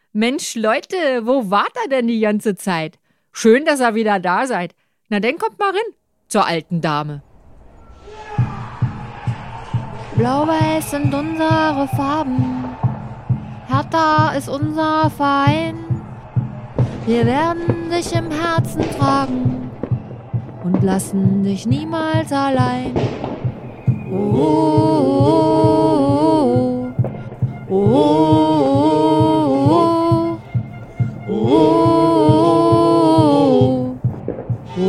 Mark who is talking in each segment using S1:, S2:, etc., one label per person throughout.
S1: Mensch, Leute, wo wart ihr denn die ganze Zeit? Schön, dass ihr wieder da seid. Na, dann kommt mal rein zur alten Dame.
S2: Blau-Weiß sind unsere Farben, Hertha ist unser Verein. Wir werden dich im Herzen tragen und lassen dich niemals allein. Oh, oh, oh, oh, oh, oh, oh,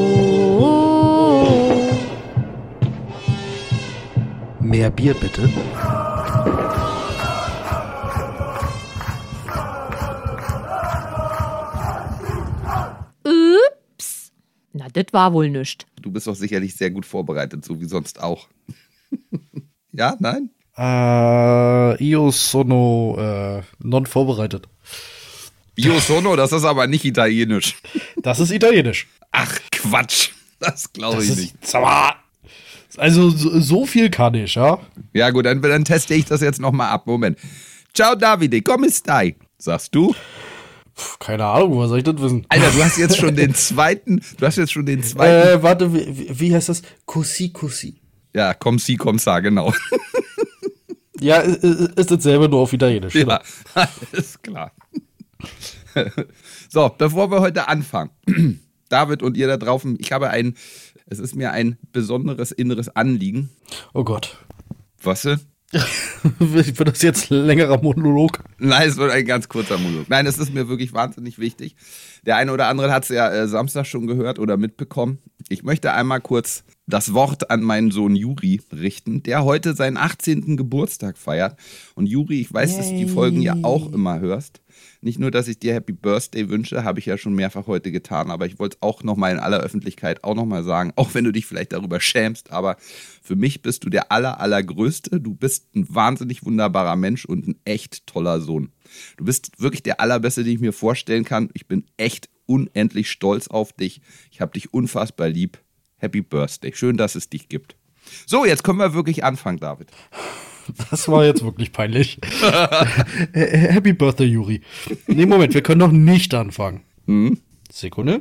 S2: oh.
S3: Mehr Bier bitte.
S1: Ups. Na, das war wohl nischt.
S4: Du bist doch sicherlich sehr gut vorbereitet, so wie sonst auch. Ja, nein?
S3: Io sono non vorbereitet.
S4: Io sono, das ist aber nicht italienisch.
S3: Das ist italienisch.
S4: Ach, Quatsch. Das glaube ich nicht.
S3: Also so viel kann ich, ja?
S4: Ja gut, dann teste ich das jetzt nochmal ab. Moment. Ciao Davide, come stai? Sagst du?
S3: Keine Ahnung, was soll ich das wissen?
S4: Alter, du hast jetzt schon den zweiten.
S3: Warte, wie heißt das? Così.
S4: Ja, komm sa, genau.
S3: Ja, ist dasselbe, nur auf Italienisch.
S4: Ja, alles klar. So, bevor wir heute anfangen, David und ihr da draußen, es ist mir ein besonderes inneres Anliegen.
S3: Oh Gott.
S4: Was denn?
S3: Wird das jetzt ein längerer Monolog?
S4: Nein, es wird ein ganz kurzer Monolog. Nein, es ist mir wirklich wahnsinnig wichtig. Der eine oder andere hat es ja Samstag schon gehört oder mitbekommen. Ich möchte einmal kurz das Wort an meinen Sohn Juri richten, der heute seinen 18. Geburtstag feiert. Und Juri, ich weiß, dass du die Folgen ja auch immer hörst. Nicht nur, dass ich dir Happy Birthday wünsche, habe ich ja schon mehrfach heute getan, aber ich wollte es auch nochmal in aller Öffentlichkeit auch nochmal sagen, auch wenn du dich vielleicht darüber schämst, aber für mich bist du der allergrößte. Du bist ein wahnsinnig wunderbarer Mensch und ein echt toller Sohn. Du bist wirklich der Allerbeste, den ich mir vorstellen kann. Ich bin echt unendlich stolz auf dich. Ich habe dich unfassbar lieb. Happy Birthday. Schön, dass es dich gibt. So, jetzt können wir wirklich anfangen, David.
S3: Das war jetzt wirklich peinlich. Happy Birthday, Juri. Nee, Moment, wir können noch nicht anfangen. Sekunde.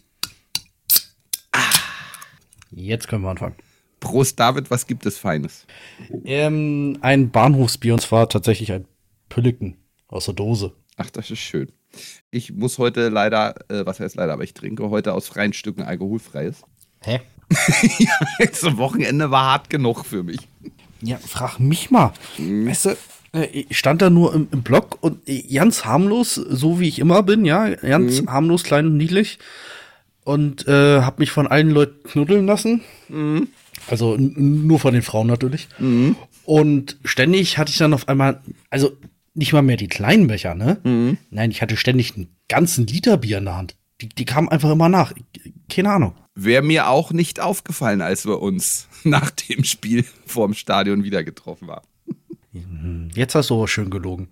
S3: Jetzt können wir anfangen.
S4: Prost, David, was gibt es Feines?
S3: Ein Bahnhofsbier, und zwar tatsächlich ein Pülliken aus der Dose.
S4: Ach, das ist schön. Ich muss heute leider, was heißt leider, aber ich trinke heute aus freien Stücken alkoholfreies.
S3: Hä?
S4: Ja, das Wochenende war hart genug für mich.
S3: Ja, frag mich mal. Weißt du, ich stand da nur im Block und ganz harmlos, so wie ich immer bin, ja, ganz harmlos, klein und niedlich. Und hab mich von allen Leuten knuddeln lassen. Also nur von den Frauen natürlich. Und ständig hatte ich dann auf einmal, also nicht mal mehr die kleinen Becher, ne? Nein, ich hatte ständig einen ganzen Liter Bier in der Hand. Die kamen einfach immer nach. Keine Ahnung.
S4: Wäre mir auch nicht aufgefallen, als wir uns nach dem Spiel vorm Stadion wieder getroffen haben.
S3: Jetzt hast du aber schön gelogen.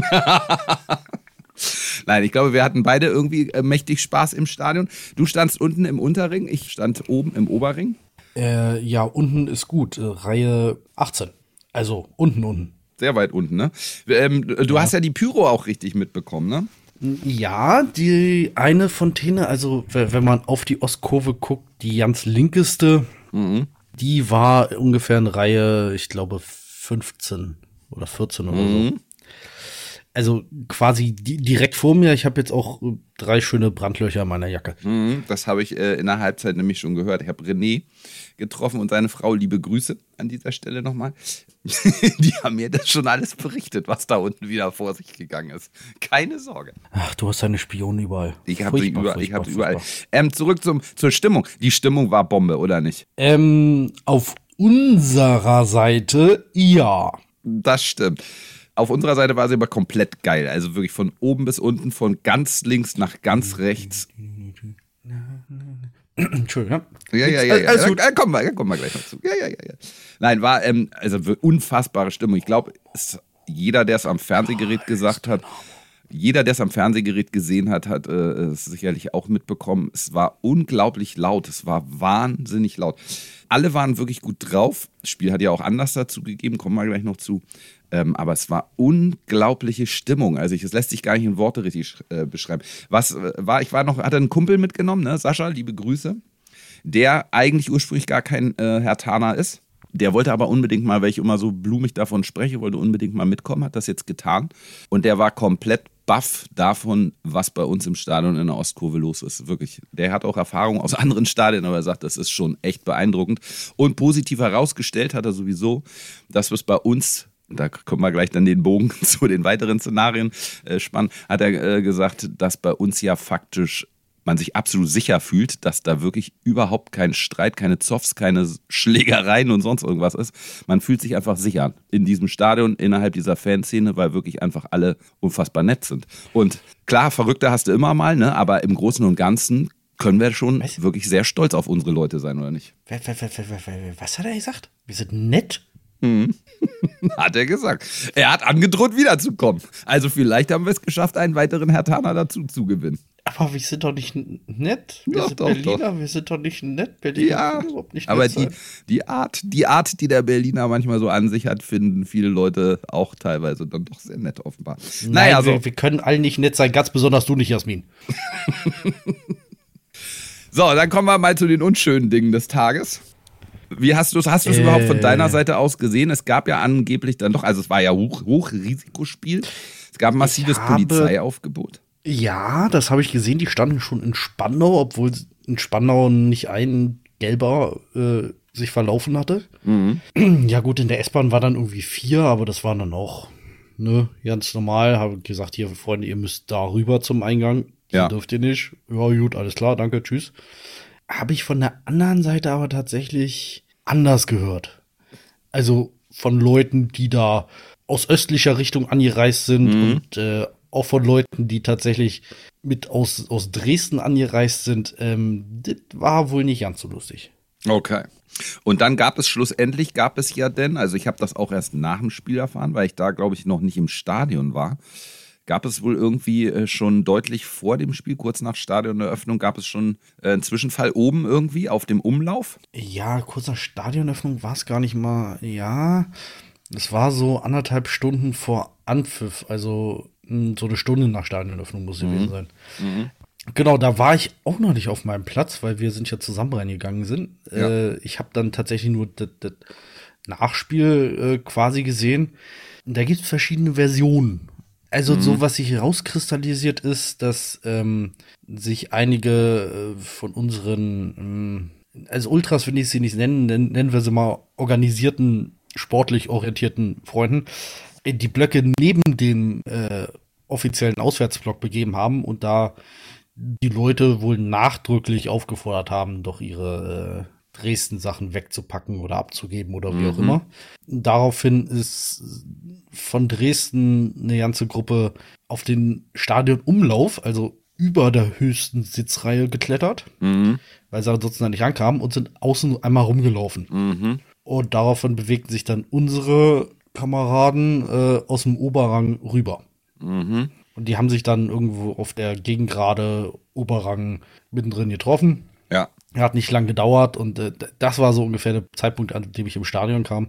S4: Nein, ich glaube, wir hatten beide irgendwie mächtig Spaß im Stadion. Du standst unten im Unterring, ich stand oben im Oberring.
S3: Ja, unten ist gut. Reihe 18. Also unten.
S4: Sehr weit unten, ne? Du hast ja die Pyro auch richtig mitbekommen, ne?
S3: Ja, die eine Fontäne, also wenn man auf die Ostkurve guckt, die ganz linkeste, die war ungefähr in Reihe, ich glaube, 15 oder 14 oder so. Also quasi direkt vor mir. Ich habe jetzt auch 3 schöne Brandlöcher in meiner Jacke.
S4: Das habe ich in der Halbzeit nämlich schon gehört. Ich habe René getroffen und seine Frau. Liebe Grüße an dieser Stelle nochmal. Die haben mir das schon alles berichtet, was da unten wieder vor sich gegangen ist. Keine Sorge.
S3: Ach, du hast deine Spionen überall.
S4: Ich habe sie überall. Zurück zur Stimmung. Die Stimmung war Bombe, oder nicht?
S3: Auf unserer Seite, ja.
S4: Das stimmt. Auf unserer Seite war sie aber komplett geil. Also wirklich von oben bis unten, von ganz links nach ganz rechts.
S3: Entschuldigung.
S4: Ja.
S3: Alles gut.
S4: Kommen wir gleich noch zu. Ja. Nein, war also unfassbare Stimmung. Ich glaube, jeder, der es am Fernsehgerät gesagt hat, Jeder, der es am Fernsehgerät gesehen hat, hat es sicherlich auch mitbekommen. Es war unglaublich laut. Es war wahnsinnig laut. Alle waren wirklich gut drauf. Das Spiel hat ja auch Anlass dazu gegeben, kommen wir gleich noch zu. Aber es war unglaubliche Stimmung. Also es lässt sich gar nicht in Worte richtig beschreiben. Hatte einen Kumpel mitgenommen, ne? Sascha, liebe Grüße, der eigentlich ursprünglich gar kein Herthaner ist. Der wollte aber unbedingt mal, weil ich immer so blumig davon spreche, wollte unbedingt mal mitkommen, hat das jetzt getan. Und der war komplett baff davon, was bei uns im Stadion in der Ostkurve los ist. Wirklich. Der hat auch Erfahrung aus anderen Stadien, aber er sagt, das ist schon echt beeindruckend. Und positiv herausgestellt hat er sowieso, dass wir es bei uns, da können wir gleich dann den Bogen zu den weiteren Szenarien spannen, hat er gesagt, dass bei uns ja faktisch man sich absolut sicher fühlt, dass da wirklich überhaupt kein Streit, keine Zoffs, keine Schlägereien und sonst irgendwas ist. Man fühlt sich einfach sicher in diesem Stadion, innerhalb dieser Fanszene, weil wirklich einfach alle unfassbar nett sind. Und klar, Verrückte hast du immer mal, ne? Aber im Großen und Ganzen können wir schon wirklich sehr stolz auf unsere Leute sein, oder nicht?
S3: Was hat er gesagt? Wir sind nett?
S4: Hat er gesagt. Er hat angedroht, wiederzukommen. Also vielleicht haben wir es geschafft, einen weiteren Herthaner dazu zu gewinnen.
S3: Aber wir sind doch nicht nett. Wir sind Berliner, wir sind doch nicht nett. Berliner
S4: ja,
S3: überhaupt nicht nett
S4: aber
S3: sein.
S4: die Art, die der Berliner manchmal so an sich hat, finden viele Leute auch teilweise dann doch sehr nett offenbar.
S3: Nein, wir können alle nicht nett sein, ganz besonders du nicht, Jasmin.
S4: So, dann kommen wir mal zu den unschönen Dingen des Tages. Wie hast du es überhaupt von deiner Seite aus gesehen? Es gab ja angeblich dann doch, also es war ja Hochrisikospiel. Es gab ein massives Polizeiaufgebot.
S3: Ja, das habe ich gesehen. Die standen schon in Spandau, obwohl in Spandau nicht ein Gelber sich verlaufen hatte. Mhm. Ja gut, in der S-Bahn war dann irgendwie 4, aber das waren dann auch ganz normal. Habe gesagt, hier Freunde, ihr müsst da rüber zum Eingang. Hier dürft ihr nicht. Ja gut, alles klar, danke, tschüss. Habe ich von der anderen Seite aber tatsächlich anders gehört. Also von Leuten, die da aus östlicher Richtung angereist sind und auch von Leuten, die tatsächlich mit aus Dresden angereist sind. Das war wohl nicht ganz so lustig.
S4: Okay. Und dann schlussendlich gab es ja also ich habe das auch erst nach dem Spiel erfahren, weil ich da, glaube ich, noch nicht im Stadion war. Gab es wohl irgendwie schon deutlich vor dem Spiel, kurz nach Stadioneröffnung, gab es schon einen Zwischenfall oben irgendwie auf dem Umlauf?
S3: Ja, kurz nach Stadioneröffnung war es gar nicht mal, es war so 1,5 Stunden vor Anpfiff, also so eine Stunde nach Stadioneröffnung muss es gewesen sein. Mhm. Genau, da war ich auch noch nicht auf meinem Platz, weil wir sind ja zusammen reingegangen sind. Ja. Ich habe dann tatsächlich nur das Nachspiel quasi gesehen. Da gibt es verschiedene Versionen. Also so, was sich herauskristallisiert ist, dass sich einige von unseren, also Ultras will ich sie nicht nennen wir sie mal organisierten, sportlich orientierten Freunden, die Blöcke neben dem offiziellen Auswärtsblock begeben haben und da die Leute wohl nachdrücklich aufgefordert haben, doch ihre Dresden-Sachen wegzupacken oder abzugeben oder wie auch immer. Daraufhin ist von Dresden eine ganze Gruppe auf den Stadionumlauf, also über der höchsten Sitzreihe geklettert, weil sie ansonsten da nicht ankamen und sind außen einmal rumgelaufen. Und daraufhin bewegten sich dann unsere Kameraden aus dem Oberrang rüber. Und die haben sich dann irgendwo auf der Gegengrade Oberrang mittendrin getroffen.
S4: Ja.
S3: Hat nicht lang gedauert und das war so ungefähr der Zeitpunkt, an dem ich im Stadion kam.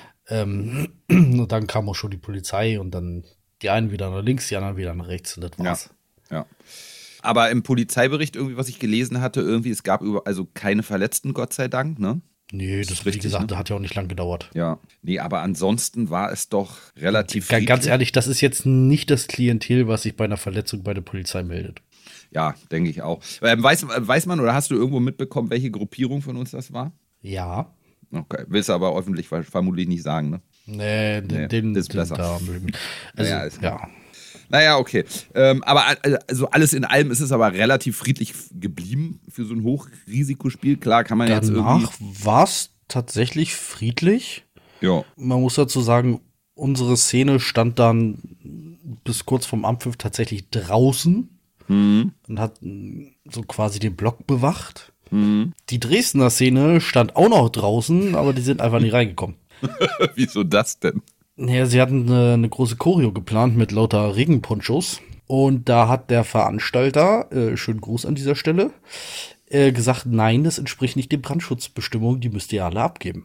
S3: Und dann kam auch schon die Polizei und dann die einen wieder nach links, die anderen wieder nach rechts und das war's.
S4: Ja. Aber im Polizeibericht irgendwie, was ich gelesen hatte, irgendwie, es gab also keine Verletzten, Gott sei Dank, ne?
S3: Nee, das richtig, wie gesagt, hat ja auch nicht lang gedauert.
S4: Ja, nee, aber ansonsten war es doch relativ friedlich.
S3: Ganz ehrlich, das ist jetzt nicht das Klientel, was sich bei einer Verletzung bei der Polizei meldet.
S4: Ja, denke ich auch. Weiß man oder hast du irgendwo mitbekommen, welche Gruppierung von uns das war?
S3: Ja.
S4: Okay, willst du aber öffentlich vermutlich nicht sagen, ne?
S3: Nee, den
S4: ist besser.
S3: Also,
S4: ja. Naja, okay. Aber also alles in allem ist es aber relativ friedlich geblieben für so ein Hochrisikospiel. Klar, kann man jetzt irgendwie...
S3: Danach war es tatsächlich friedlich.
S4: Ja.
S3: Man muss dazu sagen, unsere Szene stand dann bis kurz vorm Anpfiff tatsächlich draußen und hat so quasi den Block bewacht. Die Dresdner Szene stand auch noch draußen, aber die sind einfach nicht reingekommen.
S4: Wieso das denn?
S3: Naja, sie hatten eine große Choreo geplant mit lauter Regenponchos Und da hat der Veranstalter, schönen Gruß an dieser Stelle, gesagt, nein, das entspricht nicht den Brandschutzbestimmungen, die müsst ihr alle abgeben.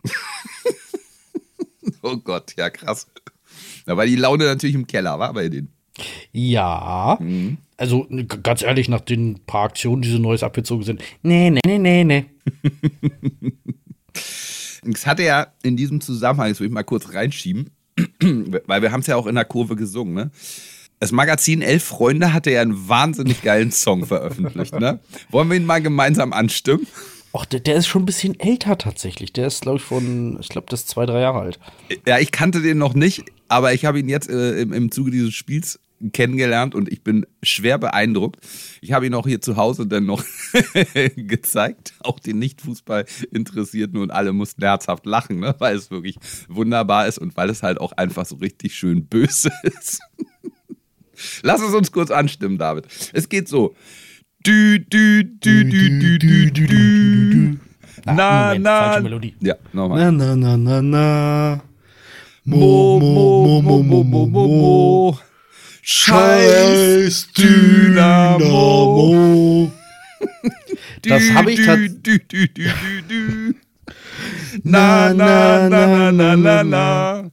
S4: Oh Gott, ja krass. Da war die Laune natürlich im Keller, war bei denen.
S3: Ja, also ganz ehrlich, nach den paar Aktionen, die so Neues abgezogen sind, nee.
S4: Es hatte ja in diesem Zusammenhang, das will ich mal kurz reinschieben, weil wir haben es ja auch in der Kurve gesungen, ne? Das Magazin 11 Freunde hatte ja einen wahnsinnig geilen Song veröffentlicht, ne? Wollen wir ihn mal gemeinsam anstimmen?
S3: Ach, der ist schon ein bisschen älter tatsächlich. Der ist, glaube ich, das ist 2-3 Jahre alt.
S4: Ja, ich kannte den noch nicht, aber ich habe ihn jetzt im Zuge dieses Spiels kennengelernt und ich bin schwer beeindruckt. Ich habe ihn auch hier zu Hause dann noch gezeigt, auch den Nicht-Fußball-Interessierten, und alle mussten herzhaft lachen, ne? Weil es wirklich wunderbar ist und weil es halt auch einfach so richtig schön böse ist. Lass es uns kurz anstimmen, David. Es geht so. Na,
S3: falsche Melodie.
S4: Ja, nochmal.
S3: Na.
S4: Mo. Scheiß Dynamo.
S3: Das habe ich tatsächlich.
S4: Na.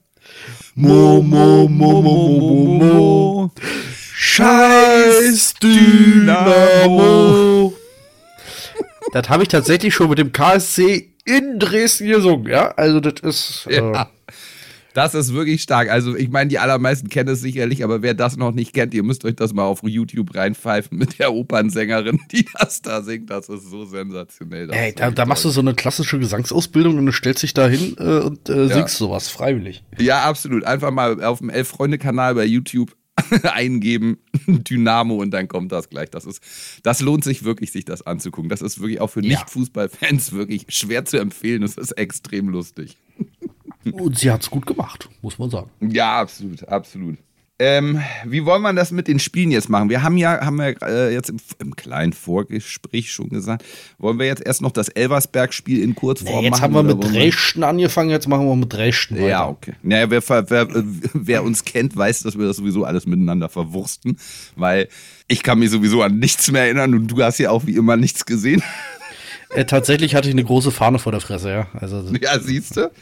S4: Mo. Scheiß Dynamo.
S3: Das habe ich tatsächlich schon mit dem KSC in Dresden gesungen, ja? Also das ist...
S4: Ja. Das ist wirklich stark. Also ich meine, die allermeisten kennen es sicherlich, aber wer das noch nicht kennt, ihr müsst euch das mal auf YouTube reinpfeifen mit der Opernsängerin, die das da singt. Das ist so sensationell.
S3: Ey, da machst du so eine klassische Gesangsausbildung und du stellst dich da hin und singst sowas freiwillig.
S4: Ja, absolut. Einfach mal auf dem 11-Freunde-Kanal bei YouTube eingeben, Dynamo, und dann kommt das gleich. Das lohnt sich wirklich, sich das anzugucken. Das ist wirklich auch für Nicht-Fußballfans wirklich schwer zu empfehlen. Es ist extrem lustig.
S3: Und sie hat's gut gemacht, muss man sagen.
S4: Ja, absolut. Wie wollen wir das mit den Spielen jetzt machen? Wir haben ja jetzt im kleinen Vorgespräch schon gesagt, wollen wir jetzt erst noch das Elversberg-Spiel in Kurzform machen?
S3: Jetzt haben wir mit Dresden angefangen, jetzt machen wir mit Dresden weiter.
S4: Ja, okay. Naja, wer uns kennt, weiß, dass wir das sowieso alles miteinander verwursten, weil ich kann mich sowieso an nichts mehr erinnern und du hast ja auch wie immer nichts gesehen.
S3: Tatsächlich hatte ich eine große Fahne vor der Fresse, ja. Also,
S4: ja, siehst du.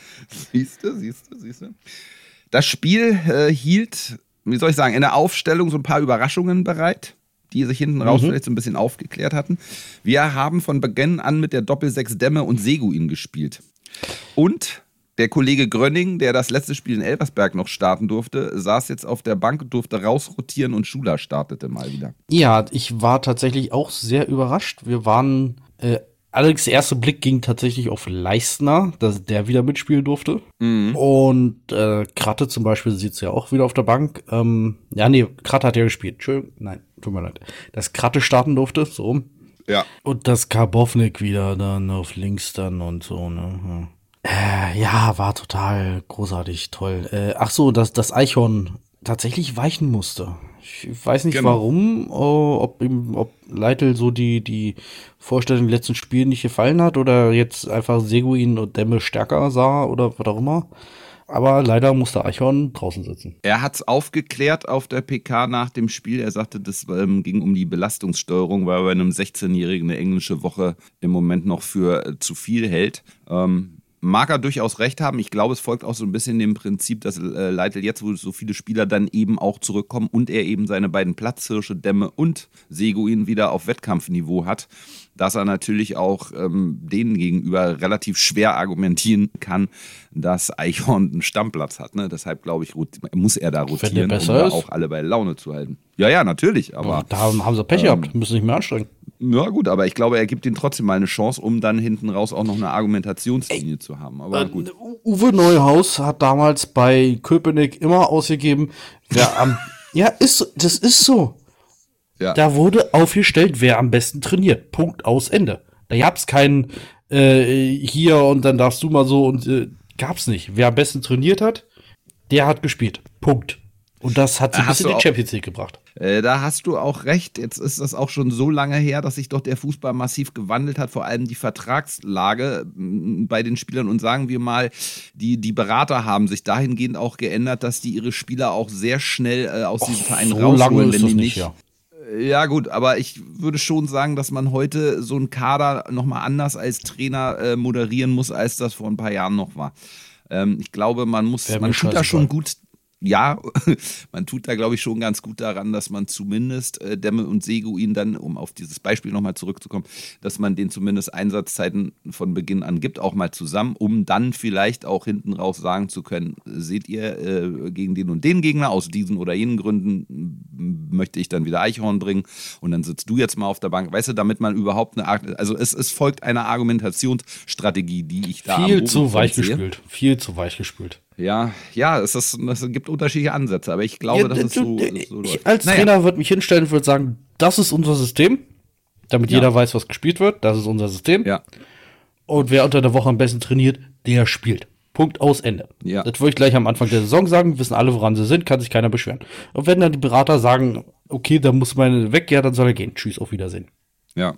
S4: Das Spiel hielt, wie soll ich sagen, in der Aufstellung so ein paar Überraschungen bereit, die sich hinten raus vielleicht so ein bisschen aufgeklärt hatten. Wir haben von Beginn an mit der Doppel-6 Demme und Seguin gespielt. Und der Kollege Grönning, der das letzte Spiel in Elversberg noch starten durfte, saß jetzt auf der Bank und durfte rausrotieren und Schuler startete mal wieder.
S3: Ja, ich war tatsächlich auch sehr überrascht. Wir waren... Allerdings der erste Blick ging tatsächlich auf Leistner, dass der wieder mitspielen durfte. Und Kratte zum Beispiel sitzt ja auch wieder auf der Bank. Kratte hat ja gespielt. Entschuldigung, nein, tut mir leid. Dass Kratte starten durfte, so rum.
S4: Ja.
S3: Und dass Karbovnik wieder dann auf links dann und so, ne. Ja, war total großartig, toll. Dass Eichhorn tatsächlich weichen musste. Ich weiß nicht warum, ob Leitl so die Vorstellung im letzten Spiel nicht gefallen hat oder jetzt einfach Seguin und Demme stärker sah oder was auch immer. Aber leider musste Eichhorn draußen sitzen.
S4: Er hat es aufgeklärt auf der PK nach dem Spiel. Er sagte, das ging um die Belastungssteuerung, weil er bei einem 16-Jährigen eine englische Woche im Moment noch für zu viel hält. Mag er durchaus recht haben. Ich glaube, es folgt auch so ein bisschen dem Prinzip, dass Leitl jetzt, wo so viele Spieler dann eben auch zurückkommen und er eben seine beiden Platzhirsche, Demme und Seguin, wieder auf Wettkampfniveau hat, dass er natürlich auch denen gegenüber relativ schwer argumentieren kann, dass Eichhorn einen Stammplatz hat. Ne? Deshalb, glaube ich, muss er da rotieren, um da auch alle bei Laune zu halten. Ja, natürlich. Aber
S3: da haben sie Pech gehabt, müssen sich mehr anstrengen.
S4: Ja gut, aber ich glaube, er gibt ihnen trotzdem mal eine Chance, um dann hinten raus auch noch eine Argumentationslinie zu haben. Aber gut.
S3: Uwe Neuhaus hat damals bei Köpenick immer ausgegeben, das ist so. Ja. Da wurde aufgestellt, wer am besten trainiert. Punkt, aus, Ende. Da gab's keinen hier und dann darfst du mal so und gab's nicht. Wer am besten trainiert hat, der hat gespielt. Punkt. Und das hat sie bis in die Champions League gebracht.
S4: Da hast du auch recht. Jetzt ist das auch schon so lange her, dass sich doch der Fußball massiv gewandelt hat, vor allem die Vertragslage bei den Spielern. Und sagen wir mal, die Berater haben sich dahingehend auch geändert, dass die ihre Spieler auch sehr schnell aus diesem Verein
S3: so
S4: rausholen,
S3: lange ist
S4: wenn
S3: das
S4: die
S3: nicht,
S4: nicht.
S3: ja.
S4: Ja gut, aber ich würde schon sagen, dass man heute so einen Kader nochmal anders als Trainer moderieren muss, als das vor ein paar Jahren noch war. Ich glaube, man tut da schon gut. Ja, man tut da, glaube ich, schon ganz gut daran, dass man zumindest Demme und Seguin dann, um auf dieses Beispiel nochmal zurückzukommen, dass man denen zumindest Einsatzzeiten von Beginn an gibt, auch mal zusammen, um dann vielleicht auch hinten raus sagen zu können, seht ihr, gegen den und den Gegner aus diesen oder jenen Gründen möchte ich dann wieder Eichhorn bringen und dann sitzt du jetzt mal auf der Bank, weißt du, damit man überhaupt also es folgt einer Argumentationsstrategie, die ich da
S3: viel zu weich gespült.
S4: Ja, es gibt unterschiedliche Ansätze, aber ich glaube, dass es so läuft.
S3: Als Trainer würde mich hinstellen und würde sagen, das ist unser System, damit jeder weiß, was gespielt wird, das ist unser System.
S4: Ja.
S3: Und wer unter der Woche am besten trainiert, der spielt. Punkt, aus, Ende.
S4: Ja.
S3: Das würde ich gleich am Anfang der Saison sagen, wissen alle, woran sie sind, kann sich keiner beschweren. Und wenn dann die Berater sagen, okay, da muss man weg, ja, dann soll er gehen. Tschüss, auf Wiedersehen.
S4: Ja.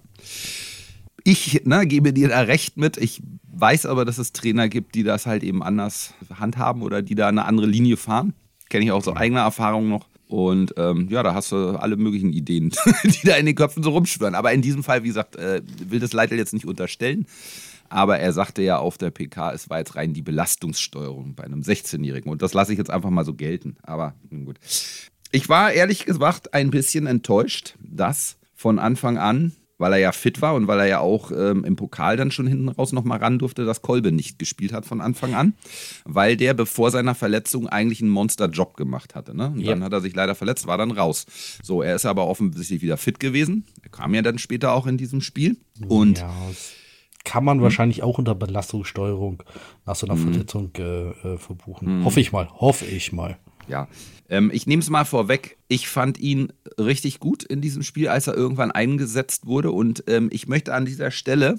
S4: Ich gebe dir da recht mit. Ich weiß aber, dass es Trainer gibt, die das halt eben anders handhaben oder die da eine andere Linie fahren. Kenne ich auch aus eigener Erfahrung noch. Und da hast du alle möglichen Ideen, die da in den Köpfen so rumschwören. Aber in diesem Fall, wie gesagt, will das Leitl jetzt nicht unterstellen. Aber er sagte ja auf der PK, es war jetzt rein die Belastungssteuerung bei einem 16-Jährigen. Und das lasse ich jetzt einfach mal so gelten. Aber gut. Ich war ehrlich gesagt ein bisschen enttäuscht, dass von Anfang an, weil er ja fit war und weil er ja auch im Pokal dann schon hinten raus nochmal ran durfte, dass Kolbe nicht gespielt hat von Anfang an, weil der bevor seiner Verletzung eigentlich einen Monster-Job gemacht hatte. Ne? Und dann hat er sich leider verletzt, war dann raus. So, er ist aber offensichtlich wieder fit gewesen. Er kam ja dann später auch in diesem Spiel. Und
S3: ja, kann man wahrscheinlich auch unter Belastungssteuerung nach so einer Verletzung verbuchen. Hoffe ich mal.
S4: Ja, ich nehme es mal vorweg. Ich fand ihn richtig gut in diesem Spiel, als er irgendwann eingesetzt wurde. Und ich möchte an dieser Stelle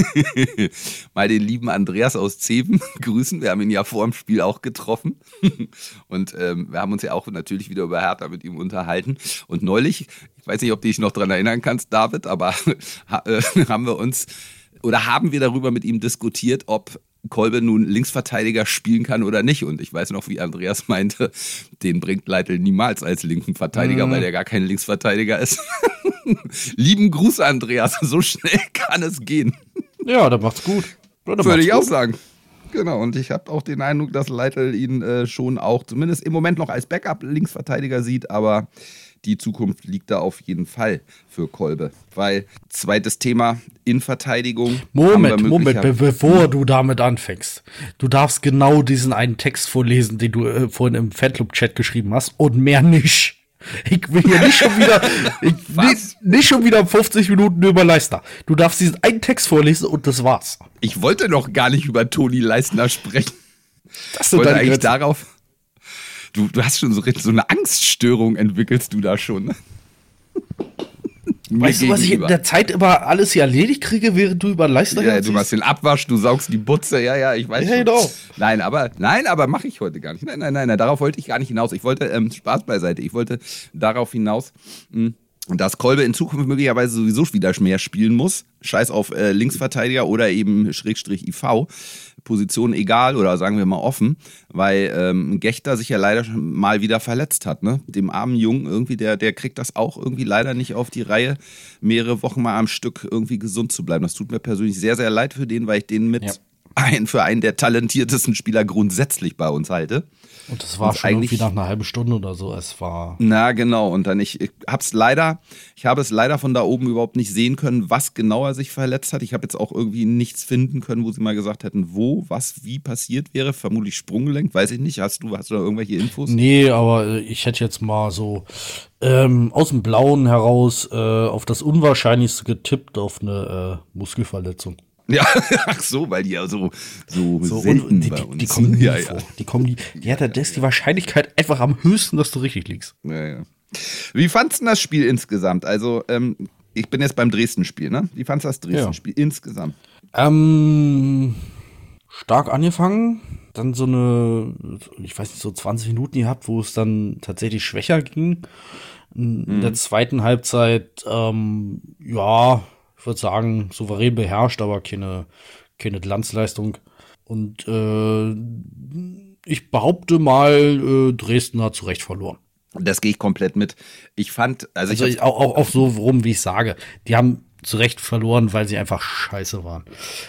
S4: mal den lieben Andreas aus Zeven grüßen. Wir haben ihn ja vor dem Spiel auch getroffen. Und wir haben uns ja auch natürlich wieder über Hertha mit ihm unterhalten. Und neulich, ich weiß nicht, ob du dich noch dran erinnern kannst, David, aber haben wir darüber mit ihm diskutiert, ob Kolbe nun Linksverteidiger spielen kann oder nicht. Und ich weiß noch, wie Andreas meinte, den bringt Leitl niemals als linken Verteidiger, weil der gar kein Linksverteidiger ist. Lieben Gruß, Andreas. So schnell kann es gehen.
S3: Ja, das macht's gut.
S4: Würde ich auch sagen. Genau, und ich habe auch den Eindruck, dass Leitl ihn schon auch zumindest im Moment noch als Backup-Linksverteidiger sieht, aber die Zukunft liegt da auf jeden Fall für Kolbe. Weil, zweites Thema, Innenverteidigung.
S3: Moment, bevor du damit anfängst. Du darfst genau diesen einen Text vorlesen, den du vorhin im Fanclub-Chat geschrieben hast und mehr nicht. Ich will hier nicht schon wieder 50 Minuten über Leistner. Du darfst diesen einen Text vorlesen und das war's.
S4: Ich wollte noch gar nicht über Toni Leistner sprechen.
S3: Das sind deine Grenzen.
S4: Darauf. Du hast schon so eine Angststörung entwickelst du da schon. Ne?
S3: Weißt du, was ich in der Zeit immer alles hier erledigt kriege, während du über Leistner
S4: herziehst? Ja, du machst den Abwasch, du saugst die Butze, ja, ich weiß schon.
S3: Genau.
S4: Nein, aber mache ich heute gar nicht. Nein, darauf wollte ich gar nicht hinaus. Ich wollte, Spaß beiseite, ich wollte darauf hinaus, dass Kolbe in Zukunft möglicherweise sowieso wieder mehr spielen muss. Scheiß auf Linksverteidiger oder eben Schrägstrich IV. Position egal oder sagen wir mal offen, weil Gechter sich ja leider schon mal wieder verletzt hat. Ne? Dem armen Jungen irgendwie, der kriegt das auch irgendwie leider nicht auf die Reihe, mehrere Wochen mal am Stück irgendwie gesund zu bleiben. Das tut mir persönlich sehr, sehr leid für den, weil ich den für einen der talentiertesten Spieler grundsätzlich bei uns halte.
S3: Und das war schon irgendwie nach einer halben Stunde oder so. Es war.
S4: Na genau. Und dann ich habe es leider von da oben überhaupt nicht sehen können, was genau er sich verletzt hat. Ich habe jetzt auch irgendwie nichts finden können, wo sie mal gesagt hätten, was wie passiert wäre. Vermutlich Sprunggelenk, weiß ich nicht. Hast du da irgendwelche Infos?
S3: Nee, aber ich hätte jetzt mal so aus dem Blauen heraus auf das Unwahrscheinlichste getippt, auf eine Muskelverletzung.
S4: Ja, ach so, weil die ja so selten bei uns.
S3: Die kommen nie vor. Da ist die Wahrscheinlichkeit einfach am höchsten, dass du richtig liegst.
S4: Ja. Wie fandst du das Spiel insgesamt? Also, ich bin jetzt beim Dresden-Spiel, ne? Wie fandst du das Dresden-Spiel insgesamt?
S3: Stark angefangen. dann so eine, ich weiß nicht, so 20 Minuten gehabt, wo es dann tatsächlich schwächer ging. In der zweiten Halbzeit, ja, ich würde sagen, souverän beherrscht, aber keine Glanzleistung. Und ich behaupte mal, Dresden hat zu Recht verloren.
S4: Das gehe ich komplett mit. Ich fand,
S3: auch so rum, wie ich sage, die haben zu Recht verloren, weil sie einfach scheiße waren.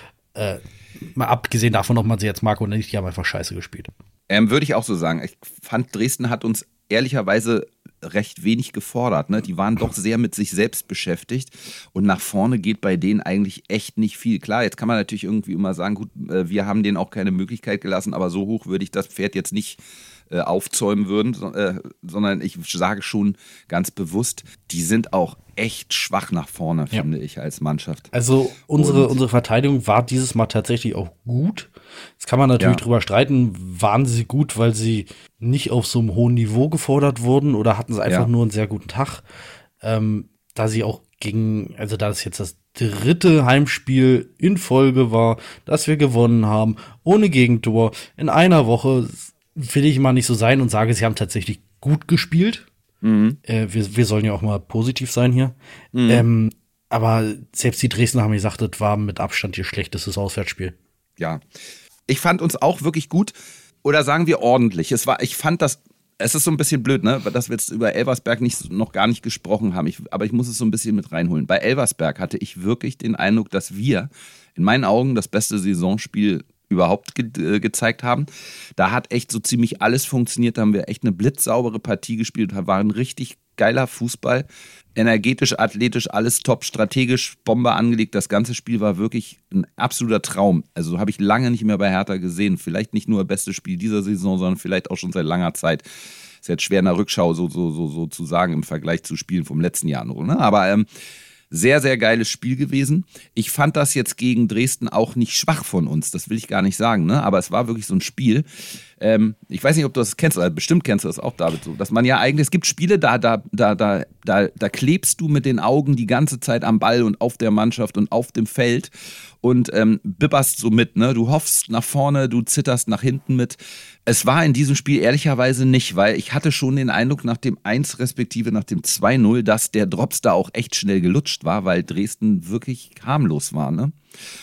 S3: Mal abgesehen davon, ob man sie jetzt mag oder nicht, die haben einfach scheiße gespielt.
S4: Würde ich auch so sagen. Ich fand, Dresden hat uns ehrlicherweise recht wenig gefordert. Ne? Die waren doch sehr mit sich selbst beschäftigt und nach vorne geht bei denen eigentlich echt nicht viel. Klar, jetzt kann man natürlich irgendwie immer sagen, gut, wir haben denen auch keine Möglichkeit gelassen, aber so hoch würde ich das Pferd jetzt nicht aufzäumen würden, sondern ich sage schon ganz bewusst, die sind auch echt schwach nach vorne, finde ich, als Mannschaft.
S3: Also unsere Verteidigung war dieses Mal tatsächlich auch gut. Jetzt kann man natürlich drüber streiten, waren sie gut, weil sie nicht auf so einem hohen Niveau gefordert wurden oder hatten sie einfach nur einen sehr guten Tag. Da sie auch da es jetzt das 3. Heimspiel in Folge war, dass wir gewonnen haben, ohne Gegentor, in einer Woche, will ich mal nicht so sein und sage, sie haben tatsächlich gut gespielt. Wir sollen ja auch mal positiv sein hier. Aber selbst die Dresdner haben gesagt, das war mit Abstand ihr schlechtestes Auswärtsspiel.
S4: Ja, ich fand uns auch wirklich gut oder sagen wir ordentlich. Ich fand das, es ist so ein bisschen blöd, ne, dass wir jetzt über Elversberg noch gar nicht gesprochen haben. Aber ich muss es so ein bisschen mit reinholen. Bei Elversberg hatte ich wirklich den Eindruck, dass wir in meinen Augen das beste Saisonspiel überhaupt gezeigt haben. Da hat echt so ziemlich alles funktioniert. Da haben wir echt eine blitzsaubere Partie gespielt. Da war ein richtig geiler Fußball. Energetisch, athletisch, alles top, strategisch, Bombe angelegt. Das ganze Spiel war wirklich ein absoluter Traum. Also habe ich lange nicht mehr bei Hertha gesehen. Vielleicht nicht nur das beste Spiel dieser Saison, sondern vielleicht auch schon seit langer Zeit. Ist jetzt schwer in der Rückschau so zu sagen im Vergleich zu Spielen vom letzten Jahr noch. Ne? Aber sehr, sehr geiles Spiel gewesen. Ich fand das jetzt gegen Dresden auch nicht schwach von uns, das will ich gar nicht sagen, ne? Aber es war wirklich so ein Spiel. Ich weiß nicht, ob du das kennst, also bestimmt kennst du das auch, David, so, dass man ja eigentlich, es gibt Spiele, da klebst du mit den Augen die ganze Zeit am Ball und auf der Mannschaft und auf dem Feld und bibberst so mit, ne? Du hoffst nach vorne, du zitterst nach hinten mit. Es war in diesem Spiel ehrlicherweise nicht, weil ich hatte schon den Eindruck nach dem 1 respektive nach dem 2-0, dass der Drops da auch echt schnell gelutscht war, weil Dresden wirklich harmlos war, ne?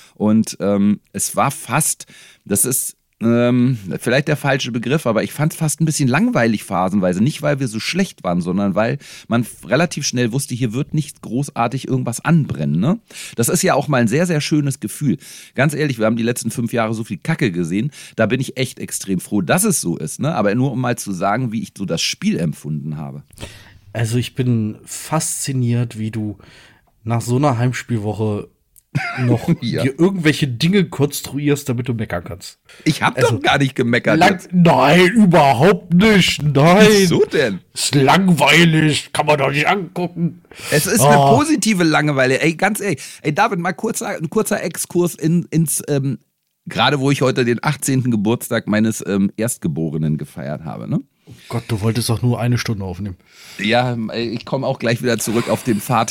S4: Und es war fast, das ist vielleicht der falsche Begriff, aber ich fand es fast ein bisschen langweilig phasenweise. Nicht, weil wir so schlecht waren, sondern weil man relativ schnell wusste, hier wird nicht großartig irgendwas anbrennen. Ne? Das ist ja auch mal ein sehr, sehr schönes Gefühl. Ganz ehrlich, wir haben die letzten 5 Jahre so viel Kacke gesehen, da bin ich echt extrem froh, dass es so ist. Ne? Aber nur um mal zu sagen, wie ich so das Spiel empfunden habe.
S3: Also ich bin fasziniert, wie du nach so einer Heimspielwoche noch dir irgendwelche Dinge konstruierst, damit du meckern kannst.
S4: Ich hab doch gar nicht gemeckert.
S3: Nein, überhaupt nicht. Nein.
S4: Wieso denn?
S3: Ist langweilig, kann man doch nicht angucken.
S4: Es ist eine positive Langeweile. Ey, ganz ehrlich. Ey, David, mal ein kurzer Exkurs ins gerade wo ich heute den 18. Geburtstag meines Erstgeborenen gefeiert habe, ne?
S3: Oh Gott, du wolltest doch nur 1 Stunde aufnehmen.
S4: Ja, ich komme auch gleich wieder zurück auf den Pfad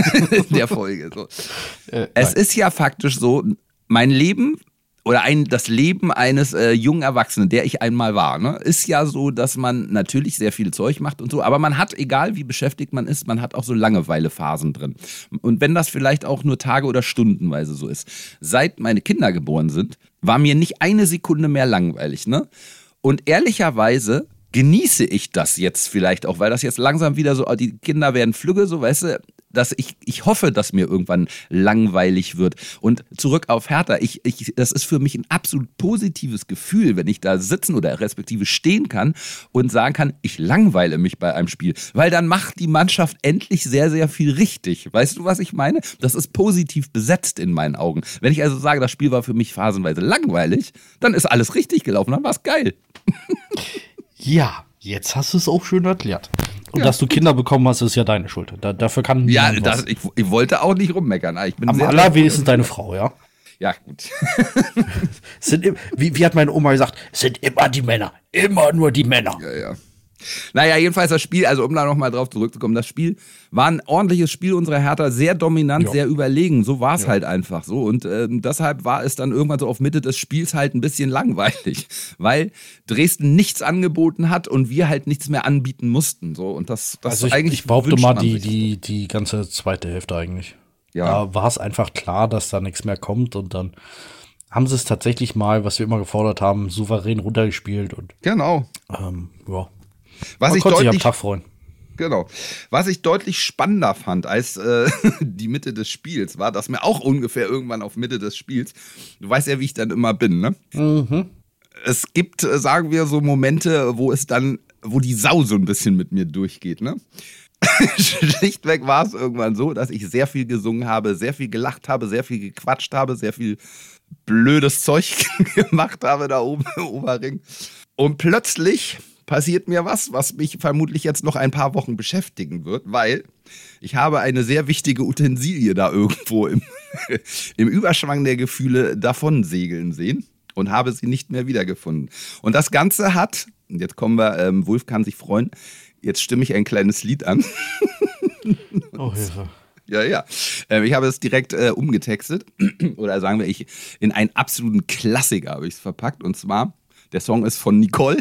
S4: der Folge. So. Es ist ja faktisch so, mein Leben oder das Leben eines jungen Erwachsenen, der ich einmal war, ne, ist ja so, dass man natürlich sehr viel Zeug macht und so, aber man hat, egal wie beschäftigt man ist, man hat auch so Langeweilephasen drin. Und wenn das vielleicht auch nur Tage oder Stundenweise so ist. Seit meine Kinder geboren sind, war mir nicht eine Sekunde mehr langweilig, ne? Und ehrlicherweise genieße ich das jetzt vielleicht auch, weil das jetzt langsam wieder so, die Kinder werden flügge, so, weißt du, dass ich hoffe, dass mir irgendwann langweilig wird. Und zurück auf Hertha, das ist für mich ein absolut positives Gefühl, wenn ich da sitzen oder respektive stehen kann und sagen kann, ich langweile mich bei einem Spiel, weil dann macht die Mannschaft endlich sehr, sehr viel richtig. Weißt du, was ich meine? Das ist positiv besetzt in meinen Augen. Wenn ich also sage, das Spiel war für mich phasenweise langweilig, dann ist alles richtig gelaufen, dann war es geil.
S3: Ja, jetzt hast du es auch schön erklärt. Und dass du Kinder bekommen hast, ist ja deine Schuld. Dafür kann niemand was.
S4: Ich wollte auch nicht rummeckern. Ich bin
S3: am allerwenigsten deine Frau, ja?
S4: Ja, gut.
S3: Wie hat meine Oma gesagt, es sind immer die Männer. Immer nur die Männer.
S4: Ja. Naja, jedenfalls das Spiel, also um da nochmal drauf zurückzukommen, das Spiel war ein ordentliches Spiel unserer Hertha, sehr dominant, sehr überlegen, so war es halt einfach so und deshalb war es dann irgendwann so auf Mitte des Spiels halt ein bisschen langweilig, weil Dresden nichts angeboten hat und wir halt nichts mehr anbieten mussten, so und das
S3: also
S4: eigentlich
S3: ich behaupte
S4: wünscht
S3: mal
S4: man sich
S3: die ganze zweite Hälfte eigentlich.
S4: Ja.
S3: Da war es einfach klar, dass da nichts mehr kommt und dann haben sie es tatsächlich mal, was wir immer gefordert haben, souverän runtergespielt und
S4: Genau.
S3: ja.
S4: Was
S3: Man
S4: ich
S3: konnte sich am
S4: deutlich
S3: Tag freuen.
S4: Genau. Was ich deutlich spannender fand als die Mitte des Spiels, war, dass mir auch ungefähr irgendwann auf Mitte des Spiels, du weißt ja, wie ich dann immer bin, ne?
S3: Mhm.
S4: Es gibt, sagen wir, so Momente, wo die Sau so ein bisschen mit mir durchgeht, ne? Schlichtweg war es irgendwann so, dass ich sehr viel gesungen habe, sehr viel gelacht habe, sehr viel gequatscht habe, sehr viel blödes Zeug gemacht habe da oben im Oberring. Und plötzlich passiert mir was mich vermutlich jetzt noch ein paar Wochen beschäftigen wird, weil ich habe eine sehr wichtige Utensilie da irgendwo im Überschwang der Gefühle davon segeln sehen und habe sie nicht mehr wiedergefunden. Und das Ganze hat, jetzt kommen wir, Wulf kann sich freuen, jetzt stimme ich ein kleines Lied an.
S3: Oh, Hilfe.
S4: Ja. Ich habe es direkt umgetextet oder sagen wir, in einen absoluten Klassiker habe ich es verpackt und zwar, der Song ist von Nicole,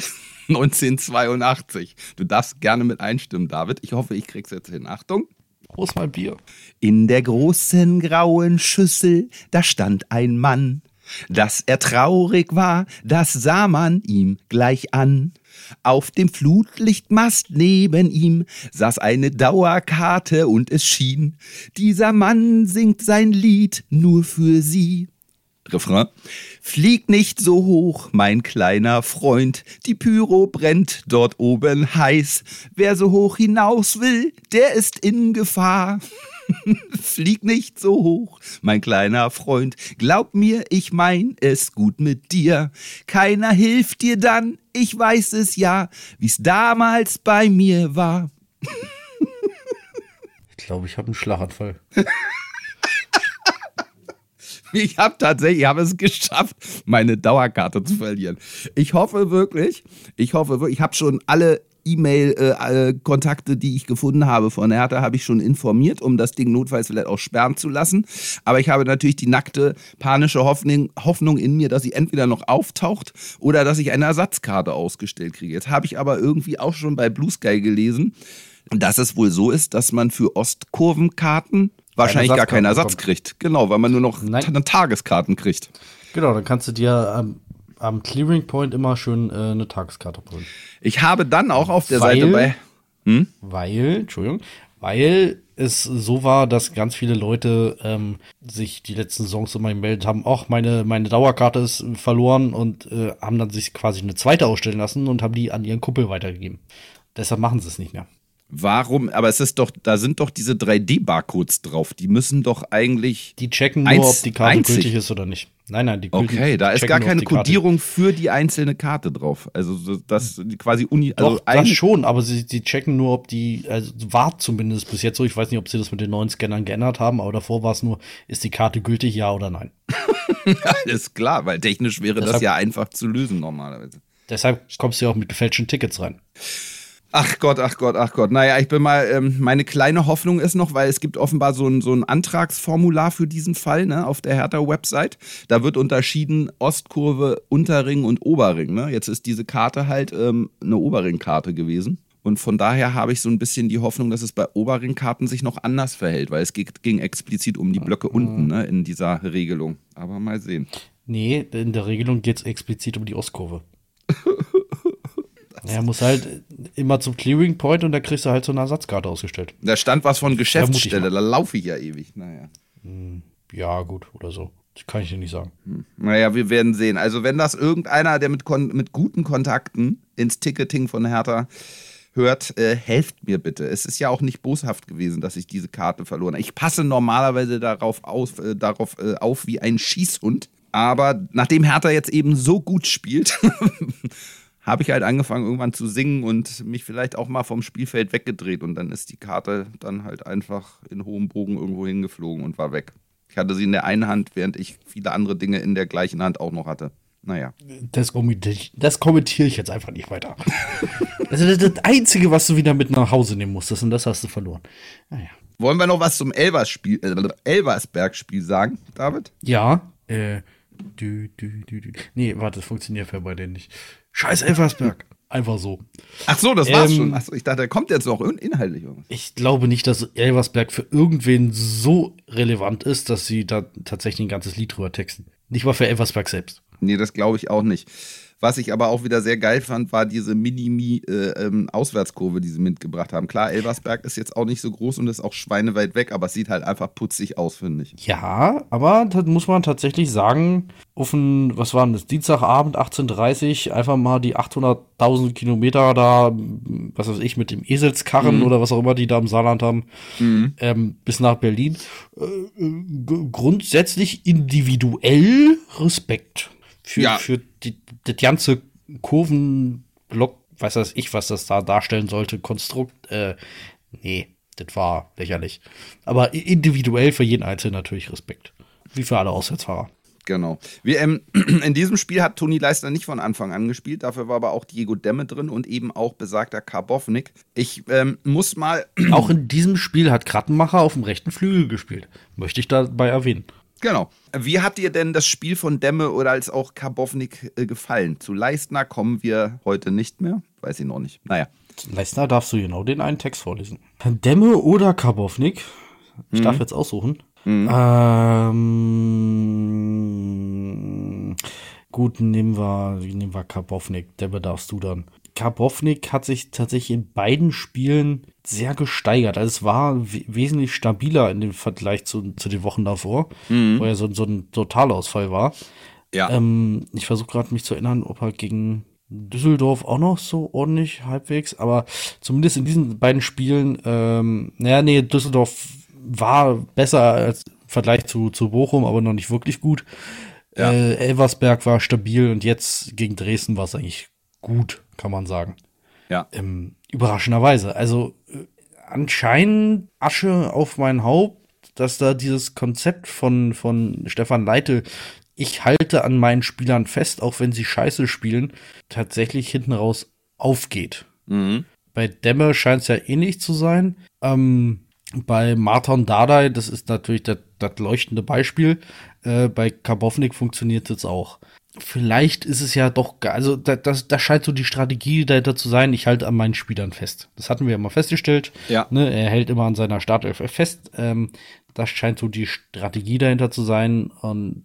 S4: 1982. Du darfst gerne mit einstimmen, David. Ich hoffe, ich krieg's jetzt hin. Achtung.
S3: Wo ist mein Bier?
S4: In der großen grauen Schüssel, da stand ein Mann. Dass er traurig war, das sah man ihm gleich an. Auf dem Flutlichtmast neben ihm saß eine Dauerkarte und es schien, dieser Mann singt sein Lied nur für sie. Refrain. Flieg nicht so hoch, mein kleiner Freund, die Pyro brennt dort oben heiß. Wer so hoch hinaus will, der ist in Gefahr. Flieg nicht so hoch, mein kleiner Freund, glaub mir, ich mein es gut mit dir. Keiner hilft dir dann, ich weiß es ja, wie's damals bei mir war.
S3: Ich glaube, ich habe einen Schlaganfall.
S4: Ich habe es geschafft, meine Dauerkarte zu verlieren. Ich hoffe wirklich, ich habe schon alle E-Mail-Kontakte, die ich gefunden habe von Hertha, habe ich schon informiert, um das Ding notfalls vielleicht auch sperren zu lassen. Aber ich habe natürlich die nackte, panische Hoffnung in mir, dass sie entweder noch auftaucht oder dass ich eine Ersatzkarte ausgestellt kriege. Jetzt habe ich aber irgendwie auch schon bei Blue Sky gelesen, dass es wohl so ist, dass man für Ostkurvenkarten wahrscheinlich gar keinen Ersatz kriegt. Genau, weil man nur noch Tageskarten kriegt.
S3: Genau, dann kannst du dir am Clearing Point immer schön eine Tageskarte holen.
S4: Ich habe dann auch auf der Seite bei...
S3: Weil es so war, dass ganz viele Leute sich die letzten Saisons immer gemeldet haben, ach, meine Dauerkarte ist verloren und haben dann sich quasi eine zweite ausstellen lassen und haben die an ihren Kumpel weitergegeben. Deshalb machen sie es nicht mehr.
S4: Warum? Aber es ist doch, da sind doch diese 3D-Barcodes drauf. Die müssen doch eigentlich.
S3: Die checken nur, ob die Karte gültig ist oder nicht. Nein, die
S4: okay, da ist gar keine Kodierung für die einzelne Karte drauf. Also das quasi
S3: Doch, das schon, aber sie checken nur, ob die, also war zumindest bis jetzt so, ich weiß nicht, ob sie das mit den neuen Scannern geändert haben, aber davor war es nur, ist die Karte gültig, ja oder nein.
S4: Alles klar, weil technisch wäre das ja einfach zu lösen normalerweise.
S3: Deshalb kommst du ja auch mit gefälschten Tickets rein.
S4: Ach Gott. Naja, ich bin mal, meine kleine Hoffnung ist noch, weil es gibt offenbar so ein Antragsformular für diesen Fall, ne, auf der Hertha-Website. Da wird unterschieden Ostkurve, Unterring und Oberring, ne. Jetzt ist diese Karte halt eine Oberring-Karte gewesen. Und von daher habe ich so ein bisschen die Hoffnung, dass es bei Oberring-Karten sich noch anders verhält, weil es ging explizit um die Blöcke unten, ne, in dieser Regelung. Aber mal sehen.
S3: Nee, in der Regelung geht es explizit um die Ostkurve. Er muss halt immer zum Clearing Point und da kriegst du halt so eine Ersatzkarte ausgestellt.
S4: Da stand was von Geschäftsstelle, da laufe ich ja ewig. Naja.
S3: Ja, gut, oder so. Das kann ich dir nicht sagen.
S4: Naja, wir werden sehen. Also wenn das irgendeiner, der mit guten Kontakten ins Ticketing von Hertha hört, helft mir bitte. Es ist ja auch nicht boshaft gewesen, dass ich diese Karte verloren habe. Ich passe normalerweise darauf auf wie ein Schießhund. Aber nachdem Hertha jetzt eben so gut spielt, habe ich halt angefangen irgendwann zu singen und mich vielleicht auch mal vom Spielfeld weggedreht. Und dann ist die Karte dann halt einfach in hohem Bogen irgendwo hingeflogen und war weg. Ich hatte sie in der einen Hand, während ich viele andere Dinge in der gleichen Hand auch noch hatte. Naja.
S3: Das kommentiere ich jetzt einfach nicht weiter. Also das Einzige, was du wieder mit nach Hause nehmen musstest, und das hast du verloren. Naja.
S4: Wollen wir noch was zum Elversberg-Spiel sagen, David?
S3: Ja. Nee, warte, das funktioniert ja bei denen nicht. Scheiß Elversberg. Einfach so.
S4: Ach so, das war's schon. Ach so, ich dachte, da kommt jetzt noch inhaltlich irgendwas.
S3: Ich glaube nicht, dass Elversberg für irgendwen so relevant ist, dass sie da tatsächlich ein ganzes Lied drüber texten. Nicht mal für Elversberg selbst.
S4: Nee, das glaube ich auch nicht. Was ich aber auch wieder sehr geil fand, war diese Mini-Auswärtskurve, die sie mitgebracht haben. Klar, Elversberg ist jetzt auch nicht so groß und ist auch schweineweit weg, aber es sieht halt einfach putzig aus, finde ich.
S3: Ja, aber das muss man tatsächlich sagen, was war denn das, Dienstagabend 18:30 einfach mal die 800.000 Kilometer da, was weiß ich, mit dem Eselskarren oder was auch immer die da im Saarland haben, bis nach Berlin. Grundsätzlich individuell Respekt. Für das ganze Kurvenblock, weiß ich, was das da darstellen sollte, Konstrukt, nee, das war lächerlich. Aber individuell für jeden Einzelnen natürlich Respekt. Wie für alle Auswärtsfahrer.
S4: Genau. In diesem Spiel hat Toni Leistner nicht von Anfang an gespielt, dafür war aber auch Diego Demme drin und eben auch besagter Karbovnik. Ich muss mal...
S3: Auch in diesem Spiel hat Krattenmacher auf dem rechten Flügel gespielt. Möchte ich dabei erwähnen.
S4: Genau. Wie hat dir denn das Spiel von Demme oder als auch Karbovnik gefallen? Zu Leistner kommen wir heute nicht mehr. Weiß ich noch nicht. Naja.
S3: Leistner darfst du genau den einen Text vorlesen. Demme oder Karbovnik? Ich darf jetzt aussuchen. Gut, nehmen wir Karbovnik. Demme darfst du dann. Karbovnik hat sich tatsächlich in beiden Spielen sehr gesteigert. Also es war wesentlich stabiler in dem Vergleich zu den Wochen davor, wo er so ein Totalausfall war.
S4: Ja.
S3: Ich versuche gerade mich zu erinnern, ob er gegen Düsseldorf auch noch so ordentlich halbwegs, aber zumindest in diesen beiden Spielen, Düsseldorf war besser als im Vergleich zu Bochum, aber noch nicht wirklich gut. Ja. Elversberg war stabil und jetzt gegen Dresden war es eigentlich gut, kann man sagen.
S4: Ja.
S3: Überraschenderweise. Also anscheinend Asche auf mein Haupt, dass da dieses Konzept von Stefan Leitl, ich halte an meinen Spielern fest, auch wenn sie scheiße spielen, tatsächlich hinten raus aufgeht. Bei Demme scheint es ja ähnlich zu sein. Bei Marton Dardai, das ist natürlich das leuchtende Beispiel. Bei Karbovnik funktioniert es auch. Vielleicht ist es ja doch, also das scheint so die Strategie dahinter zu sein, ich halte an meinen Spielern fest. Das hatten wir ja mal festgestellt. Ja. Ne, er hält immer an seiner Startelf fest. Das scheint so die Strategie dahinter zu sein und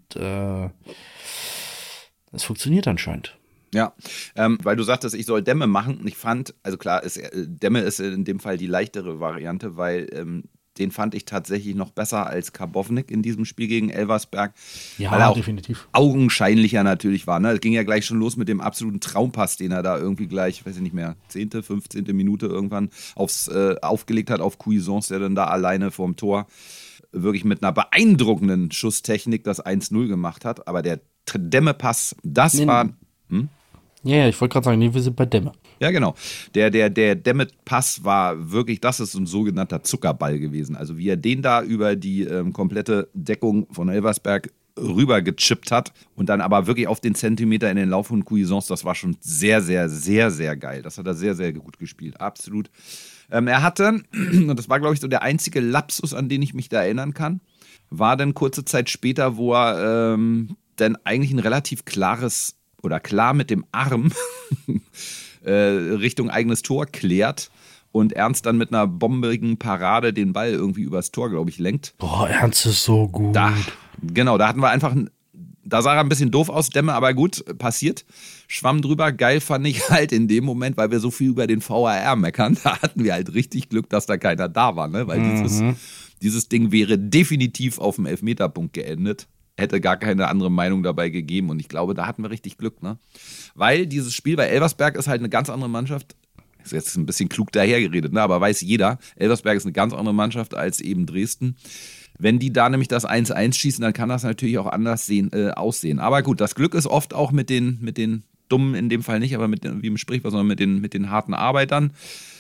S3: es funktioniert anscheinend.
S4: Ja, weil du sagtest, ich soll Demme machen. Ich fand, also klar, Demme ist in dem Fall die leichtere Variante, weil den fand ich tatsächlich noch besser als Karbovnik in diesem Spiel gegen Elversberg.
S3: Ja,
S4: weil er auch
S3: definitiv.
S4: Augenscheinlicher natürlich war. Ne? Es ging ja gleich schon los mit dem absoluten Traumpass, den er da irgendwie gleich, weiß ich nicht mehr, 10., 15. Minute irgendwann aufgelegt hat auf Cuisance, der dann da alleine vorm Tor wirklich mit einer beeindruckenden Schusstechnik das 1-0 gemacht hat. Aber der Demme-Pass, war...
S3: Ja, ich wollte gerade sagen, wir sind bei Demme.
S4: Ja, genau. Der Demme-Pass war wirklich, das ist ein sogenannter Zuckerball gewesen. Also wie er den da über die komplette Deckung von Elversberg rüber gechippt hat und dann aber wirklich auf den Zentimeter in den Lauf von Cuisance, das war schon sehr, sehr, sehr, sehr geil. Das hat er sehr, sehr gut gespielt. Absolut. Er hatte, und das war, glaube ich, so der einzige Lapsus, an den ich mich da erinnern kann, war dann kurze Zeit später, wo er dann eigentlich ein relativ klar mit dem Arm Richtung eigenes Tor klärt und Ernst dann mit einer bombigen Parade den Ball irgendwie übers Tor, glaube ich, lenkt.
S3: Boah, Ernst ist so gut.
S4: Da hatten wir einfach, da sah er ein bisschen doof aus, Demme, aber gut, passiert. Schwamm drüber, geil fand ich halt in dem Moment, weil wir so viel über den VAR meckern, da hatten wir halt richtig Glück, dass da keiner da war, ne? Weil dieses Ding wäre definitiv auf dem Elfmeterpunkt geendet. Hätte gar keine andere Meinung dabei gegeben. Und ich glaube, da hatten wir richtig Glück, ne? Weil dieses Spiel bei Elversberg ist halt eine ganz andere Mannschaft. Ist jetzt ein bisschen klug dahergeredet, ne? Aber weiß jeder, Elversberg ist eine ganz andere Mannschaft als eben Dresden. Wenn die da nämlich das 1-1 schießen, dann kann das natürlich auch anders aussehen. Aber gut, das Glück ist oft auch mit den Dummen, in dem Fall nicht, aber wie im Sprichwort, sondern mit den harten Arbeitern.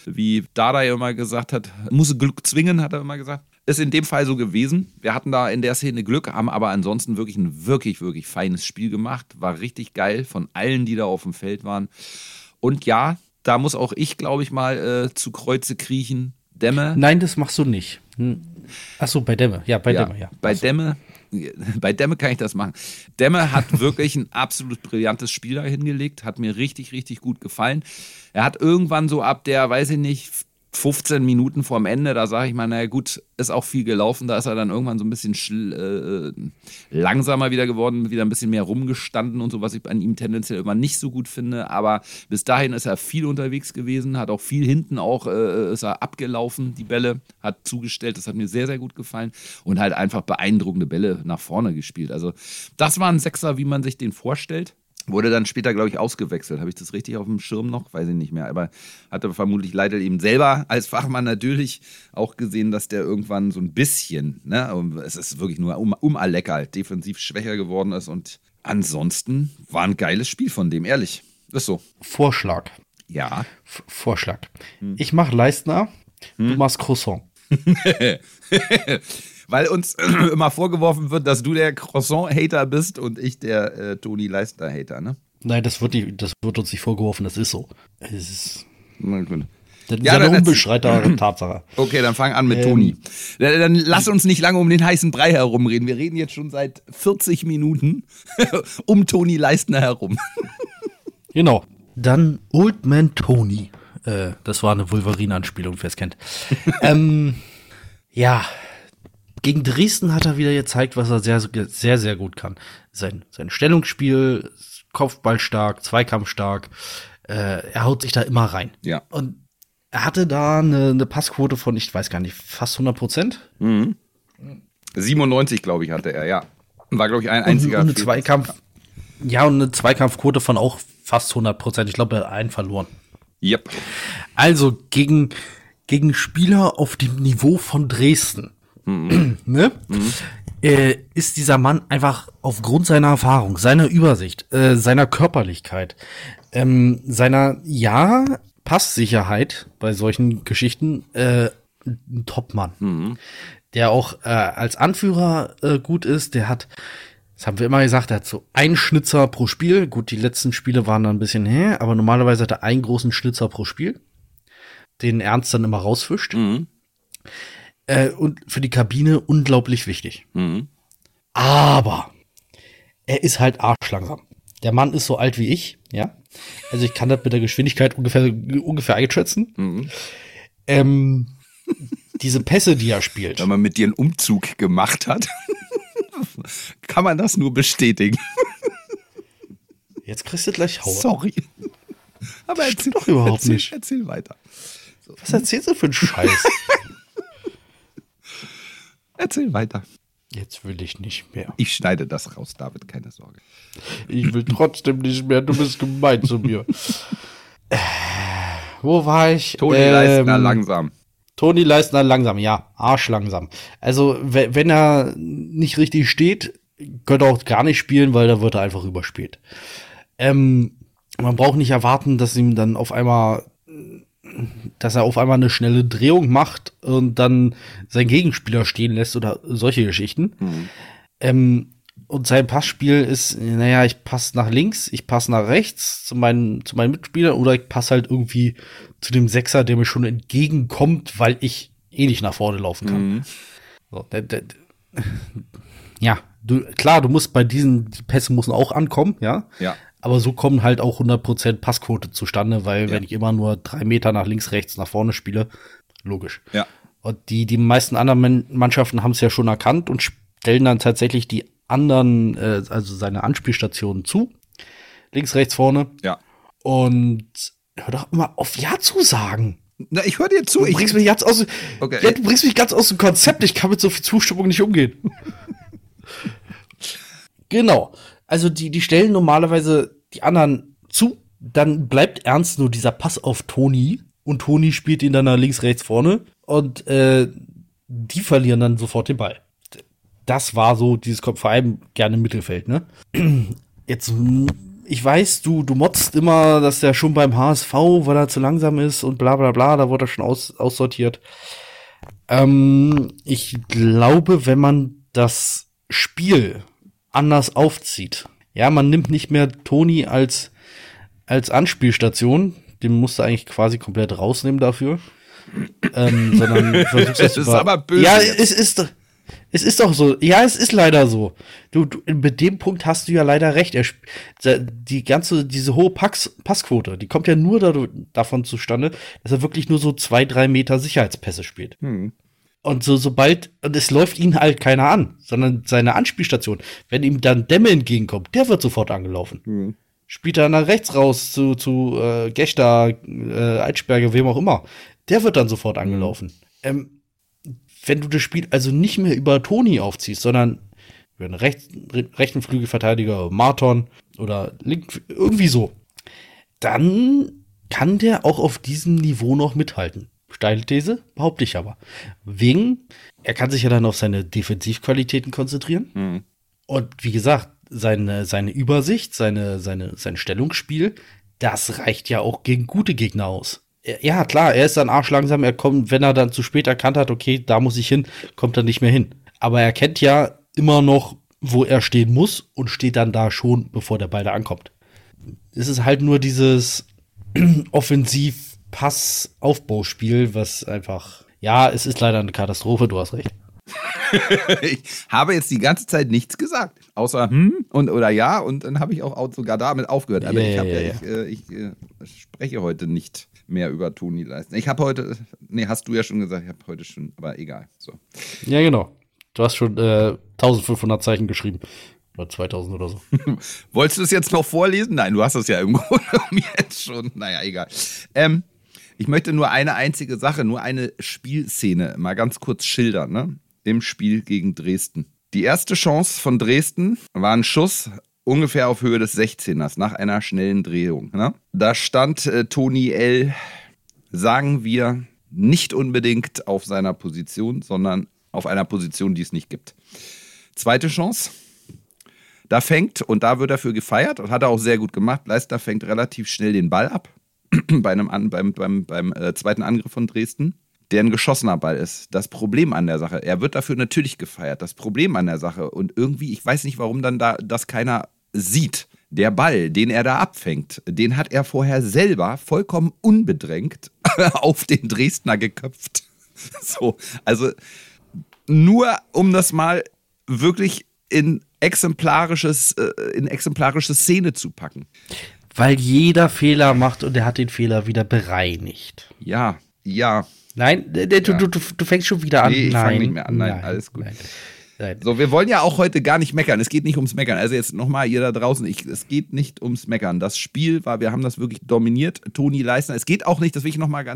S4: wie Dardai immer gesagt hat, muss Glück zwingen, hat er immer gesagt. Ist in dem Fall so gewesen. Wir hatten da in der Szene Glück, haben aber ansonsten wirklich ein wirklich feines Spiel gemacht. War richtig geil von allen, die da auf dem Feld waren. Und ja, da muss auch ich, glaube ich, mal zu Kreuze kriechen. Demme.
S3: Nein, das machst du nicht. Achso, bei Demme. Ja, bei Demme, ja.
S4: Bei Demme kann ich das machen. Demme hat wirklich ein absolut brillantes Spiel da hingelegt, hat mir richtig gut gefallen. Er hat irgendwann so ab der, weiß ich nicht, 15 Minuten vorm Ende, da sage ich mal, naja gut, ist auch viel gelaufen, da ist er dann irgendwann so ein bisschen langsamer wieder geworden, wieder ein bisschen mehr rumgestanden und so, was ich an ihm tendenziell immer nicht so gut finde, aber bis dahin ist er viel unterwegs gewesen, hat auch viel hinten auch, ist er abgelaufen, die Bälle, hat zugestellt, das hat mir sehr gut gefallen und halt einfach beeindruckende Bälle nach vorne gespielt, also das war ein Sechser, wie man sich den vorstellt. Wurde dann später, glaube ich, ausgewechselt. Habe ich das richtig auf dem Schirm noch? Weiß ich nicht mehr. Aber hatte vermutlich Leitl eben selber als Fachmann natürlich auch gesehen, dass der irgendwann so ein bisschen, ne, es ist wirklich nur Alecker, defensiv schwächer geworden ist. Und ansonsten war ein geiles Spiel von dem, ehrlich. Ist so.
S3: Vorschlag.
S4: Ja.
S3: Vorschlag. Ich mache Leistner, du machst Croissant.
S4: Weil uns immer vorgeworfen wird, dass du der Croissant-Hater bist und ich der Toni Leistner-Hater, ne?
S3: Nein, das wird uns nicht vorgeworfen, das ist so. Das ist
S4: ja,
S3: eine unbestreitbare Tatsache.
S4: Okay, dann fang an mit Toni. Dann lass uns nicht lange um den heißen Brei herumreden. Wir reden jetzt schon seit 40 Minuten um Toni Leistner herum.
S3: Genau. Dann Old Man Tony. Das war eine Wolverine-Anspielung, wer es kennt. Ja, gegen Dresden hat er wieder gezeigt, was er sehr gut kann. Sein Stellungsspiel, Kopfball stark, Zweikampf stark. Er haut sich da immer rein.
S4: Ja.
S3: Und er hatte da eine Passquote von, ich weiß gar nicht, fast 100%.
S4: 97, glaube ich, hatte er, ja. War, glaube ich, ein einziger.
S3: Und eine Zweikampfquote von auch fast 100%. Ich glaube, er hat einen verloren.
S4: Yep.
S3: Also gegen Spieler auf dem Niveau von Dresden, ne? Ist dieser Mann einfach aufgrund seiner Erfahrung, seiner Übersicht, seiner Körperlichkeit, seiner Passsicherheit bei solchen Geschichten ein Topmann, der auch als Anführer gut ist. Der hat, das haben wir immer gesagt, er hat so einen Schnitzer pro Spiel. Gut, die letzten Spiele waren dann ein bisschen aber normalerweise hat er einen großen Schnitzer pro Spiel, den Ernst dann immer rausfischt. Und für die Kabine unglaublich wichtig. Aber er ist halt arschlangsam. Der Mann ist so alt wie ich, ja. Also ich kann das mit der Geschwindigkeit ungefähr einschätzen. Diese Pässe, die er spielt.
S4: Wenn man mit dir einen Umzug gemacht hat, kann man das nur bestätigen.
S3: Jetzt kriegst du gleich Hauer.
S4: Sorry. Aber erzähl
S3: doch überhaupt nicht.
S4: Erzähl weiter. So.
S3: Was erzählst du für einen Scheiß?
S4: Erzähl weiter.
S3: Jetzt will ich nicht mehr.
S4: Ich schneide das raus, David, keine Sorge.
S3: Ich will trotzdem nicht mehr, du bist gemein zu mir. Wo war ich?
S4: Toni Leistner langsam.
S3: Toni Leistner langsam, ja, arschlangsam. Also, wenn er nicht richtig steht, könnte er auch gar nicht spielen, weil da wird er einfach überspielt. Man braucht nicht erwarten, dass ihm dann auf einmal eine schnelle Drehung macht und dann seinen Gegenspieler stehen lässt oder solche Geschichten. Und sein Passspiel ist, naja, ich passe nach links, ich passe nach rechts zu meinen Mitspielern oder ich passe halt irgendwie zu dem Sechser, der mir schon entgegenkommt, weil ich eh nicht nach vorne laufen kann. So, ja, du musst bei diesen Pässen müssen auch ankommen, ja.
S4: Ja.
S3: Aber so kommen halt auch 100% Passquote zustande, weil wenn ich immer nur 3 Meter nach links, rechts, nach vorne spiele, logisch.
S4: Ja.
S3: Und die meisten anderen Mannschaften haben es ja schon erkannt und stellen dann tatsächlich die anderen, also seine Anspielstationen zu. Links, rechts, vorne.
S4: Ja.
S3: Und hör doch immer auf Ja zu sagen.
S4: Na, ich höre dir zu.
S3: Du bringst mich jetzt
S4: Okay.
S3: Ja, du bringst mich ganz aus dem Konzept. Ich kann mit so viel Zustimmung nicht umgehen. Genau. Also die stellen normalerweise die anderen zu. Dann bleibt ernst nur dieser Pass auf Toni. Und Toni spielt ihn dann nach links, rechts, vorne. Und die verlieren dann sofort den Ball. Das war so, dieses kommt vor allem gerne im Mittelfeld, ne? Jetzt ich weiß, du motzt immer, dass der schon beim HSV, weil er zu langsam ist und bla bla bla, da wurde er schon aussortiert. Ich glaube, wenn man das Spiel anders aufzieht, ja, man nimmt nicht mehr Toni als Anspielstation, den musst du eigentlich quasi komplett rausnehmen dafür, sondern versuchst das
S4: ist aber böse.
S3: Ja,
S4: jetzt.
S3: es ist doch so. Ja, es ist leider so. Du mit dem Punkt hast du ja leider recht. Diese hohe Passquote, die kommt ja nur davon zustande, dass er wirklich nur so 2-3 Meter Sicherheitspässe spielt. Und sobald es läuft ihn halt keiner an, sondern seine Anspielstation, wenn ihm dann Demme entgegenkommt, der wird sofort angelaufen. Spielt er nach rechts raus zu Gechter, Eitschberger, wem auch immer, der wird dann sofort angelaufen. Wenn du das Spiel also nicht mehr über Toni aufziehst, sondern über einen rechten Flügelverteidiger, Marton oder irgendwie so, dann kann der auch auf diesem Niveau noch mithalten. Steile These, behaupte ich aber. Er kann sich ja dann auf seine Defensivqualitäten konzentrieren. Und wie gesagt, seine Übersicht, sein Stellungsspiel, das reicht ja auch gegen gute Gegner aus. Ja, klar, er ist dann arschlangsam, er kommt, wenn er dann zu spät erkannt hat, okay, da muss ich hin, kommt er nicht mehr hin. Aber er kennt ja immer noch, wo er stehen muss und steht dann da schon, bevor der Ball da ankommt. Es ist halt nur dieses Offensiv-Pass-Aufbauspiel, was einfach, ja, es ist leider eine Katastrophe, du hast recht.
S4: Ich habe jetzt die ganze Zeit nichts gesagt, außer oder ja, und dann habe ich auch sogar damit aufgehört. Aber ich spreche heute nicht mehr über Toni Leistner. Ich habe heute, hast du ja schon gesagt, ich habe heute schon, aber egal. So.
S3: Ja, genau. Du hast schon 1500 Zeichen geschrieben. Oder 2000 oder so.
S4: Wolltest du es jetzt noch vorlesen? Nein, du hast es ja im Grunde jetzt schon. Naja, egal. Ich möchte nur eine einzige Sache, nur eine Spielszene mal ganz kurz schildern, ne? Im Spiel gegen Dresden. Die erste Chance von Dresden war ein Schuss ungefähr auf Höhe des 16ers nach einer schnellen Drehung. Ne? Da stand Toni L., sagen wir, nicht unbedingt auf seiner Position, sondern auf einer Position, die es nicht gibt. Zweite Chance. Da wird er dafür gefeiert und hat er auch sehr gut gemacht. Leistner fängt relativ schnell den Ball ab beim zweiten Angriff von Dresden, der ein geschossener Ball ist. Das Problem an der Sache, er wird dafür natürlich gefeiert, das Problem an der Sache und irgendwie, ich weiß nicht, warum dann da das keiner sieht, der Ball, den er da abfängt, den hat er vorher selber vollkommen unbedrängt auf den Dresdner geköpft. So, also nur um das mal wirklich in exemplarische Szene zu packen.
S3: Weil jeder Fehler macht und er hat den Fehler wieder bereinigt.
S4: Ja.
S3: Nein, du fängst schon wieder an.
S4: Nee, ich fange nicht mehr an. Nein, alles gut. Nein. So, wir wollen ja auch heute gar nicht meckern. Es geht nicht ums Meckern. Also jetzt nochmal, ihr da draußen, es geht nicht ums Meckern. Das Spiel wir haben das wirklich dominiert. Toni Leistner. Es geht auch nicht, das will ich nochmal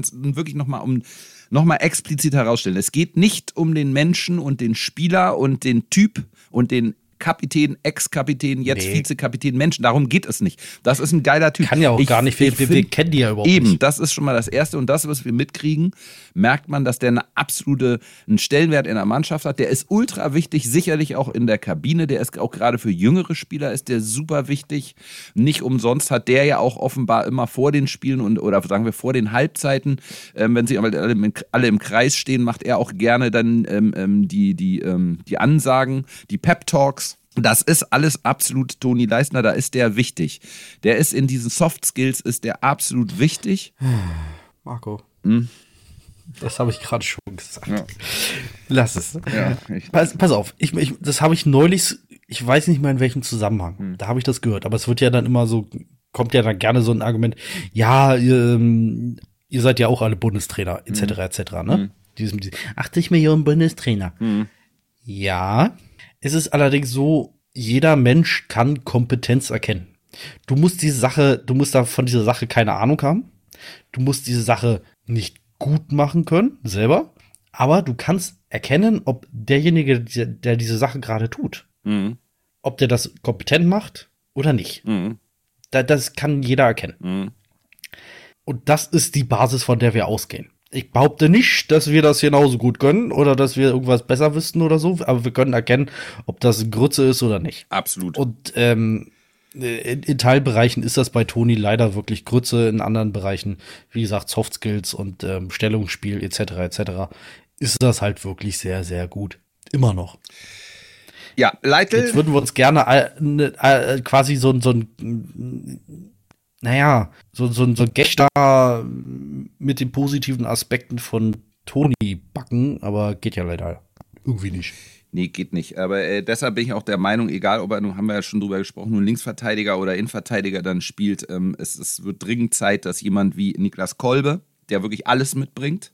S4: explizit herausstellen. Es geht nicht um den Menschen und den Spieler und den Typ und den Kapitän, Ex-Kapitän, jetzt Vizekapitän, Menschen. Darum geht es nicht. Das ist ein geiler Typ.
S3: Kann ja auch gar nicht. Wir kennen die ja überhaupt nicht.
S4: Eben, das ist schon mal das Erste. Und das, was wir mitkriegen, merkt man, dass der einen Stellenwert in der Mannschaft hat. Der ist ultra wichtig, sicherlich auch in der Kabine. Der ist auch gerade für jüngere Spieler ist der super wichtig. Nicht umsonst hat der ja auch offenbar immer vor den Spielen oder sagen wir vor den Halbzeiten, wenn sie alle im Kreis stehen, macht er auch gerne dann die Ansagen, die Pep-Talks. Das ist alles absolut Toni Leistner, da ist der wichtig. Der ist in diesen Soft Skills, ist der absolut wichtig.
S3: Marco. Das habe ich gerade schon gesagt. Ja. Lass es.
S4: Ja,
S3: pass auf, das habe ich neulich, ich weiß nicht mehr in welchem Zusammenhang, da habe ich das gehört, aber es wird ja dann immer so, kommt ja dann gerne so ein Argument, ja, ihr seid ja auch alle Bundestrainer, etc., ne? 80 Millionen Bundestrainer. Ja, es ist allerdings so, jeder Mensch kann Kompetenz erkennen. Du musst da von dieser Sache keine Ahnung haben. Du musst diese Sache nicht gut machen können, selber. Aber du kannst erkennen, ob derjenige, der diese Sache gerade tut, ob der das kompetent macht oder nicht. Das kann jeder erkennen. Und das ist die Basis, von der wir ausgehen. Ich behaupte nicht, dass wir das genauso gut können oder dass wir irgendwas besser wüssten oder so, aber wir können erkennen, ob das Grütze ist oder nicht.
S4: Absolut.
S3: Und In Teilbereichen ist das bei Toni leider wirklich Grütze, in anderen Bereichen, wie gesagt, Soft Skills und Stellungsspiel etc. ist das halt wirklich sehr, sehr gut. Immer noch.
S4: Ja, Leitl.
S3: Jetzt würden wir uns gerne quasi so ein Gächter mit den positiven Aspekten von Toni backen, aber geht ja leider irgendwie nicht.
S4: Nee, geht nicht. Aber deshalb bin ich auch der Meinung, egal ob er, nun haben wir ja schon drüber gesprochen, nun Linksverteidiger oder Innenverteidiger dann spielt, es wird dringend Zeit, dass jemand wie Niklas Kolbe, der wirklich alles mitbringt,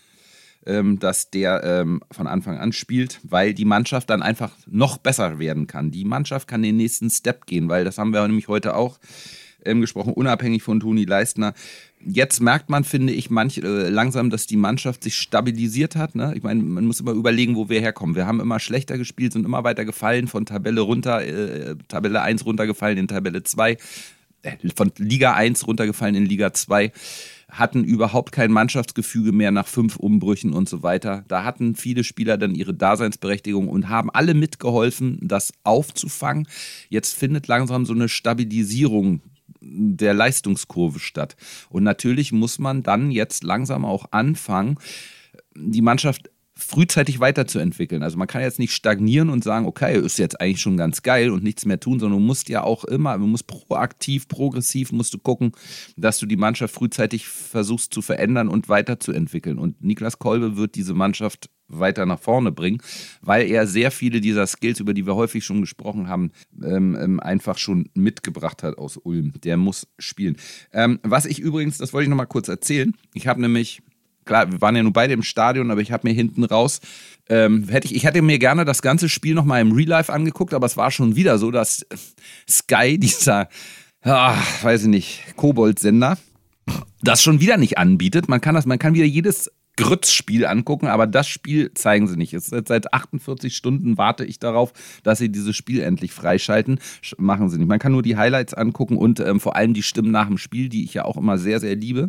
S4: dass der von Anfang an spielt, weil die Mannschaft dann einfach noch besser werden kann. Die Mannschaft kann den nächsten Step gehen, weil das haben wir nämlich heute auch gesprochen, unabhängig von Toni Leistner. Jetzt merkt man, finde ich, langsam, dass die Mannschaft sich stabilisiert hat. Ne? Ich meine, man muss immer überlegen, wo wir herkommen. Wir haben immer schlechter gespielt, sind immer weiter gefallen, von Tabelle runter, Tabelle 1 runtergefallen in Tabelle 2, von Liga 1 runtergefallen in Liga 2, hatten überhaupt kein Mannschaftsgefüge mehr nach 5 Umbrüchen und so weiter. Da hatten viele Spieler dann ihre Daseinsberechtigung und haben alle mitgeholfen, das aufzufangen. Jetzt findet langsam so eine Stabilisierung der Leistungskurve statt. Und natürlich muss man dann jetzt langsam auch anfangen, die Mannschaft frühzeitig weiterzuentwickeln. Also man kann jetzt nicht stagnieren und sagen, okay, ist jetzt eigentlich schon ganz geil und nichts mehr tun, sondern du musst ja auch immer, du musst proaktiv, progressiv, musst du gucken, dass du die Mannschaft frühzeitig versuchst zu verändern und weiterzuentwickeln. Und Niklas Kolbe wird diese Mannschaft weiter nach vorne bringen, weil er sehr viele dieser Skills, über die wir häufig schon gesprochen haben, einfach schon mitgebracht hat aus Ulm. Der muss spielen. Was ich übrigens, das wollte ich noch mal kurz erzählen, ich habe nämlich, klar, wir waren ja nur beide im Stadion, aber ich habe mir hinten raus, ich hätte mir gerne das ganze Spiel noch mal im Real Life angeguckt, aber es war schon wieder so, dass Sky, dieser, weiß ich nicht, Kobold-Sender, das schon wieder nicht anbietet. Man kann wieder jedes Grützspiel angucken, aber das Spiel zeigen sie nicht. Seit 48 Stunden warte ich darauf, dass sie dieses Spiel endlich freischalten. Machen sie nicht. Man kann nur die Highlights angucken und vor allem die Stimmen nach dem Spiel, die ich ja auch immer sehr, sehr liebe.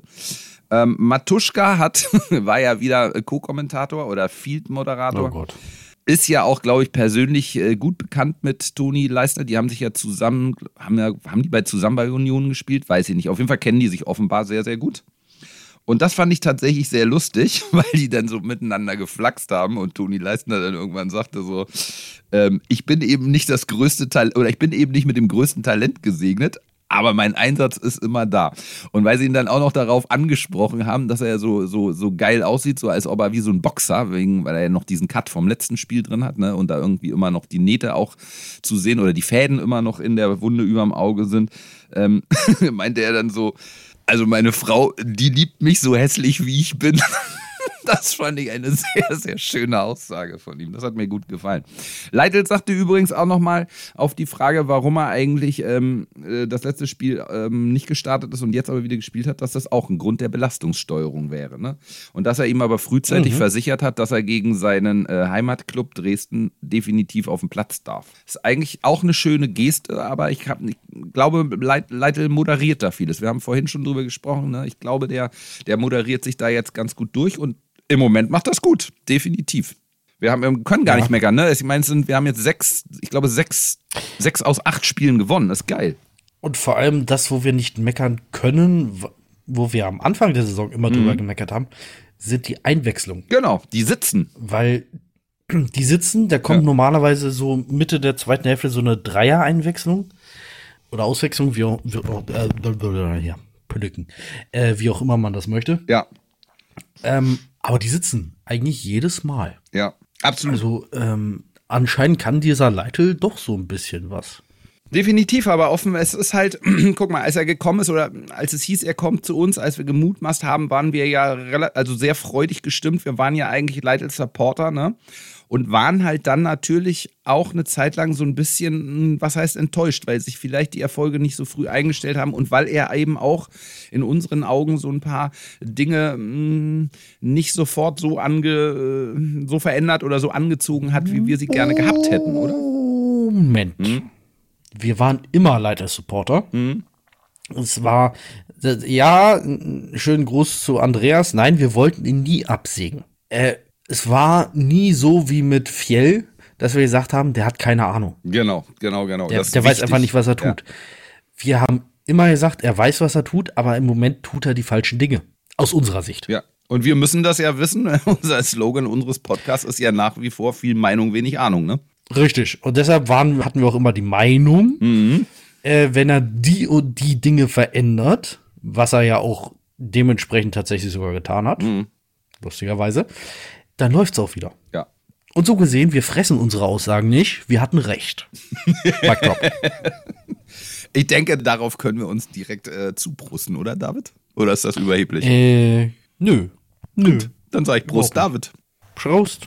S4: Matuschka war ja wieder Co-Kommentator oder Field-Moderator.
S3: Oh Gott.
S4: Ist ja auch, glaube ich, persönlich gut bekannt mit Toni Leistner. Die haben sich ja zusammen, haben die zusammen bei Union gespielt? Weiß ich nicht. Auf jeden Fall kennen die sich offenbar sehr, sehr gut. Und das fand ich tatsächlich sehr lustig, weil die dann so miteinander geflaxt haben und Toni Leistner dann irgendwann sagte so, ich bin eben nicht das größte Talent, oder ich bin eben nicht mit dem größten Talent gesegnet, aber mein Einsatz ist immer da. Und weil sie ihn dann auch noch darauf angesprochen haben, dass er so geil aussieht, so als ob er wie so ein Boxer, weil er ja noch diesen Cut vom letzten Spiel drin hat, ne, und da irgendwie immer noch die Nähte auch zu sehen oder die Fäden immer noch in der Wunde überm Auge sind, meinte er dann so, also meine Frau, die liebt mich so hässlich, wie ich bin. Das fand ich eine sehr, sehr schöne Aussage von ihm. Das hat mir gut gefallen. Leitl sagte übrigens auch nochmal auf die Frage, warum er eigentlich das letzte Spiel nicht gestartet ist und jetzt aber wieder gespielt hat, dass das auch ein Grund der Belastungssteuerung wäre. Ne? Und dass er ihm aber frühzeitig versichert hat, dass er gegen seinen Heimatclub Dresden definitiv auf den Platz darf. Ist eigentlich auch eine schöne Geste, aber ich glaube, Leitl moderiert da vieles. Wir haben vorhin schon drüber gesprochen. Ne? Ich glaube, der moderiert sich da jetzt ganz gut durch und im Moment macht das gut, definitiv. Wir können gar nicht meckern, ne? Ich meine, wir haben jetzt 6 aus 8 Spielen gewonnen, das ist geil.
S3: Und vor allem das, wo wir nicht meckern können, wo wir am Anfang der Saison immer drüber gemeckert haben, sind die Einwechslungen.
S4: Genau, die sitzen.
S3: Weil die sitzen, da kommt normalerweise so Mitte der zweiten Hälfte so eine Dreier-Einwechslung oder Auswechslung, wie auch immer man das möchte.
S4: Ja.
S3: Aber die sitzen eigentlich jedes Mal.
S4: Ja, absolut.
S3: Also anscheinend kann dieser Leitl doch so ein bisschen was.
S4: Definitiv, aber offen, es ist halt, guck mal, als er gekommen ist oder als es hieß, er kommt zu uns, als wir gemutmaßt haben, waren wir ja sehr freudig gestimmt. Wir waren ja eigentlich Leitls Supporter, ne? Und waren halt dann natürlich auch eine Zeit lang so ein bisschen, was heißt enttäuscht, weil sich vielleicht die Erfolge nicht so früh eingestellt haben und weil er eben auch in unseren Augen so ein paar Dinge nicht sofort so verändert oder so angezogen hat, wie wir sie gerne gehabt hätten, oder?
S3: Moment. Wir waren immer Leiter-Supporter. Es war, schönen Gruß zu Andreas. Nein, wir wollten ihn nie absägen. Es war nie so wie mit Fjell, dass wir gesagt haben, der hat keine Ahnung.
S4: Genau.
S3: Der
S4: Das ist
S3: weiß
S4: wichtig.
S3: einfach nicht, was er tut. Wir haben immer gesagt, er weiß, was er tut, aber im Moment tut er die falschen Dinge. Aus unserer Sicht.
S4: Ja. Und wir müssen das ja wissen. Unser Slogan unseres Podcasts ist ja nach wie vor viel Meinung, wenig Ahnung, ne?
S3: Richtig. Und deshalb hatten wir auch immer die Meinung, wenn er die und die Dinge verändert, was er ja auch dementsprechend tatsächlich sogar getan hat, lustigerweise, dann läuft's auch wieder.
S4: Ja.
S3: Und so gesehen, wir fressen unsere Aussagen nicht. Wir hatten recht. Mic drop.
S4: Ich denke, darauf können wir uns direkt zubrusten, oder David? Oder ist das überheblich?
S3: Nö.
S4: Dann sage ich Prost, David.
S3: Prost.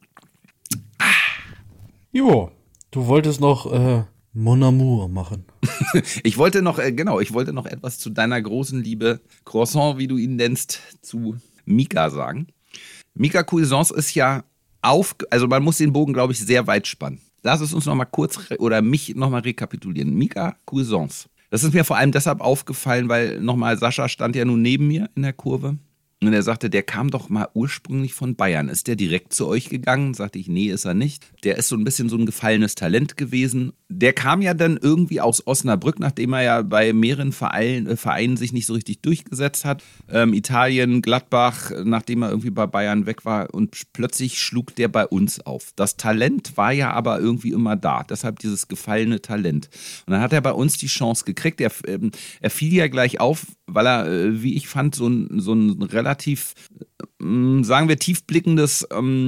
S3: Jo, du wolltest noch Mon Amour machen.
S4: Ich wollte noch etwas zu deiner großen Liebe Croissant, wie du ihn nennst, zu Mika sagen. Mika Cuisance ist ja also man muss den Bogen, glaube ich, sehr weit spannen. Lass es uns nochmal mich nochmal rekapitulieren. Mika Cuisance. Das ist mir vor allem deshalb aufgefallen, weil nochmal Sascha stand ja nun neben mir in der Kurve. Und er sagte, der kam doch mal ursprünglich von Bayern. Ist der direkt zu euch gegangen? Sagte ich, nee, ist er nicht. Der ist so ein bisschen so ein gefallenes Talent gewesen. Der kam ja dann irgendwie aus Osnabrück, nachdem er ja bei mehreren Vereinen sich nicht so richtig durchgesetzt hat. Italien, Gladbach, nachdem er irgendwie bei Bayern weg war. Und plötzlich schlug der bei uns auf. Das Talent war ja aber irgendwie immer da. Deshalb dieses gefallene Talent. Und dann hat er bei uns die Chance gekriegt. Er fiel ja gleich auf, weil er, wie ich fand, so ein relativ, sagen wir, tiefblickendes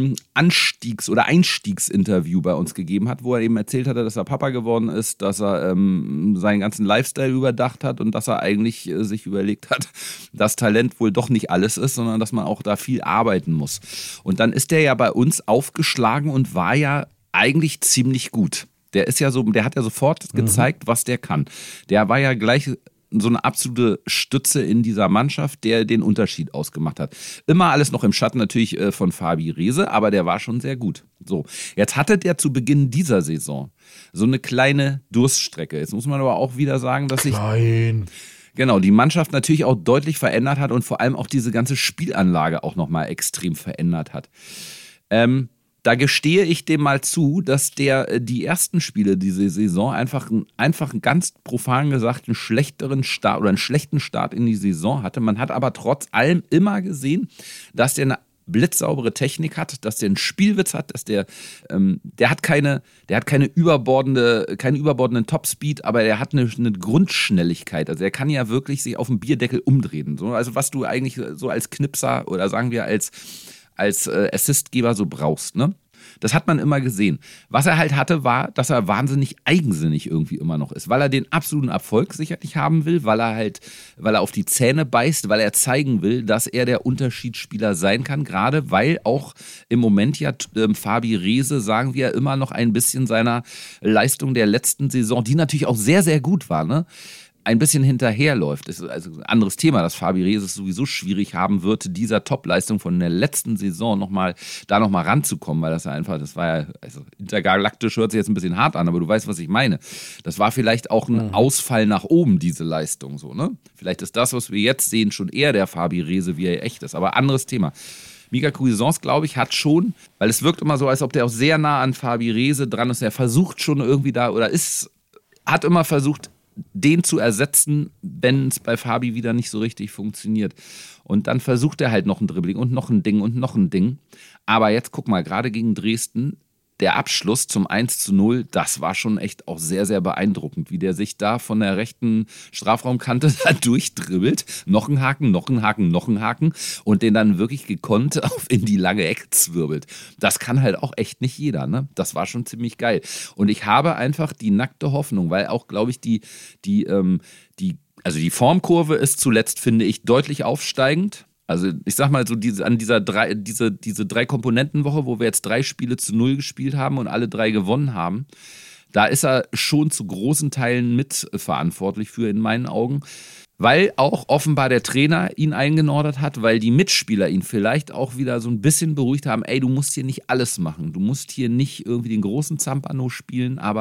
S4: Einstiegsinterview bei uns gegeben hat, wo er eben erzählt hatte, dass er Papa geworden ist, dass er seinen ganzen Lifestyle überdacht hat und dass er eigentlich sich überlegt hat, dass Talent wohl doch nicht alles ist, sondern dass man auch da viel arbeiten muss. Und dann ist der ja bei uns aufgeschlagen und war ja eigentlich ziemlich gut. Der hat ja sofort gezeigt, was der kann. Der war ja gleich so eine absolute Stütze in dieser Mannschaft, der den Unterschied ausgemacht hat. Immer alles noch im Schatten natürlich von Fabi Rehse, aber der war schon sehr gut. So, jetzt hatte der zu Beginn dieser Saison so eine kleine Durststrecke. Jetzt muss man aber auch wieder sagen, dass sich die Mannschaft natürlich auch deutlich verändert hat und vor allem auch diese ganze Spielanlage auch nochmal extrem verändert hat. Da gestehe ich dem mal zu, dass der die ersten Spiele diese Saison einfach ganz profan gesagt einen schlechten Start in die Saison hatte. Man hat aber trotz allem immer gesehen, dass der eine blitzsaubere Technik hat, dass der einen Spielwitz hat, dass der hat keine überbordenden Topspeed, aber der hat eine Grundschnelligkeit. Also er kann ja wirklich sich auf dem Bierdeckel umdrehen. So, also was du eigentlich so als Knipser oder sagen wir als Assistgeber so brauchst, ne? Das hat man immer gesehen. Was er halt hatte, war, dass er wahnsinnig eigensinnig irgendwie immer noch ist, weil er den absoluten Erfolg sicherlich haben will, weil er auf die Zähne beißt, weil er zeigen will, dass er der Unterschiedsspieler sein kann, gerade weil auch im Moment ja Fabi Rehse, sagen wir, immer noch ein bisschen seiner Leistung der letzten Saison, die natürlich auch sehr, sehr gut war, ne? Ein bisschen hinterherläuft. Das ist also ein anderes Thema, dass Fabi Rehse es sowieso schwierig haben wird, dieser Topleistung von der letzten Saison nochmal ranzukommen, weil das war ja, also intergalaktisch hört sich jetzt ein bisschen hart an, aber du weißt, was ich meine. Das war vielleicht auch ein Ausfall nach oben, diese Leistung, so, ne? Vielleicht ist das, was wir jetzt sehen, schon eher der Fabi Rehse, wie er echt ist, aber anderes Thema. Mika Cuisance, glaube ich, hat schon, weil es wirkt immer so, als ob der auch sehr nah an Fabi Rehse dran ist, er versucht schon irgendwie hat immer versucht, den zu ersetzen, wenn es bei Fabi wieder nicht so richtig funktioniert. Und dann versucht er halt noch ein Dribbling und noch ein Ding und noch ein Ding. Aber jetzt guck mal, gerade gegen Dresden, der Abschluss zum 1:0, das war schon echt auch sehr, sehr beeindruckend, wie der sich da von der rechten Strafraumkante da durchdribbelt. Noch ein Haken, noch ein Haken, noch ein Haken und den dann wirklich gekonnt in die lange Ecke zwirbelt. Das kann halt auch echt nicht jeder, ne? Das war schon ziemlich geil. Und ich habe einfach die nackte Hoffnung, weil auch, glaube ich, die Formkurve ist zuletzt, finde ich, deutlich aufsteigend. Also ich sag mal so, diese 3-Komponenten-Woche, wo wir jetzt 3 Spiele zu 0 gespielt haben und alle 3 gewonnen haben, da ist er schon zu großen Teilen mitverantwortlich für in meinen Augen, weil auch offenbar der Trainer ihn eingenordet hat, weil die Mitspieler ihn vielleicht auch wieder so ein bisschen beruhigt haben, ey, du musst hier nicht alles machen, du musst hier nicht irgendwie den großen Zampano spielen, aber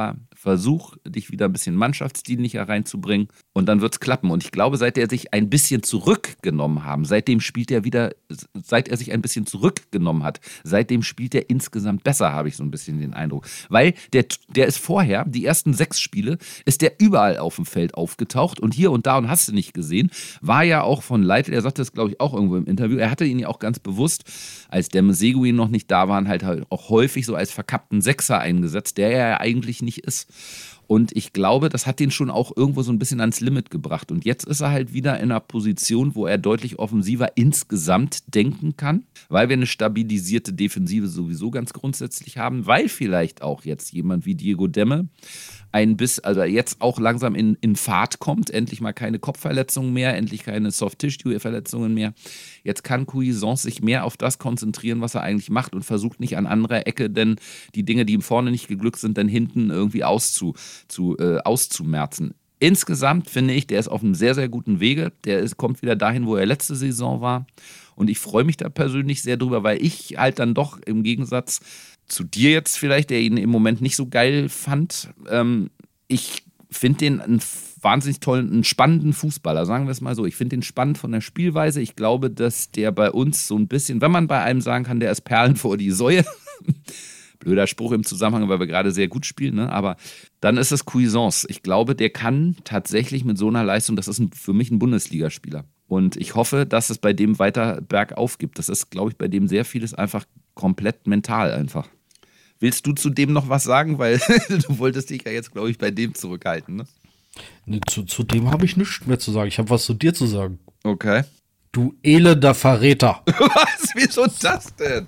S4: versuch dich wieder ein bisschen mannschaftsdienlicher reinzubringen und dann wird's klappen. Und ich glaube, seit er sich ein bisschen zurückgenommen seitdem spielt er wieder, seit er sich ein bisschen zurückgenommen hat, seitdem spielt er insgesamt besser, habe ich so ein bisschen den Eindruck. Weil der ist vorher, die ersten 6 Spiele, ist der überall auf dem Feld aufgetaucht und hier und da und hast du nicht gesehen, war ja auch von Leitl, er sagte das glaube ich auch irgendwo im Interview, er hatte ihn ja auch ganz bewusst, als der Seguin noch nicht da waren, halt auch häufig so als verkappten Sechser eingesetzt, der er ja eigentlich nicht ist. Und ich glaube, das hat den schon auch irgendwo so ein bisschen ans Limit gebracht. Und jetzt ist er halt wieder in einer Position, wo er deutlich offensiver insgesamt denken kann, weil wir eine stabilisierte Defensive sowieso ganz grundsätzlich haben, weil vielleicht auch jetzt jemand wie Diego Demme also jetzt auch langsam in Fahrt kommt, endlich mal keine Kopfverletzungen mehr, endlich keine Soft-Tissue-Verletzungen mehr. Jetzt kann Cuisance sich mehr auf das konzentrieren, was er eigentlich macht und versucht nicht an anderer Ecke, denn die Dinge, die ihm vorne nicht geglückt sind, dann hinten irgendwie auszumerzen. Insgesamt finde ich, der ist auf einem sehr, sehr guten Wege. Kommt wieder dahin, wo er letzte Saison war. Und ich freue mich da persönlich sehr drüber, weil ich halt dann doch im Gegensatz zu dir jetzt vielleicht, der ihn im Moment nicht so geil fand, ich finde den einen wahnsinnig tollen, einen spannenden Fußballer, sagen wir es mal so. Ich finde den spannend von der Spielweise. Ich glaube, dass der bei uns so ein bisschen, wenn man bei einem sagen kann, der ist Perlen vor die Säue, blöder Spruch im Zusammenhang, weil wir gerade sehr gut spielen, ne? Aber dann ist es Cuisance. Ich glaube, der kann tatsächlich mit so einer Leistung, das ist für mich ein Bundesligaspieler. Und ich hoffe, dass es bei dem weiter bergauf gibt. Das ist, glaube ich, bei dem sehr vieles einfach komplett mental einfach. Willst du zu dem noch was sagen? Weil du wolltest dich ja jetzt, glaube ich, bei dem zurückhalten, ne?
S3: Nee, zu dem habe ich nichts mehr zu sagen. Ich habe was zu dir zu sagen.
S4: Okay.
S3: Du elender Verräter.
S4: Was? Wieso das denn?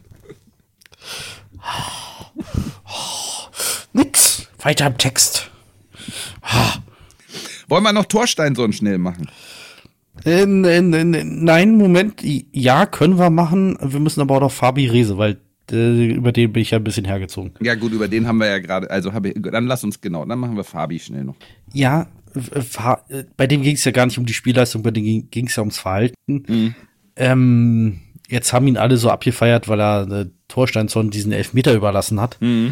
S3: Nix. Weiter im Text.
S4: Wollen wir noch Torsteinsohn schnell machen?
S3: Nein, Moment. Ja, können wir machen. Wir müssen aber auch noch Fabi Rehse, weil über den bin ich ja ein bisschen hergezogen.
S4: Ja gut, über den haben wir ja gerade, dann lass uns dann machen wir Fabi schnell noch.
S3: Ja, bei dem ging es ja gar nicht um die Spielleistung, bei dem ging es ja ums Verhalten. Mhm. Jetzt haben ihn alle so abgefeiert, weil er Torsteinsson diesen Elfmeter überlassen hat.
S4: Mhm.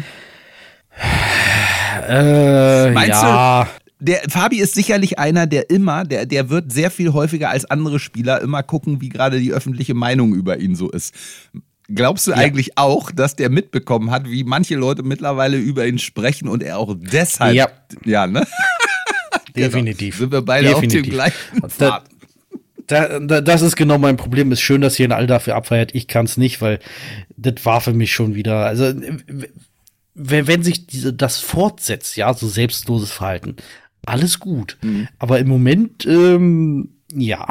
S3: Meinst du,
S4: der Fabi ist sicherlich einer, der wird sehr viel häufiger als andere Spieler immer gucken, wie gerade die öffentliche Meinung über ihn so ist. Glaubst du eigentlich auch, dass der mitbekommen hat, wie manche Leute mittlerweile über ihn sprechen und er auch deshalb, ja ne?
S3: Definitiv.
S4: Genau. Sind wir beide auf dem gleichen Pfad.
S3: Das ist genau mein Problem. Ist schön, dass ihr ihn alle dafür abfeiert. Ich kann es nicht, weil das war für mich schon wieder, also wenn sich das fortsetzt, ja, so selbstloses Verhalten, alles gut. Mhm. Aber im Moment, ja.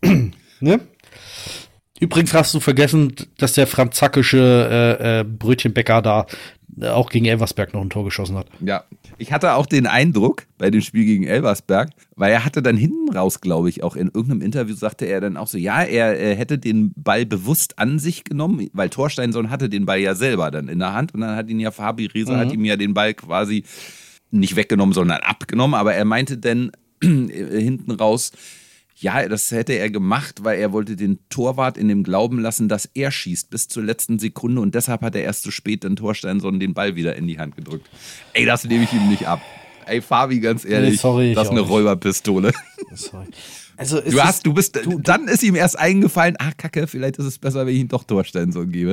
S3: Ne? Übrigens hast du vergessen, dass der franzakische Brötchenbäcker da auch gegen Elversberg noch ein Tor geschossen hat.
S4: Ja, ich hatte auch den Eindruck bei dem Spiel gegen Elversberg, weil er hatte dann hinten raus, glaube ich, auch in irgendeinem Interview sagte er dann auch so, ja, er hätte den Ball bewusst an sich genommen, weil Torsteinsson hatte den Ball ja selber dann in der Hand und dann hat ihn ja Fabi Rehse, hat ihm ja den Ball quasi nicht weggenommen, sondern abgenommen, aber er meinte dann hinten raus, ja, das hätte er gemacht, weil er wollte den Torwart in dem Glauben lassen, dass er schießt bis zur letzten Sekunde und deshalb hat er erst zu spät den Torsteinsson den Ball wieder in die Hand gedrückt. Ey, das nehme ich ihm nicht ab. Ey, Fabi, ganz ehrlich, sorry, das ist eine Räuberpistole. Sorry. Also dann ist ihm erst eingefallen, ach Kacke, vielleicht ist es besser, wenn ich ihm doch Torsteinsson gebe.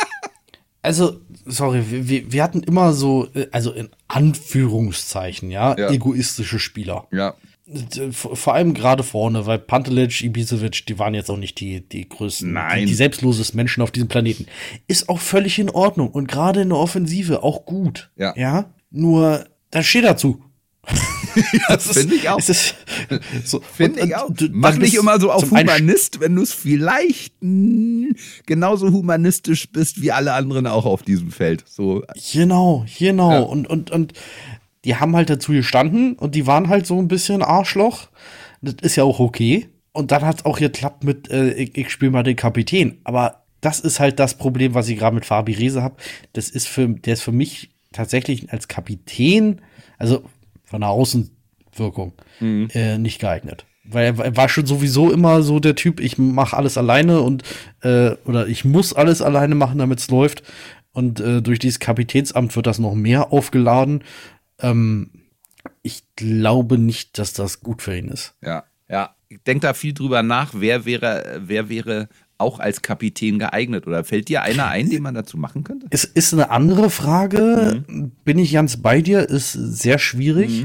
S3: Also, sorry, wir hatten immer so, also in Anführungszeichen, ja, egoistische Spieler.
S4: Ja.
S3: Vor allem gerade vorne, weil Pantelic, Ibisevic, die waren jetzt auch nicht die größten, die selbstlosesten Menschen auf diesem Planeten. Ist auch völlig in Ordnung und gerade in der Offensive auch gut. Ja? Nur, da steht dazu.
S4: Das finde ich auch.
S3: So,
S4: finde ich auch. Mach nicht immer so auf Humanist, wenn du es vielleicht genauso humanistisch bist wie alle anderen auch auf diesem Feld. So.
S3: Genau. Ja. Und die haben halt dazu gestanden und die waren halt so ein bisschen Arschloch. Das ist ja auch okay. Und dann hat es auch geklappt mit, ich spiele mal den Kapitän. Aber das ist halt das Problem, was ich gerade mit Fabi Rehse habe. Der ist für mich tatsächlich als Kapitän, also von der Außenwirkung, nicht geeignet. Weil er war schon sowieso immer so der Typ, ich mache alles alleine und oder ich muss alles alleine machen, damit es läuft. Und durch dieses Kapitänsamt wird das noch mehr aufgeladen. Ich glaube nicht, dass das gut für ihn ist.
S4: Ja. Ich denke da viel drüber nach, wer wäre auch als Kapitän geeignet? Oder fällt dir einer ein, den man dazu machen könnte?
S3: Es ist eine andere Frage. Bin ich ganz bei dir? Ist sehr schwierig.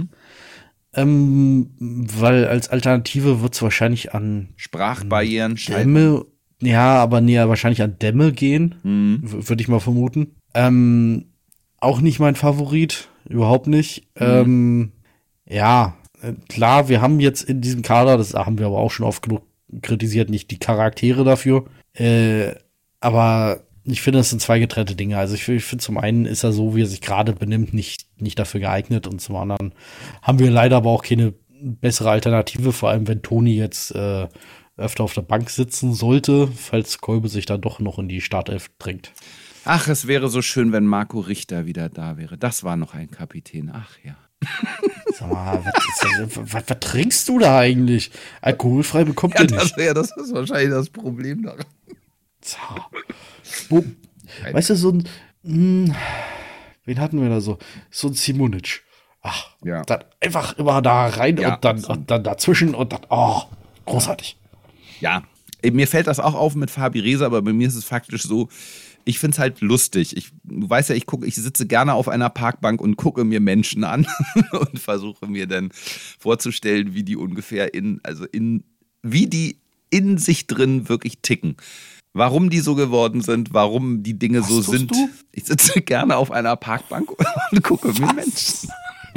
S3: Weil als Alternative wird es wahrscheinlich an
S4: Sprachbarrieren,
S3: Dämme, ja, aber näher wahrscheinlich an Dämme gehen, würde ich mal vermuten. Auch nicht mein Favorit, überhaupt nicht. Ja, klar, wir haben jetzt in diesem Kader, das haben wir aber auch schon oft genug kritisiert, nicht die Charaktere dafür. Aber ich finde, das sind zwei getrennte Dinge. Also ich finde, zum einen ist er so, wie er sich gerade benimmt, nicht dafür geeignet. Und zum anderen haben wir leider aber auch keine bessere Alternative, vor allem wenn Toni jetzt öfter auf der Bank sitzen sollte, falls Kolbe sich dann doch noch in die Startelf drängt.
S4: Ach, es wäre so schön, wenn Marco Richter wieder da wäre. Das war noch ein Kapitän. Ach ja.
S3: Sag mal, was trinkst du da eigentlich? Alkoholfrei bekommt ihr nicht.
S4: Das ist wahrscheinlich das Problem daran.
S3: Weißt du, so ein wen hatten wir da so? So ein Simonic. Ach,
S4: ja.
S3: Dann einfach immer da rein
S4: Ja,
S3: und dann dazwischen und dann, großartig.
S4: Ja, mir fällt das auch auf mit Fabi Reza, aber bei mir ist es faktisch so, ich finde es halt lustig. Du weißt ja, ich sitze gerne auf einer Parkbank und gucke mir Menschen an und versuche mir dann vorzustellen, wie die ungefähr wie die in sich drin wirklich ticken. Warum die so geworden sind, warum die Dinge so sind.
S3: Du?
S4: Ich sitze gerne auf einer Parkbank und gucke mir Menschen.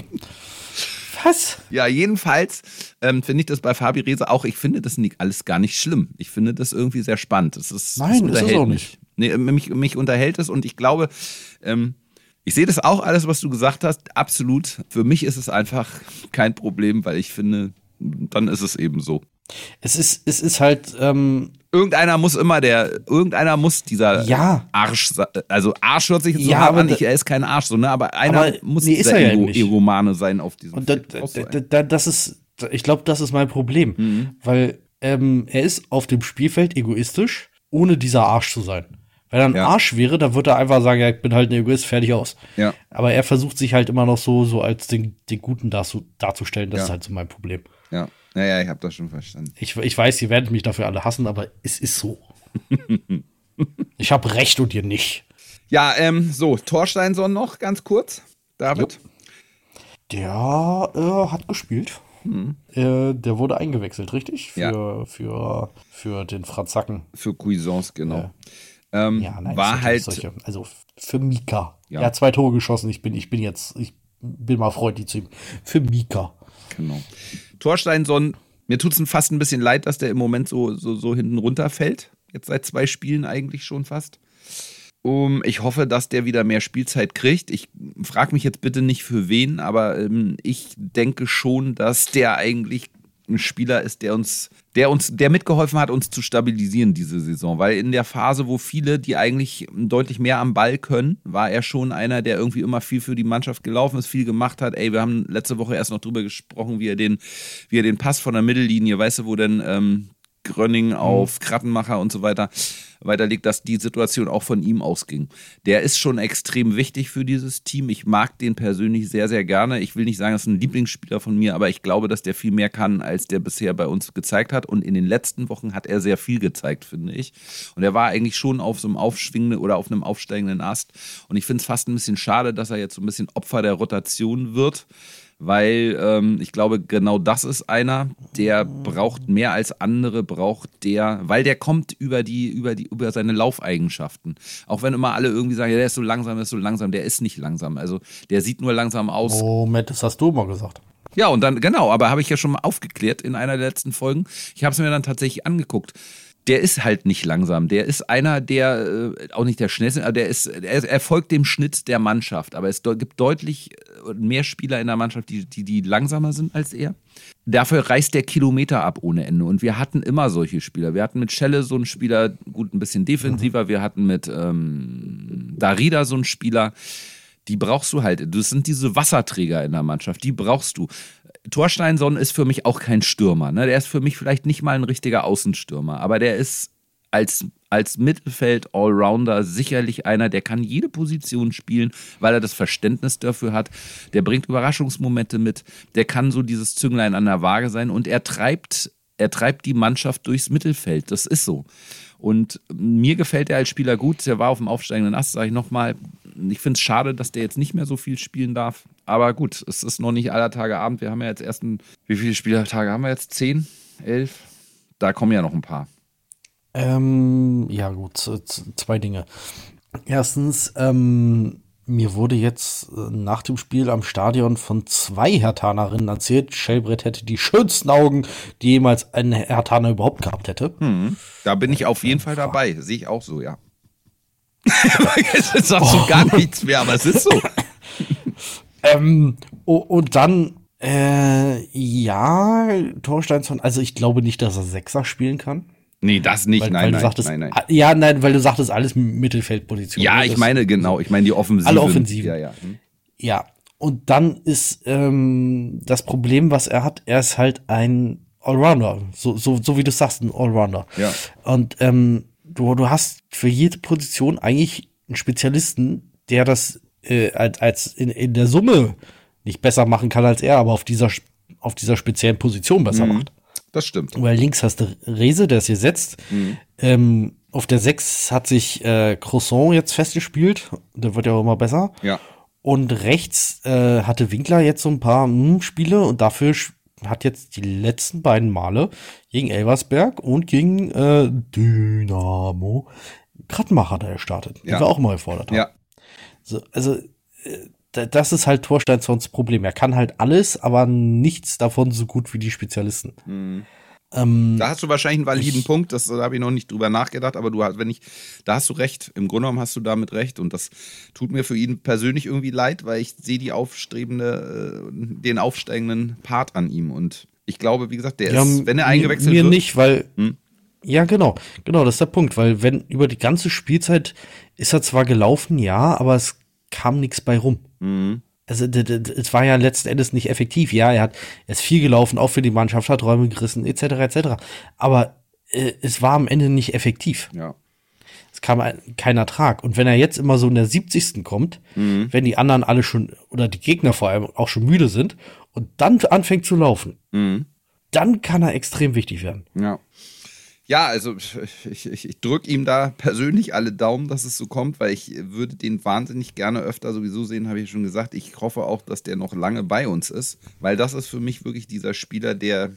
S3: Was?
S4: Ja, jedenfalls finde ich das bei Fabi Reza auch, ich finde das alles gar nicht schlimm. Ich finde das irgendwie sehr spannend.
S3: Nein, das ist es auch nicht.
S4: Nee, mich unterhält es und ich glaube, ich sehe das auch alles, was du gesagt hast, absolut. Für mich ist es einfach kein Problem, weil ich finde, dann ist es eben so.
S3: Es ist halt,
S4: Irgendeiner muss dieser
S3: ja.
S4: Arsch, also Arsch hört sich jetzt so
S3: Ja,
S4: hart
S3: aber
S4: an, er ist kein Arsch, so, ne? Aber einer muss
S3: nee,
S4: dieser
S3: ist er ja nicht.
S4: Egomane sein auf diesem
S3: und
S4: Feld. Brauchst du einen.
S3: ich glaube, das ist mein Problem, weil er ist auf dem Spielfeld egoistisch, ohne dieser Arsch zu sein. Wenn er ein Arsch wäre, dann würde er einfach sagen, ja, ich bin halt ein Egoist, fertig aus.
S4: Ja.
S3: Aber er versucht sich halt immer noch so als den Guten darzustellen, das ist halt so mein Problem.
S4: Ja. Naja, ich habe das schon verstanden.
S3: Ich weiß, ihr werdet mich dafür alle hassen, aber es ist so. Ich habe recht und ihr nicht.
S4: Ja, so, Thorsteinsson noch, ganz kurz. David?
S3: Der hat gespielt. Der wurde eingewechselt, richtig? Für den Franzacken.
S4: Für Cuisance, genau.
S3: War halt. Also für Mika.
S4: Ja.
S3: Er hat 2 Tore geschossen. Ich bin mal freundlich zu ihm. Für Mika.
S4: Genau. Thorsteinsson, mir tut es fast ein bisschen leid, dass der im Moment so hinten runterfällt. Jetzt seit 2 Spielen eigentlich schon fast. Ich hoffe, dass der wieder mehr Spielzeit kriegt. Ich frage mich jetzt bitte nicht für wen, aber ich denke schon, dass der eigentlich ein Spieler ist, der mitgeholfen hat, uns zu stabilisieren diese Saison. Weil in der Phase, wo viele, die eigentlich deutlich mehr am Ball können, war er schon einer, der irgendwie immer viel für die Mannschaft gelaufen ist, viel gemacht hat. Ey, wir haben letzte Woche erst noch drüber gesprochen, wie er den Pass von der Mittellinie, weißt du, wo denn Grönning auf Krattenmacher und so weiter weiterlegt, dass die Situation auch von ihm ausging. Der ist schon extrem wichtig für dieses Team. Ich mag den persönlich sehr, sehr gerne. Ich will nicht sagen, das ist ein Lieblingsspieler von mir, aber ich glaube, dass der viel mehr kann, als der bisher bei uns gezeigt hat. Und in den letzten Wochen hat er sehr viel gezeigt, finde ich. Und er war eigentlich schon auf so einem aufschwingenden oder auf einem aufsteigenden Ast. Und ich finde es fast ein bisschen schade, dass er jetzt so ein bisschen Opfer der Rotation wird. Weil ich glaube, genau das ist einer, der braucht mehr als andere, weil der kommt über seine Laufeigenschaften. Auch wenn immer alle irgendwie sagen, ja, der ist so langsam, der ist nicht langsam. Also der sieht nur langsam aus.
S3: Moment, das hast du mal gesagt.
S4: Ja, und dann, genau, aber habe ich ja schon mal aufgeklärt in einer der letzten Folgen. Ich habe es mir dann tatsächlich angeguckt. Der ist halt nicht langsam. Der ist einer, der auch nicht der schnellste, aber er folgt dem Schnitt der Mannschaft. Aber es gibt deutlich mehr Spieler in der Mannschaft, die langsamer sind als er. Dafür reißt der Kilometer ab ohne Ende. Und wir hatten immer solche Spieler. Wir hatten mit Schelle so einen Spieler, gut, ein bisschen defensiver. Wir hatten mit Darida so einen Spieler. Die brauchst du halt. Das sind diese Wasserträger in der Mannschaft. Die brauchst du. Thorsteinsson ist für mich auch kein Stürmer. Ne? Der ist für mich vielleicht nicht mal ein richtiger Außenstürmer. Aber der ist als als Mittelfeld-Allrounder sicherlich einer, der kann jede Position spielen, weil er das Verständnis dafür hat. Der bringt Überraschungsmomente mit, der kann so dieses Zünglein an der Waage sein und er treibt die Mannschaft durchs Mittelfeld. Das ist so. Und mir gefällt er als Spieler gut. Der war auf dem aufsteigenden Ast, sage ich nochmal. Ich finde es schade, dass der jetzt nicht mehr so viel spielen darf. Aber gut, es ist noch nicht aller Tage Abend. Wir haben ja jetzt wie viele Spieltage haben wir jetzt? 10? 11? Da kommen ja noch ein paar.
S3: Ja gut, zwei Dinge. Erstens, mir wurde jetzt nach dem Spiel am Stadion von 2 Herthanerinnen erzählt, Schellbrett hätte die schönsten Augen, die jemals ein Herthaner überhaupt gehabt hätte.
S4: Da bin ich auf jeden Fall dabei. Sehe ich auch so, ja. Jetzt sagst du gar nichts mehr, aber es ist so.
S3: Und dann, ja, Torsteinsson, also ich glaube nicht, dass er Sechser spielen kann.
S4: Nee, das nicht,
S3: Weil du sagtest, ja, nein, weil du sagtest, alles Mittelfeldposition.
S4: Ja, ich meine die Offensiven.
S3: Alle Offensiven.
S4: Ja.
S3: Ja, und dann ist das Problem, was er hat, er ist halt ein Allrounder, so wie du sagst, ein Allrounder.
S4: Ja.
S3: Und du hast für jede Position eigentlich einen Spezialisten, der das als in der Summe nicht besser machen kann als er, aber auf dieser speziellen Position besser macht.
S4: Das stimmt.
S3: Weil links hast du Rehse, der ist gesetzt. Auf der 6 hat sich Croissant jetzt festgespielt. Der wird ja auch immer besser.
S4: Ja.
S3: Und rechts hatte Winkler jetzt so ein paar Spiele und dafür hat jetzt die letzten beiden Male gegen Elversberg und gegen Dynamo Krattmacher da gestartet.
S4: Ja.
S3: Die wir auch mal gefordert haben.
S4: Ja.
S3: So, also das ist halt Torsteinssons Problem. Er kann halt alles, aber nichts davon so gut wie die Spezialisten.
S4: Da hast du wahrscheinlich einen validen Punkt, da habe ich noch nicht drüber nachgedacht, aber da hast du recht. Im Grunde genommen hast du damit recht und das tut mir für ihn persönlich irgendwie leid, weil ich sehe den aufsteigenden Part an ihm und ich glaube, wie gesagt, wenn er eingewechselt
S3: mir
S4: wird.
S3: Nicht, weil ja, genau, das ist der Punkt, weil wenn über die ganze Spielzeit ist er zwar gelaufen, ja, aber es kam nichts bei rum. Also es war ja letzten Endes nicht effektiv. Ja, er ist viel gelaufen, auch für die Mannschaft, hat Räume gerissen, etc. Aber es war am Ende nicht effektiv.
S4: Ja.
S3: Es kam kein Ertrag. Und wenn er jetzt immer so in der 70. kommt, wenn die anderen alle schon, oder die Gegner vor allem auch schon müde sind und dann anfängt zu laufen, dann kann er extrem wichtig werden.
S4: Ja. Ja, also ich drücke ihm da persönlich alle Daumen, dass es so kommt, weil ich würde den wahnsinnig gerne öfter sowieso sehen, habe ich schon gesagt. Ich hoffe auch, dass der noch lange bei uns ist, weil das ist für mich wirklich dieser Spieler, der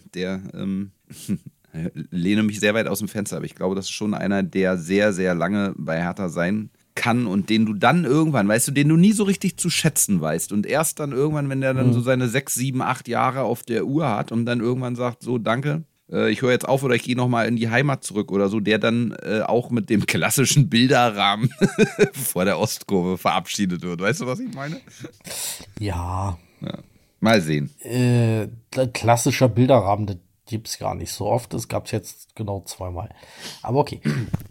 S4: lehne mich sehr weit aus dem Fenster, aber ich glaube, das ist schon einer, der sehr, sehr lange bei Hertha sein kann und den du dann irgendwann, den du nie so richtig zu schätzen weißt und erst dann irgendwann, wenn der dann so seine 6, 7, 8 Jahre auf der Uhr hat und dann irgendwann sagt, so danke, ich höre jetzt auf oder ich gehe nochmal in die Heimat zurück oder so, der dann auch mit dem klassischen Bilderrahmen vor der Ostkurve verabschiedet wird. Weißt du, was ich meine?
S3: Ja.
S4: Mal sehen.
S3: Klassischer Bilderrahmen, das gibt's gar nicht so oft. Das gab's jetzt genau 2-mal. Aber okay.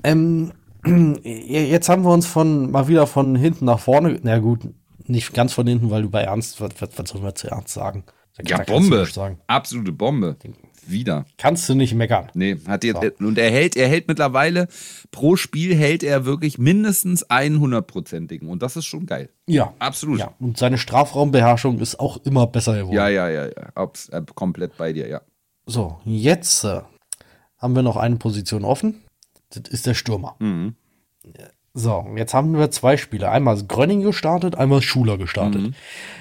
S3: Jetzt haben wir uns mal wieder von hinten nach vorne, na gut, nicht ganz von hinten, weil du bei Ernst, was sollen wir zu Ernst sagen?
S4: Ja, Bombe. Absolute Bombe. Wieder.
S3: Kannst du nicht meckern.
S4: Nee, und er hält mittlerweile, pro Spiel hält er wirklich mindestens einen 100%igen und das ist schon geil.
S3: Ja.
S4: Absolut.
S3: Ja. Und seine Strafraumbeherrschung ist auch immer besser geworden.
S4: Ja. Komplett bei dir, ja.
S3: So, jetzt haben wir noch eine Position offen. Das ist der Stürmer. So, jetzt haben wir 2 Spieler. Einmal ist Grönning gestartet, einmal ist Schuler gestartet.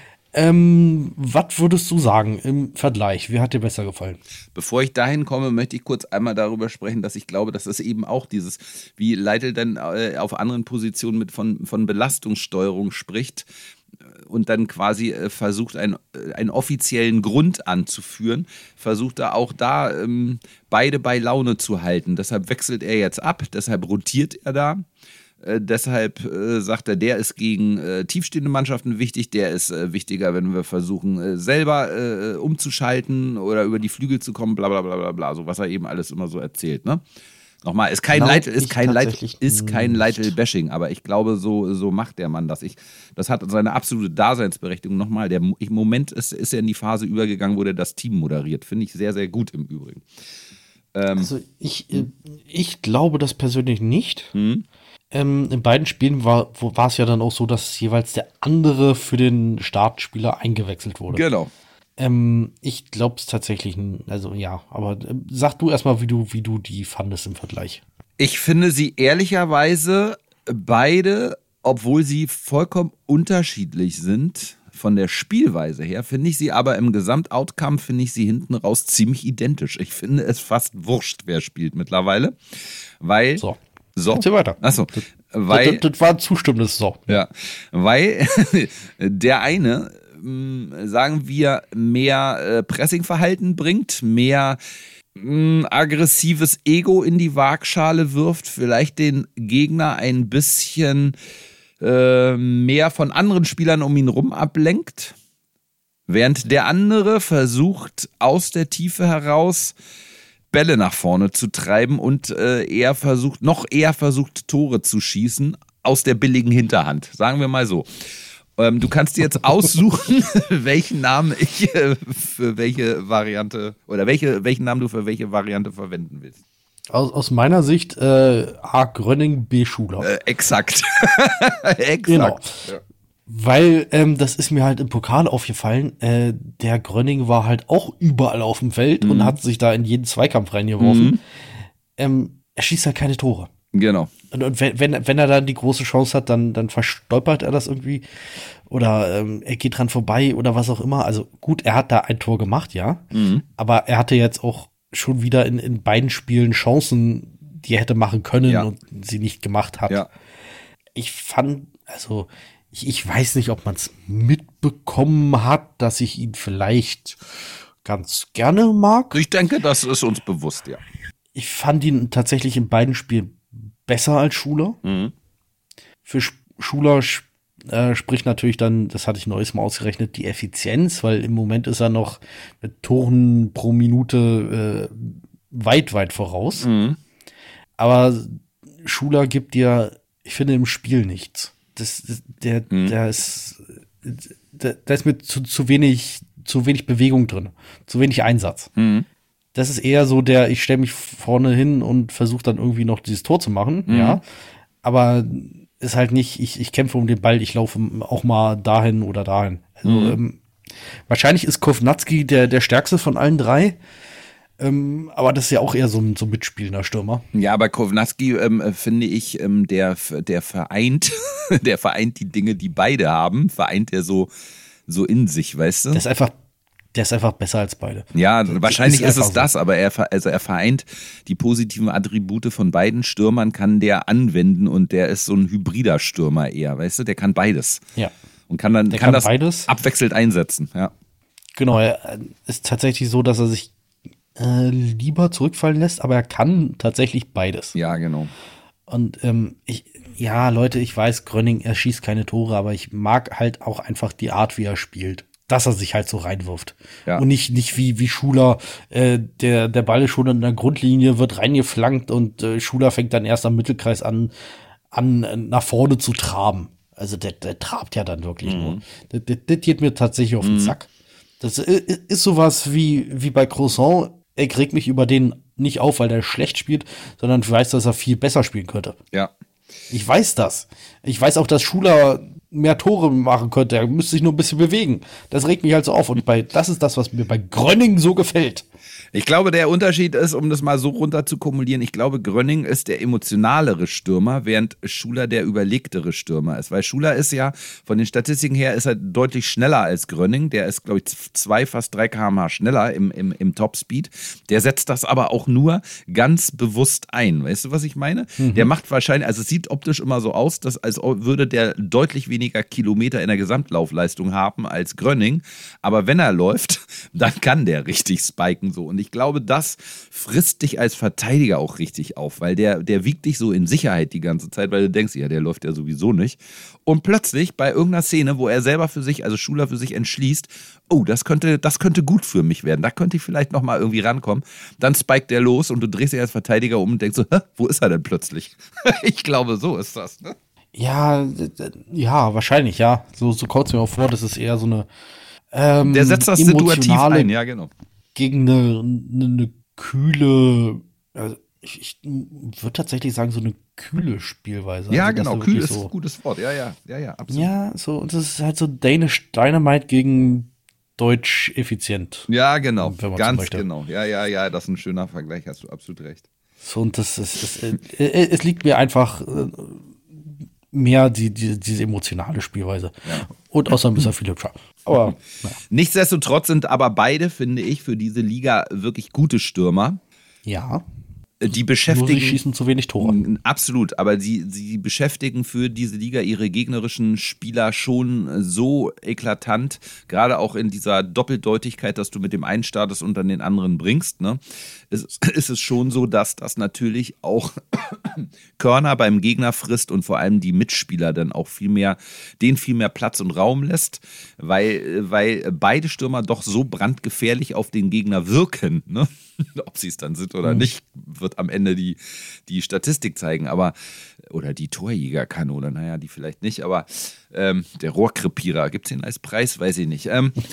S3: Was würdest du sagen im Vergleich? Wer hat dir besser gefallen?
S4: Bevor ich dahin komme, möchte ich kurz einmal darüber sprechen, dass ich glaube, dass es eben auch dieses, wie Leitl dann auf anderen Positionen von Belastungssteuerung spricht und dann quasi versucht, einen offiziellen Grund anzuführen, versucht er auch da beide bei Laune zu halten. Deshalb wechselt er jetzt ab, deshalb rotiert er da. Deshalb sagt er, der ist gegen tiefstehende Mannschaften wichtig, der ist wichtiger, wenn wir versuchen, selber umzuschalten oder über die Flügel zu kommen, bla bla bla bla bla, so was er eben alles immer so erzählt, ne? Nochmal, ist kein Leitl-Bashing, aber ich glaube, so macht der Mann das. Das hat seine absolute Daseinsberechtigung. Nochmal, im Moment ist er in die Phase übergegangen, wo der das Team moderiert. Finde ich sehr, sehr gut im Übrigen.
S3: Also ich glaube das persönlich nicht. In beiden Spielen war es ja dann auch so, dass jeweils der andere für den Startspieler eingewechselt wurde.
S4: Genau.
S3: Ich glaube es tatsächlich, also ja, aber sag du erstmal, wie du die fandest im Vergleich.
S4: Ich finde sie ehrlicherweise beide, obwohl sie vollkommen unterschiedlich sind von der Spielweise her, finde ich sie aber im Gesamtoutcome, finde ich sie hinten raus ziemlich identisch. Ich finde es fast wurscht, wer spielt mittlerweile, weil... So.
S3: Erzähl weiter.
S4: Achso, weil...
S3: Das war ein zustimmendes So.
S4: Ja, weil der eine, sagen wir, mehr Pressingverhalten bringt, mehr aggressives Ego in die Waagschale wirft, vielleicht den Gegner ein bisschen mehr von anderen Spielern um ihn rum ablenkt, während der andere versucht, aus der Tiefe heraus Bälle nach vorne zu treiben und eher versucht, Tore zu schießen aus der billigen Hinterhand, sagen wir mal so. Du kannst dir jetzt aussuchen, welchen Namen ich für welche Variante oder welchen Namen du für welche Variante verwenden willst.
S3: Aus meiner Sicht A. Grönning, B. Schuler.
S4: Exakt. Exakt.
S3: Genau.
S4: Ja.
S3: Weil das ist mir halt im Pokal aufgefallen, der Grönning war halt auch überall auf dem Feld und hat sich da in jeden Zweikampf reingeworfen. Er schießt halt keine Tore.
S4: Genau.
S3: Und wenn er dann die große Chance hat, dann verstolpert er das irgendwie oder er geht dran vorbei oder was auch immer. Also gut, er hat da ein Tor gemacht, ja. Aber er hatte jetzt auch schon wieder in beiden Spielen Chancen, die er hätte machen können und sie nicht gemacht hat.
S4: Ja.
S3: Ich fand, also ich weiß nicht, ob man es mitbekommen hat, dass ich ihn vielleicht ganz gerne mag.
S4: Ich denke, das ist uns bewusst, ja.
S3: Ich fand ihn tatsächlich in beiden Spielen besser als Schuler. Für Schuler spricht natürlich dann, das hatte ich neues mal ausgerechnet, die Effizienz, weil im Moment ist er noch mit Toren pro Minute weit voraus. Aber Schuler gibt dir, ich finde, im Spiel nichts. Da ist mit zu wenig Bewegung drin, zu wenig Einsatz. Das ist eher so ich stelle mich vorne hin und versuche dann irgendwie noch dieses Tor zu machen, ja. Aber ist halt nicht, ich kämpfe um den Ball, ich laufe auch mal dahin oder dahin. Also, wahrscheinlich ist Kovnatski der stärkste von allen drei. Aber das ist ja auch eher so ein mitspielender Stürmer.
S4: Ja, aber Kovnatski, finde ich, der vereint, der vereint die Dinge, die beide haben, vereint er so in sich, weißt du?
S3: Der ist einfach besser als beide.
S4: Ja, wahrscheinlich ist es
S3: so.
S4: das, aber er vereint die positiven Attribute von beiden Stürmern, kann der anwenden und der ist so ein hybrider Stürmer eher, weißt du? Der kann beides.
S3: Ja.
S4: Und kann das
S3: beides
S4: abwechselnd einsetzen, ja.
S3: Genau, er ist tatsächlich so, dass er sich lieber zurückfallen lässt, aber er kann tatsächlich beides.
S4: Ja, genau.
S3: Und Leute, ich weiß, Grönning, er schießt keine Tore, aber ich mag halt auch einfach die Art, wie er spielt. Dass er sich halt so reinwirft. Ja. Und nicht wie Schuler, der Ball ist schon in der Grundlinie, wird reingeflankt und Schuler fängt dann erst am Mittelkreis an nach vorne zu traben. Also der trabt ja dann wirklich nur. Das geht mir tatsächlich auf den Sack. Das ist sowas wie bei Croissant. Ich reg mich über den nicht auf, weil der schlecht spielt, sondern ich weiß, dass er viel besser spielen könnte.
S4: Ja.
S3: Ich weiß das. Ich weiß auch, dass Schuler mehr Tore machen könnte. Er müsste sich nur ein bisschen bewegen. Das regt mich halt so auf. Und das ist das, was mir bei Grönning so gefällt.
S4: Ich glaube, der Unterschied ist, um das mal so runter zu kumulieren, ich glaube, Grönning ist der emotionalere Stürmer, während Schuler der überlegtere Stürmer ist. Weil Schuler ist ja, von den Statistiken her, ist er deutlich schneller als Grönning. Der ist, glaube ich, 2, fast 3 km/h schneller im Topspeed. Der setzt das aber auch nur ganz bewusst ein. Weißt du, was ich meine? Der macht wahrscheinlich, also es sieht optisch immer so aus, als würde der deutlich weniger Kilometer in der Gesamtlaufleistung haben als Grönning. Aber wenn er läuft, dann kann der richtig spiken so. Und ich glaube, das frisst dich als Verteidiger auch richtig auf, weil der wiegt dich so in Sicherheit die ganze Zeit, weil du denkst, ja, der läuft ja sowieso nicht. Und plötzlich bei irgendeiner Szene, wo er selber für sich, also Schuler für sich entschließt, oh, das könnte gut für mich werden, da könnte ich vielleicht noch mal irgendwie rankommen, dann spiked der los und du drehst dich als Verteidiger um und denkst so, wo ist er denn plötzlich? Ich glaube, so ist das, ne?
S3: Ja, wahrscheinlich, ja. So kommt es mir auch vor, das ist eher so eine
S4: der setzt das situativ ein, ja, genau.
S3: Gegen eine kühle, also ich würde tatsächlich sagen, so eine kühle Spielweise.
S4: Ja,
S3: also, dass
S4: genau,
S3: du
S4: kühl
S3: wirklich
S4: ist ein gutes Wort. Ja, absolut.
S3: Ja, so, und das ist halt so Danish Dynamite gegen Deutsch effizient.
S4: Ja, genau,
S3: Wenn man so
S4: ganz
S3: möchte.
S4: genau. Ja, das ist ein schöner Vergleich, hast du absolut recht.
S3: So, und es liegt mir einfach mehr diese emotionale Spielweise.
S4: Ja.
S3: Und außerdem ist er viel hübscher. Aber, naja.
S4: Nichtsdestotrotz sind aber beide, finde ich, für diese Liga wirklich gute Stürmer.
S3: Ja.
S4: Die
S3: Nur
S4: beschäftigen.
S3: sie schießen zu wenig Tore.
S4: Absolut, aber sie beschäftigen für diese Liga ihre gegnerischen Spieler schon so eklatant, gerade auch in dieser Doppeldeutigkeit, dass du mit dem einen startest und dann den anderen bringst. Ne? Ist es schon so, dass das natürlich auch Körner beim Gegner frisst und vor allem die Mitspieler dann auch viel mehr Platz und Raum lässt, weil beide Stürmer doch so brandgefährlich auf den Gegner wirken. Ne? Ob sie es dann sind oder nicht, wird am Ende die Statistik zeigen, oder die Torjägerkanone, naja, die vielleicht nicht, aber der Rohrkrepierer, gibt es den als Preis? Weiß ich nicht.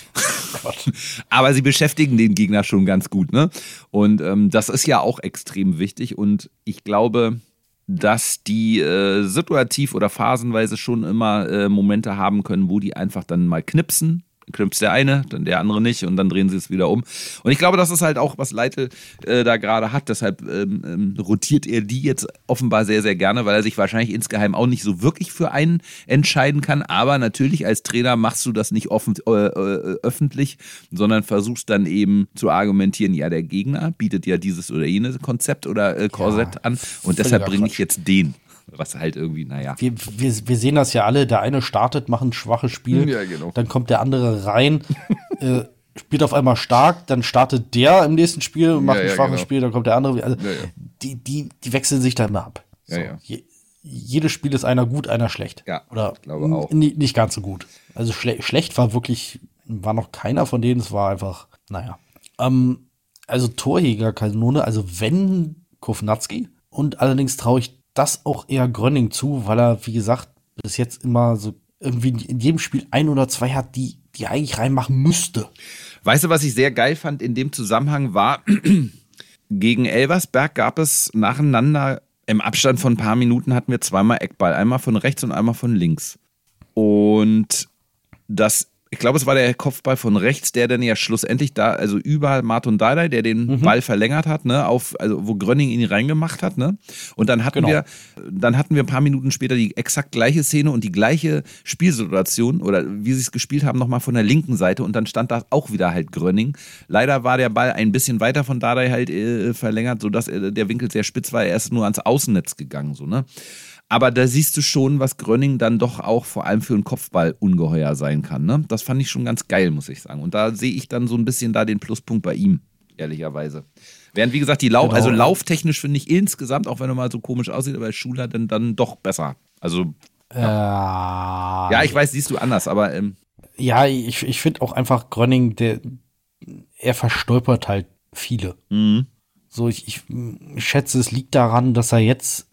S4: Aber sie beschäftigen den Gegner schon ganz gut, ne? Und das ist ja auch extrem wichtig und ich glaube, dass die situativ oder phasenweise schon immer Momente haben können, wo die einfach dann mal knipsen. Knipst der eine, dann der andere nicht und dann drehen sie es wieder um. Und ich glaube, das ist halt auch, was Leitl da gerade hat. Deshalb rotiert er die jetzt offenbar sehr, sehr gerne, weil er sich wahrscheinlich insgeheim auch nicht so wirklich für einen entscheiden kann. Aber natürlich als Trainer machst du das nicht öffentlich, sondern versuchst dann eben zu argumentieren, ja, der Gegner bietet ja dieses oder jenes Konzept oder Korsett an und deshalb bringe ich jetzt den. Was halt irgendwie, naja.
S3: Wir sehen das ja alle, der eine startet, macht ein schwaches Spiel,
S4: Ja, genau.
S3: Dann kommt der andere rein, spielt auf einmal stark, dann startet der im nächsten Spiel und macht ein schwaches
S4: genau.
S3: Spiel, dann kommt der andere. Also
S4: Ja.
S3: Die wechseln sich da immer ab. So.
S4: Ja.
S3: Jedes Spiel ist einer gut, einer schlecht.
S4: Ja,
S3: Oder
S4: ich glaube auch.
S3: Nicht ganz so gut. Also schlecht war noch keiner von denen, es war einfach, naja. Also Torjägerkanone, also wenn Kovnatski, und allerdings traue ich das auch eher Grönning zu, weil er, wie gesagt, bis jetzt immer so irgendwie in jedem Spiel 1 oder 2 hat, die eigentlich reinmachen müsste.
S4: Weißt du, was ich sehr geil fand in dem Zusammenhang war, gegen Elversberg gab es nacheinander, im Abstand von ein paar Minuten hatten wir zweimal Eckball, einmal von rechts und einmal von links. Und ich glaube, es war der Kopfball von rechts, der dann ja schlussendlich da, also über Martin Dardai, der den Ball verlängert hat, ne, also wo Grönning ihn reingemacht hat, ne? Und dann hatten wir ein paar Minuten später die exakt gleiche Szene und die gleiche Spielsituation oder wie sie es gespielt haben, nochmal von der linken Seite und dann stand da auch wieder halt Grönning. Leider war der Ball ein bisschen weiter von Dardai halt verlängert, sodass der Winkel sehr spitz war. Er ist nur ans Außennetz gegangen, so, ne? Aber da siehst du schon, was Grönning dann doch auch vor allem für einen Kopfball ungeheuer sein kann. Ne? Das fand ich schon ganz geil, muss ich sagen. Und da sehe ich dann so ein bisschen da den Pluspunkt bei ihm, ehrlicherweise. Während, wie gesagt, also lauftechnisch finde ich insgesamt, auch wenn er mal so komisch aussieht, aber Schuler dann doch besser. Also, ja, ich weiß, siehst du anders, aber
S3: ja, ich finde auch einfach Grönning, er verstolpert halt viele. So, ich schätze, es liegt daran, dass er jetzt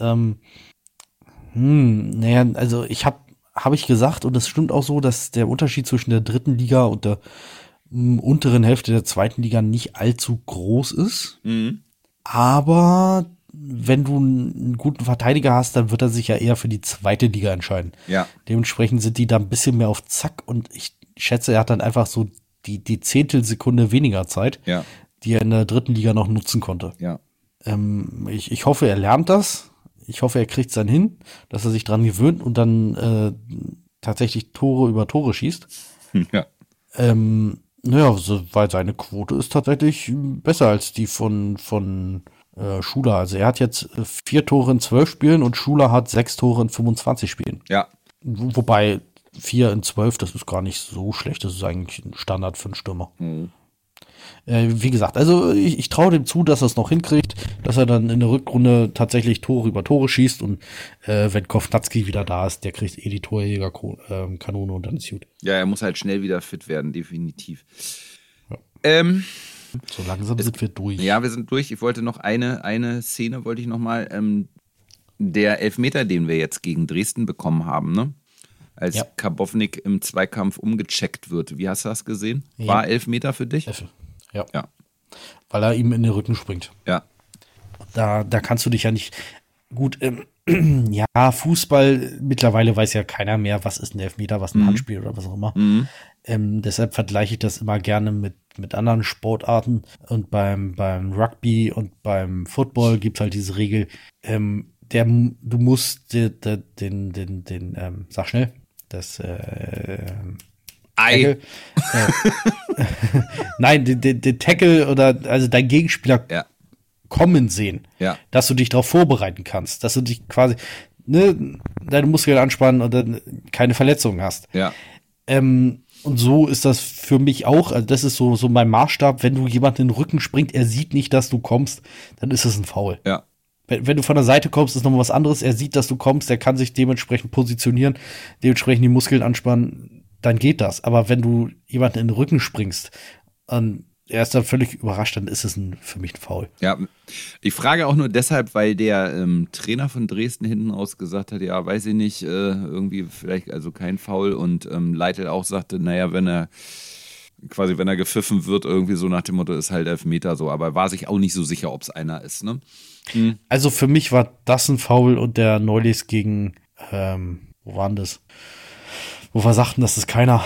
S3: naja, also habe ich gesagt, und das stimmt auch so, dass der Unterschied zwischen der dritten Liga und der unteren Hälfte der zweiten Liga nicht allzu groß ist. Aber wenn du einen guten Verteidiger hast, dann wird er sich ja eher für die zweite Liga entscheiden.
S4: Ja.
S3: Dementsprechend sind die da ein bisschen mehr auf Zack und ich schätze, er hat dann einfach so die Zehntelsekunde weniger Zeit, die er in der dritten Liga noch nutzen konnte.
S4: Ja.
S3: Ich hoffe, er lernt das. Ich hoffe, er kriegt es dann hin, dass er sich dran gewöhnt und dann tatsächlich Tore über Tore schießt.
S4: Ja.
S3: Naja, weil seine Quote ist tatsächlich besser als die von Schuler. Also er hat jetzt 4 Tore in 12 Spielen und Schuler hat 6 Tore in 25 Spielen.
S4: Ja.
S3: Wobei 4 in 12, das ist gar nicht so schlecht. Das ist eigentlich ein Standard für einen Stürmer. Wie gesagt, also ich traue dem zu, dass er es noch hinkriegt, dass er dann in der Rückrunde tatsächlich Tore über Tore schießt und wenn Kovnatski wieder da ist, der kriegt die Torjägerkanone und dann ist gut.
S4: Ja, er muss halt schnell wieder fit werden, definitiv.
S3: Ja. So langsam sind wir durch.
S4: Ja, wir sind durch. Ich wollte noch eine Szene, wollte ich noch mal, der Elfmeter, den wir jetzt gegen Dresden bekommen haben, ne? Als Karbovnik im Zweikampf umgecheckt wird. Wie hast du das gesehen? War Elfmeter für dich?
S3: Ja. weil er ihm in den Rücken springt.
S4: Ja.
S3: Da kannst du dich ja nicht gut, ja, Fußball, mittlerweile weiß ja keiner mehr, was ist ein Elfmeter, was ein Handspiel oder was auch immer. Deshalb vergleiche ich das immer gerne mit anderen Sportarten. Und beim Rugby und beim Football gibt es halt diese Regel, du musst sag schnell, das
S4: Ei.
S3: Tackle, nein, den Tackle oder also dein Gegenspieler kommen sehen, dass du dich darauf vorbereiten kannst, dass du dich quasi deine Muskeln anspannen und dann keine Verletzungen hast.
S4: Ja.
S3: Und so ist das für mich auch, also das ist so mein Maßstab, wenn du jemanden in den Rücken springt, er sieht nicht, dass du kommst, dann ist es ein Foul.
S4: Ja.
S3: Wenn du von der Seite kommst, ist nochmal was anderes, er sieht, dass du kommst, der kann sich dementsprechend positionieren, dementsprechend die Muskeln anspannen, dann geht das. Aber wenn du jemanden in den Rücken springst, er ist dann völlig überrascht, dann ist es für mich ein Foul.
S4: Ja, ich frage auch nur deshalb, weil der Trainer von Dresden hinten raus gesagt hat, ja, weiß ich nicht, irgendwie vielleicht also kein Foul und Leitl auch sagte, naja, wenn er gepfiffen wird, irgendwie so nach dem Motto, ist halt Elfmeter so, aber war sich auch nicht so sicher, ob es einer ist, ne?
S3: Also für mich war das ein Foul und der Neulis gegen, wo war denn das? Wo wir sagten, das ist keiner,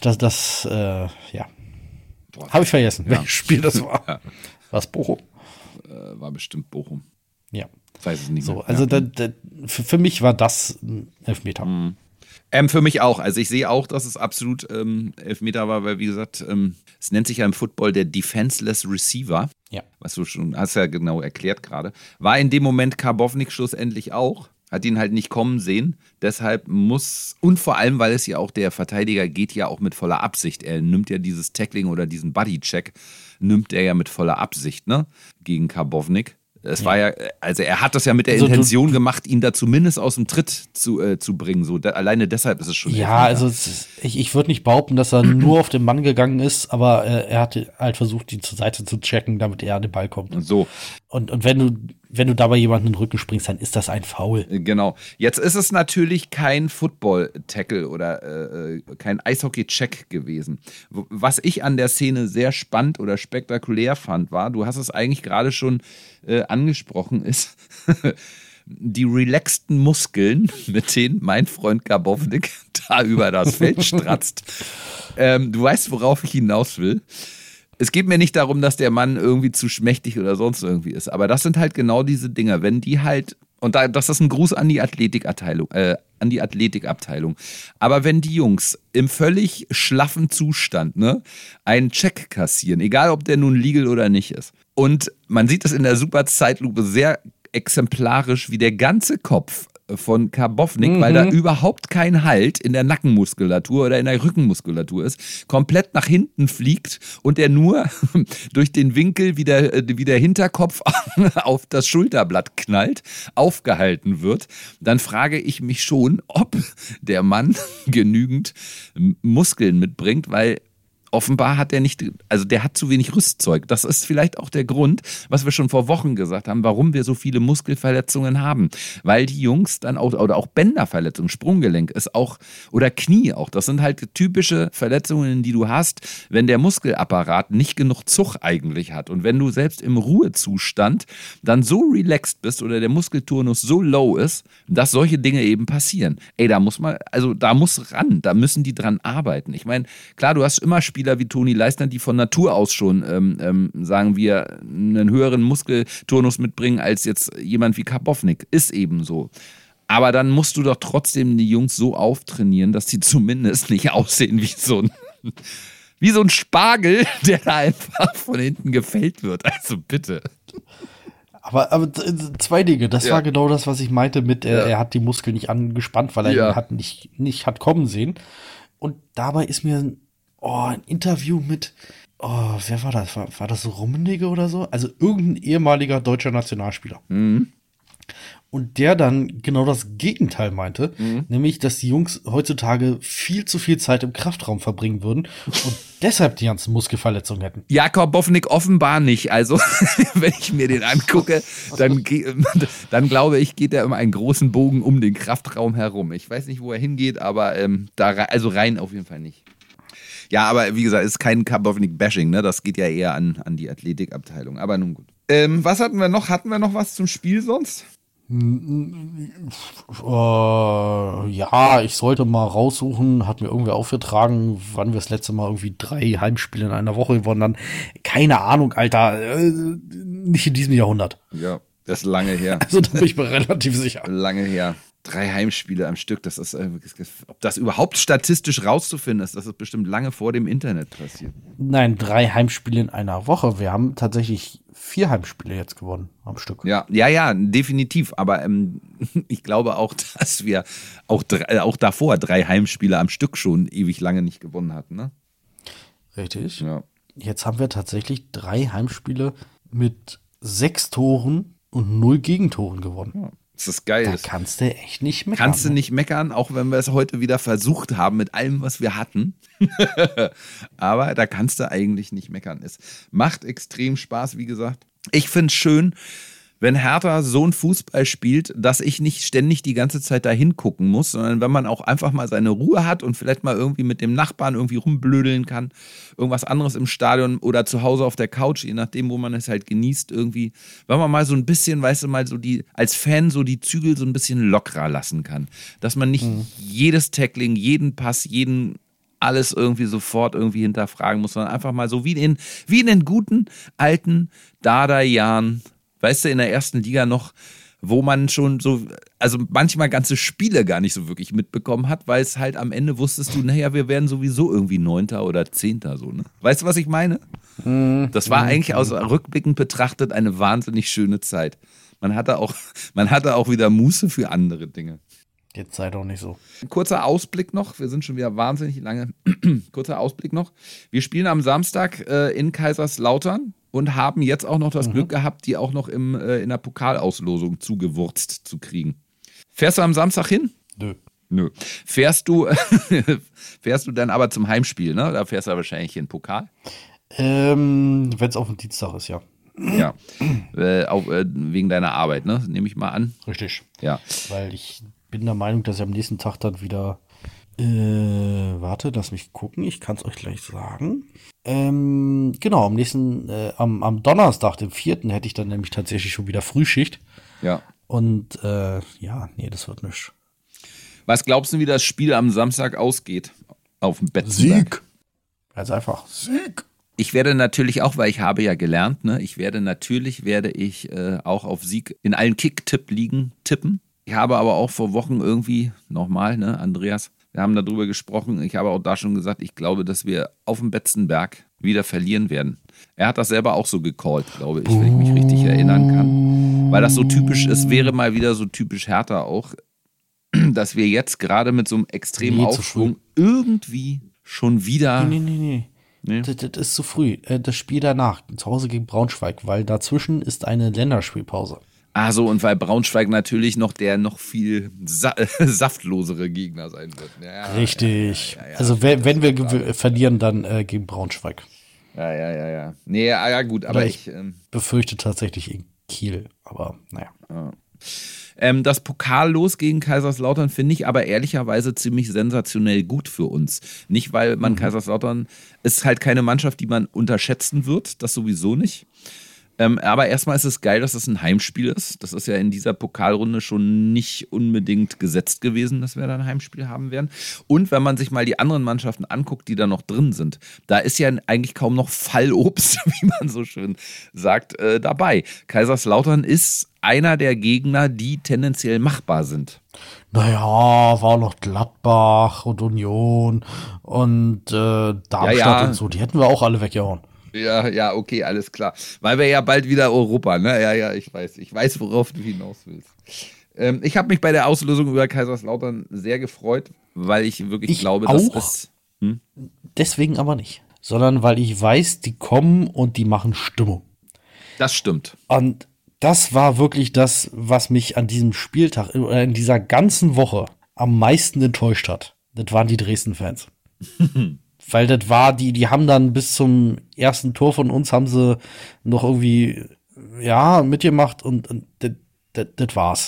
S3: ja. Habe ich vergessen, welches Spiel das war.
S4: Ja.
S3: War es Bochum?
S4: War bestimmt Bochum.
S3: Ja.
S4: Ich weiß es nicht mehr.
S3: So, also für mich war das ein Elfmeter.
S4: Für mich auch. Also ich sehe auch, dass es absolut Elfmeter war, weil wie gesagt, es nennt sich ja im Football der Defenseless Receiver.
S3: Ja.
S4: Was du schon hast ja genau erklärt gerade. War in dem Moment Karbownik schlussendlich auch. Hat ihn halt nicht kommen sehen. Deshalb und vor allem, weil es ja auch der Verteidiger geht ja auch mit voller Absicht. Er nimmt ja dieses Tackling oder diesen Bodycheck, nimmt er ja mit voller Absicht, ne? Gegen Karbownik. Es war ja, also er hat das ja mit der Intention gemacht, ihn da zumindest aus dem Tritt zu bringen. So, alleine deshalb ist es schon.
S3: Ja, also ich würde nicht behaupten, dass er nur auf den Mann gegangen ist, aber er hatte halt versucht, ihn zur Seite zu checken, damit er an den Ball kommt.
S4: So.
S3: Und wenn du dabei jemanden in den Rücken springst, dann ist das ein Foul.
S4: Genau. Jetzt ist es natürlich kein Football-Tackle oder kein Eishockey-Check gewesen. Was ich an der Szene sehr spannend oder spektakulär fand, war, du hast es eigentlich gerade schon angesprochen, ist die relaxten Muskeln, mit denen mein Freund Karbownik da über das Feld stratzt. Du weißt, worauf ich hinaus will. Es geht mir nicht darum, dass der Mann irgendwie zu schmächtig oder sonst irgendwie ist, aber das sind halt genau diese Dinger, wenn die halt, das ist ein Gruß an die Athletikabteilung, aber wenn die Jungs im völlig schlaffen Zustand, ne, einen Check kassieren, egal ob der nun legal oder nicht ist, und man sieht es in der Superzeitlupe sehr exemplarisch, wie der ganze Kopf von Karbownik, weil da überhaupt kein Halt in der Nackenmuskulatur oder in der Rückenmuskulatur ist, komplett nach hinten fliegt und er nur durch den Winkel, wie der Hinterkopf auf das Schulterblatt knallt, aufgehalten wird, dann frage ich mich schon, ob der Mann genügend Muskeln mitbringt, weil offenbar hat er nicht, also der hat zu wenig Rüstzeug. Das ist vielleicht auch der Grund, was wir schon vor Wochen gesagt haben, warum wir so viele Muskelverletzungen haben. Weil die Jungs dann auch, oder auch Bänderverletzungen, Sprunggelenk ist auch, oder Knie auch. Das sind halt typische Verletzungen, die du hast, wenn der Muskelapparat nicht genug Zug eigentlich hat. Und wenn du selbst im Ruhezustand dann so relaxed bist oder der Muskelturnus so low ist, dass solche Dinge eben passieren. Ey, da muss ran, da müssen die dran arbeiten. Ich meine, klar, du hast immer Spieler wie Toni Leistner, die von Natur aus schon, sagen wir, einen höheren Muskelturnus mitbringen als jetzt jemand wie Karbownik. Ist eben so. Aber dann musst du doch trotzdem die Jungs so auftrainieren, dass die zumindest nicht aussehen wie so ein Spargel, der da einfach von hinten gefällt wird. Also bitte.
S3: Aber zwei Dinge. Das war genau das, was ich meinte mit, er hat die Muskeln nicht angespannt, weil er ihn hat nicht hat kommen sehen. Und dabei ist mir ein Interview mit, wer war das? War das Rummenigge oder so? Also irgendein ehemaliger deutscher Nationalspieler. Und der dann genau das Gegenteil meinte, nämlich, dass die Jungs heutzutage viel zu viel Zeit im Kraftraum verbringen würden und deshalb die ganzen Muskelverletzungen hätten.
S4: Ja, Karbownik offenbar nicht. Also, wenn ich mir den angucke, dann glaube ich, geht er immer einen großen Bogen um den Kraftraum herum. Ich weiß nicht, wo er hingeht, aber also rein auf jeden Fall nicht. Ja, aber wie gesagt, ist kein Kaepernick-Bashing, ne? Das geht ja eher an die Athletikabteilung. Aber nun gut. Was hatten wir noch? Hatten wir noch was zum Spiel sonst?
S3: Ja, ich sollte mal raussuchen, hat mir irgendwer aufgetragen, wann wir das letzte Mal irgendwie 3 Heimspiele in einer Woche gewonnen haben. Keine Ahnung, Alter, nicht in diesem Jahrhundert.
S4: Ja, das ist lange her.
S3: Also da bin ich mir relativ sicher.
S4: Lange her. 3 Heimspiele am Stück, das ist, ob das überhaupt statistisch rauszufinden ist, das ist bestimmt lange vor dem Internet passiert.
S3: Nein, 3 Heimspiele in einer Woche. Wir haben tatsächlich 4 Heimspiele jetzt gewonnen am Stück.
S4: Ja, definitiv. Aber ich glaube auch, dass wir auch davor 3 Heimspiele am Stück schon ewig lange nicht gewonnen hatten. Ne?
S3: Richtig.
S4: Ja.
S3: Jetzt haben wir tatsächlich 3 Heimspiele mit 6 Toren und 0 Gegentoren gewonnen.
S4: Ja. Das ist geil.
S3: Da kannst du echt nicht meckern.
S4: Kannst du nicht meckern, auch wenn wir es heute wieder versucht haben mit allem, was wir hatten. Aber da kannst du eigentlich nicht meckern. Es macht extrem Spaß, wie gesagt. Ich finde es schön, wenn Hertha so einen Fußball spielt, dass ich nicht ständig die ganze Zeit da hingucken muss, sondern wenn man auch einfach mal seine Ruhe hat und vielleicht mal irgendwie mit dem Nachbarn irgendwie rumblödeln kann, irgendwas anderes im Stadion oder zu Hause auf der Couch, je nachdem, wo man es halt genießt irgendwie, wenn man mal so ein bisschen, weißt du, mal so als Fan so die Zügel so ein bisschen lockerer lassen kann, dass man nicht jedes Tackling, jeden Pass, alles irgendwie sofort irgendwie hinterfragen muss, sondern einfach mal so wie in den guten alten Dada-Jahren, weißt du, in der ersten Liga noch, wo man schon so, also manchmal ganze Spiele gar nicht so wirklich mitbekommen hat, weil es halt am Ende wusstest du, naja, wir werden sowieso irgendwie 9. oder 10. so, ne? Weißt du, was ich meine? Das war eigentlich aus rückblickend betrachtet eine wahnsinnig schöne Zeit. Man hatte auch wieder Muße für andere Dinge.
S3: Jetzt sei doch nicht so.
S4: Kurzer Ausblick noch, wir sind schon wieder wahnsinnig lange. Kurzer Ausblick noch. Wir spielen am Samstag in Kaiserslautern und haben jetzt auch noch das Glück gehabt, die auch noch in der Pokalauslosung zugewurzt zu kriegen. Fährst du am Samstag hin? Nö. Fährst du dann aber zum Heimspiel, ne? Da fährst du wahrscheinlich in den Pokal?
S3: Wenn es auf dem Dienstag ist, ja.
S4: Ja, auch wegen deiner Arbeit, ne? Nehme ich mal an.
S3: Richtig.
S4: Ja.
S3: Weil ich bin der Meinung, dass ich am nächsten Tag dann wieder warte, lass mich gucken, ich kann es euch gleich sagen. Genau, am Donnerstag, dem 4. hätte ich dann nämlich tatsächlich schon wieder Frühschicht.
S4: Ja.
S3: Und das wird nichts.
S4: Was glaubst du, wie das Spiel am Samstag ausgeht? Auf dem Betzenberg?
S3: Sieg. Ganz einfach. Sieg.
S4: Ich werde natürlich auch, weil ich habe ja gelernt, ne, werde ich auch auf Sieg in allen Kick-Tipp-Ligen tippen. Ich habe aber auch vor Wochen irgendwie, nochmal, ne, Andreas, wir haben darüber gesprochen, ich habe auch da schon gesagt, ich glaube, dass wir auf dem Betzenberg wieder verlieren werden. Er hat das selber auch so gecallt, glaube ich, wenn ich mich richtig erinnern kann. Weil das so typisch ist, wäre mal wieder so typisch Hertha auch, dass wir jetzt gerade mit so einem extremen Aufschwung irgendwie schon wieder...
S3: Nee. Das ist zu früh. Das Spiel danach, zu Hause gegen Braunschweig, weil dazwischen ist eine Länderspielpause.
S4: Ah so, und weil Braunschweig natürlich noch der noch viel saftlosere Gegner sein wird. Ja,
S3: richtig. Ja. Also wenn wir verlieren, dann gegen Braunschweig.
S4: Ja. Nee, ja gut, aber ich
S3: befürchte tatsächlich in Kiel, aber naja.
S4: Ja. Das Pokallos gegen Kaiserslautern finde ich aber ehrlicherweise ziemlich sensationell gut für uns. Nicht, weil man Kaiserslautern ist halt keine Mannschaft, die man unterschätzen wird, das sowieso nicht. Aber erstmal ist es geil, dass es ein Heimspiel ist. Das ist ja in dieser Pokalrunde schon nicht unbedingt gesetzt gewesen, dass wir da ein Heimspiel haben werden. Und wenn man sich mal die anderen Mannschaften anguckt, die da noch drin sind, da ist ja eigentlich kaum noch Fallobst, wie man so schön sagt, dabei. Kaiserslautern ist einer der Gegner, die tendenziell machbar sind.
S3: Naja, war noch Gladbach und Union und Darmstadt und so. Die hätten wir auch alle weggehauen.
S4: Ja, okay, alles klar. Weil wir ja bald wieder Europa, ne? Ja, ich weiß, worauf du hinaus willst. Ich habe mich bei der Auslosung über Kaiserslautern sehr gefreut, weil ich wirklich glaube, dass es...
S3: Deswegen aber nicht. Sondern weil ich weiß, die kommen und die machen Stimmung.
S4: Das stimmt.
S3: Und das war wirklich das, was mich an diesem Spieltag, in dieser ganzen Woche am meisten enttäuscht hat. Das waren die Dresden-Fans. Weil das war, die haben dann bis zum ersten Tor von uns haben sie noch irgendwie, mitgemacht und das war's.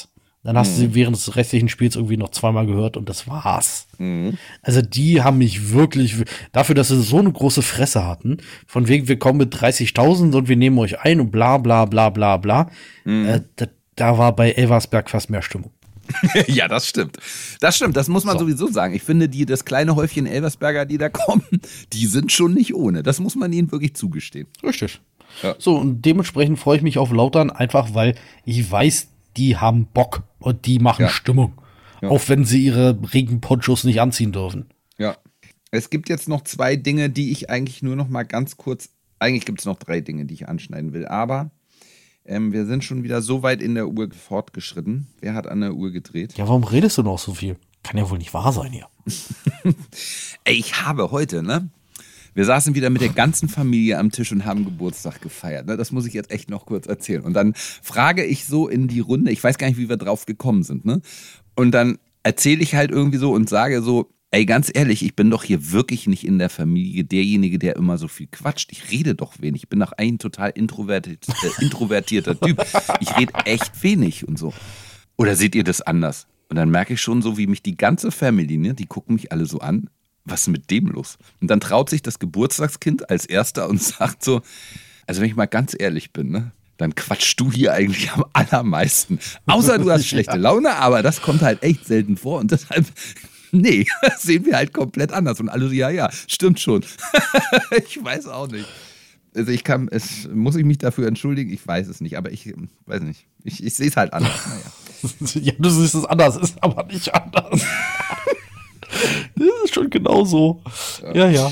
S3: Dann hast du sie während des restlichen Spiels irgendwie noch zweimal gehört und das war's. Also die haben mich wirklich, dafür, dass sie so eine große Fresse hatten, von wegen, wir kommen mit 30.000 und wir nehmen euch ein und bla bla bla bla bla, da war bei Elversberg fast mehr Stimmung.
S4: Ja, das stimmt. Das muss man sowieso sagen. Ich finde, das kleine Häufchen Elversberger, die da kommen, die sind schon nicht ohne. Das muss man ihnen wirklich zugestehen.
S3: Richtig.
S4: Ja.
S3: So, und dementsprechend freue ich mich auf Lautern, einfach weil ich weiß, die haben Bock und die machen Stimmung. Ja. Auch wenn sie ihre Regenponchos nicht anziehen dürfen.
S4: Ja. Es gibt jetzt noch 2 Dinge, die ich eigentlich nur noch mal ganz kurz, eigentlich gibt es noch 3 Dinge, die ich anschneiden will, aber wir sind schon wieder so weit in der Uhr fortgeschritten. Wer hat an der Uhr gedreht?
S3: Ja, warum redest du noch so viel? Kann ja wohl nicht wahr sein hier.
S4: Ey, ich habe heute, wir saßen wieder mit der ganzen Familie am Tisch und haben Geburtstag gefeiert. Das muss ich jetzt echt noch kurz erzählen. Und dann frage ich so in die Runde, ich weiß gar nicht, wie wir drauf gekommen sind, Und dann erzähle ich halt irgendwie so und sage so, ey, ganz ehrlich, ich bin doch hier wirklich nicht in der Familie derjenige, der immer so viel quatscht. Ich rede doch wenig. Ich bin doch eigentlich ein total introvertierter Typ. Ich rede echt wenig und so. Oder seht ihr das anders? Und dann merke ich schon so, wie mich die ganze Family, die gucken mich alle so an. Was ist mit dem los? Und dann traut sich das Geburtstagskind als Erster und sagt so, also wenn ich mal ganz ehrlich bin, dann quatschst du hier eigentlich am allermeisten. Außer du hast schlechte Laune, aber das kommt halt echt selten vor und deshalb... Nee, das sehen wir halt komplett anders. Und alle so, ja, stimmt schon. Ich weiß auch nicht. Also muss ich mich dafür entschuldigen? Ich weiß es nicht, aber ich weiß nicht. Ich sehe es halt anders. Naja.
S3: Ja, du siehst es anders, ist aber nicht anders. Das ist schon genau so. Ja.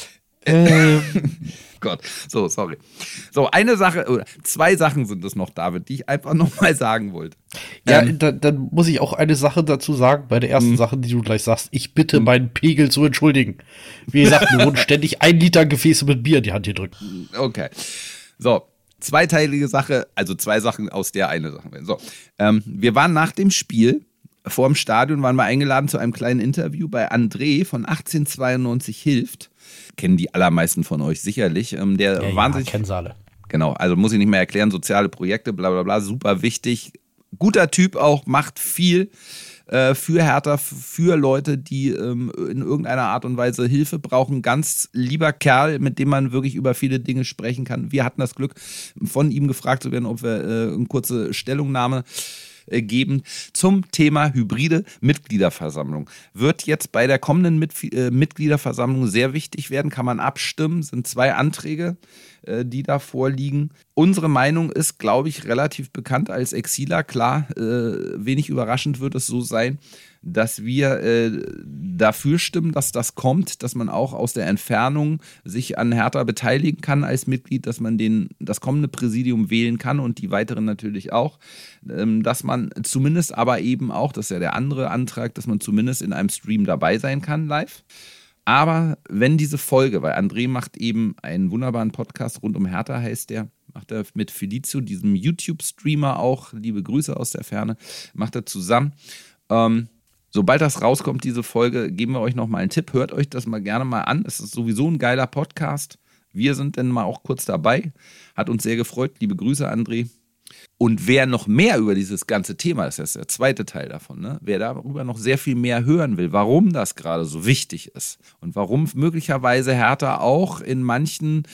S4: Gott, so, sorry. So, eine Sache, oder 2 Sachen sind es noch, David, die ich einfach nochmal sagen wollte.
S3: Ja, dann muss ich auch eine Sache dazu sagen, bei der ersten Sache, die du gleich sagst. Ich bitte meinen Pegel zu entschuldigen. Wie gesagt, mir wurden ständig 1 Liter Gefäße mit Bier in die Hand gedrückt.
S4: Okay. So, zweiteilige Sache, also 2 Sachen aus der eine Sache. So, wir waren nach dem Spiel, vor dem Stadion, waren wir eingeladen zu einem kleinen Interview bei André von 1892 Hilft. Kennen die allermeisten von euch sicherlich. Der wahnsinnig.
S3: Kennen sie alle.
S4: Genau, also muss ich nicht mehr erklären, soziale Projekte, bla bla bla, super wichtig. Guter Typ auch, macht viel für Hertha, für Leute, die in irgendeiner Art und Weise Hilfe brauchen. Ganz lieber Kerl, mit dem man wirklich über viele Dinge sprechen kann. Wir hatten das Glück, von ihm gefragt zu werden, ob wir eine kurze Stellungnahme geben zum Thema hybride Mitgliederversammlung. Wird jetzt bei der kommenden Mitgliederversammlung sehr wichtig werden, kann man abstimmen, sind 2 Anträge, die da vorliegen. Unsere Meinung ist, glaube ich, relativ bekannt als Exiler. Klar, wenig überraschend wird es so sein, dass wir dafür stimmen, dass das kommt, dass man auch aus der Entfernung sich an Hertha beteiligen kann als Mitglied, dass man das kommende Präsidium wählen kann und die weiteren natürlich auch, dass man zumindest aber eben auch, das ist ja der andere Antrag, dass man zumindest in einem Stream dabei sein kann live. Aber wenn diese Folge, weil André macht eben einen wunderbaren Podcast rund um Hertha, heißt der, macht er mit Felizio, diesem YouTube-Streamer auch, liebe Grüße aus der Ferne, macht er zusammen. Sobald das rauskommt, diese Folge, geben wir euch nochmal einen Tipp. Hört euch das mal gerne mal an. Es ist sowieso ein geiler Podcast. Wir sind dann mal auch kurz dabei. Hat uns sehr gefreut. Liebe Grüße, André. Und wer noch mehr über dieses ganze Thema, das ist der zweite Teil davon, wer darüber noch sehr viel mehr hören will, warum das gerade so wichtig ist und warum möglicherweise Hertha auch in manchen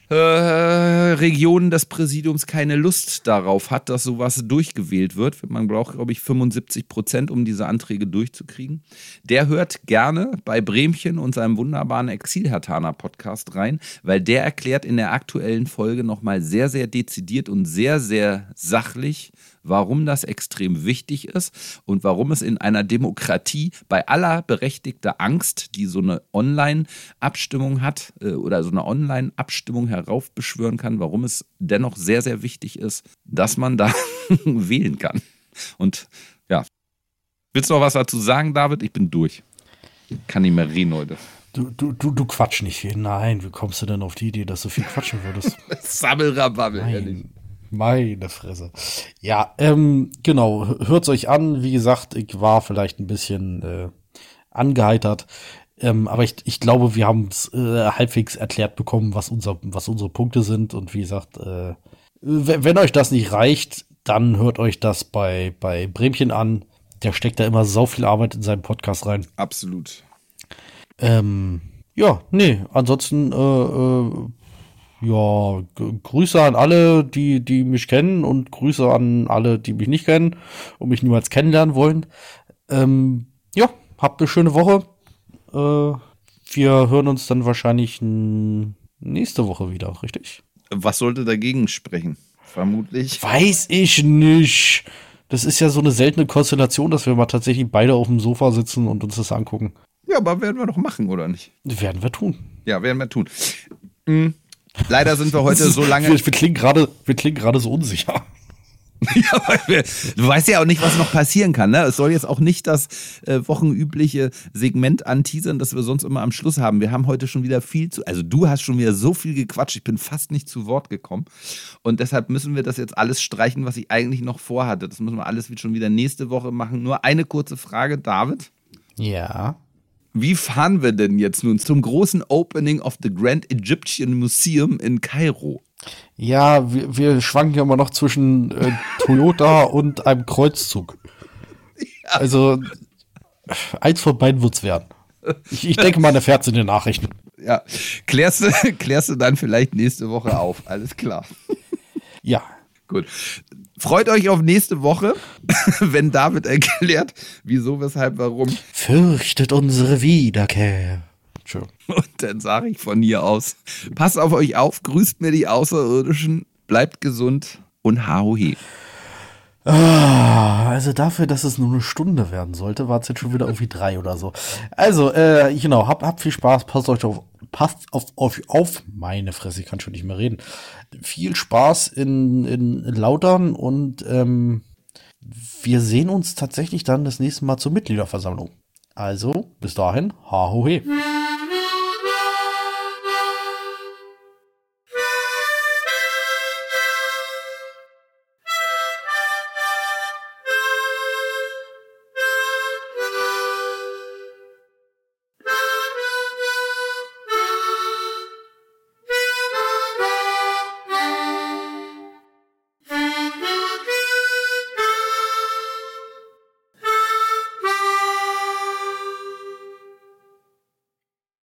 S4: Regionen des Präsidiums keine Lust darauf hat, dass sowas durchgewählt wird. Man braucht, glaube ich, 75%, um diese Anträge durchzukriegen. Der hört gerne bei Bremchen und seinem wunderbaren Exil-Hertaner-Podcast rein, weil der erklärt in der aktuellen Folge nochmal sehr, sehr dezidiert und sehr, sehr sachlich, warum das extrem wichtig ist und warum es in einer Demokratie bei aller berechtigter Angst, die so eine Online-Abstimmung hat oder so eine Online-Abstimmung heraufbeschwören kann, warum es dennoch sehr, sehr wichtig ist, dass man da wählen kann. Und ja, willst du noch was dazu sagen, David? Ich bin durch. Kann nicht mehr reden heute.
S3: Du quatsch nicht viel. Nein, wie kommst du denn auf die Idee, dass du viel quatschen würdest?
S4: Sabbelrababbel, ehrlich.
S3: Meine Fresse. Ja, genau, hört's euch an. Wie gesagt, ich war vielleicht ein bisschen angeheitert. Aber ich glaube, wir haben es halbwegs erklärt bekommen, was unsere Punkte sind. Und wie gesagt, wenn euch das nicht reicht, dann hört euch das bei Bremchen an. Der steckt da immer sau viel Arbeit in seinen Podcast rein.
S4: Absolut.
S3: Ja, nee, ansonsten, ja, Grüße an alle, die mich kennen und Grüße an alle, die mich nicht kennen und mich niemals kennenlernen wollen. Ja, habt eine schöne Woche. Wir hören uns dann wahrscheinlich nächste Woche wieder, richtig?
S4: Was sollte dagegen sprechen? Vermutlich.
S3: Weiß ich nicht. Das ist ja so eine seltene Konstellation, dass wir mal tatsächlich beide auf dem Sofa sitzen und uns das angucken.
S4: Ja, aber werden wir doch machen, oder nicht?
S3: Werden wir tun.
S4: Ja, werden wir tun. Leider sind wir heute so lange.
S3: Wir klingen gerade so unsicher.
S4: Ja, weil du weißt ja auch nicht, was noch passieren kann. Ne? Es soll jetzt auch nicht das wochenübliche Segment anteasern, das wir sonst immer am Schluss haben. Wir haben heute schon wieder also du hast schon wieder so viel gequatscht, ich bin fast nicht zu Wort gekommen. Und deshalb müssen wir das jetzt alles streichen, was ich eigentlich noch vorhatte. Das müssen wir alles schon wieder nächste Woche machen. Nur eine kurze Frage, David.
S3: Ja.
S4: Wie fahren wir denn jetzt nun zum großen Opening of the Grand Egyptian Museum in Kairo?
S3: Ja, wir schwanken ja immer noch zwischen Toyota und einem Kreuzzug. Ja. Also, eins von beiden wird's werden. Ich denke mal, der fährt's in den Nachrichten.
S4: Ja, klärst du dann vielleicht nächste Woche auf. Alles klar.
S3: Ja.
S4: Gut. Freut euch auf nächste Woche, wenn David erklärt, wieso, weshalb, warum.
S3: Fürchtet unsere Wiederkehr. Schön.
S4: Und dann sage ich von hier aus, passt auf euch auf, grüßt mir die Außerirdischen, bleibt gesund und Haohe.
S3: Also dafür, dass es nur eine Stunde werden sollte, war es jetzt schon wieder irgendwie 3 oder so. Also, genau, habt viel Spaß, passt auf euch auf. Meine Fresse, ich kann schon nicht mehr reden. Viel Spaß in Lautern und wir sehen uns tatsächlich dann das nächste Mal zur Mitgliederversammlung. Also, bis dahin, Haohe.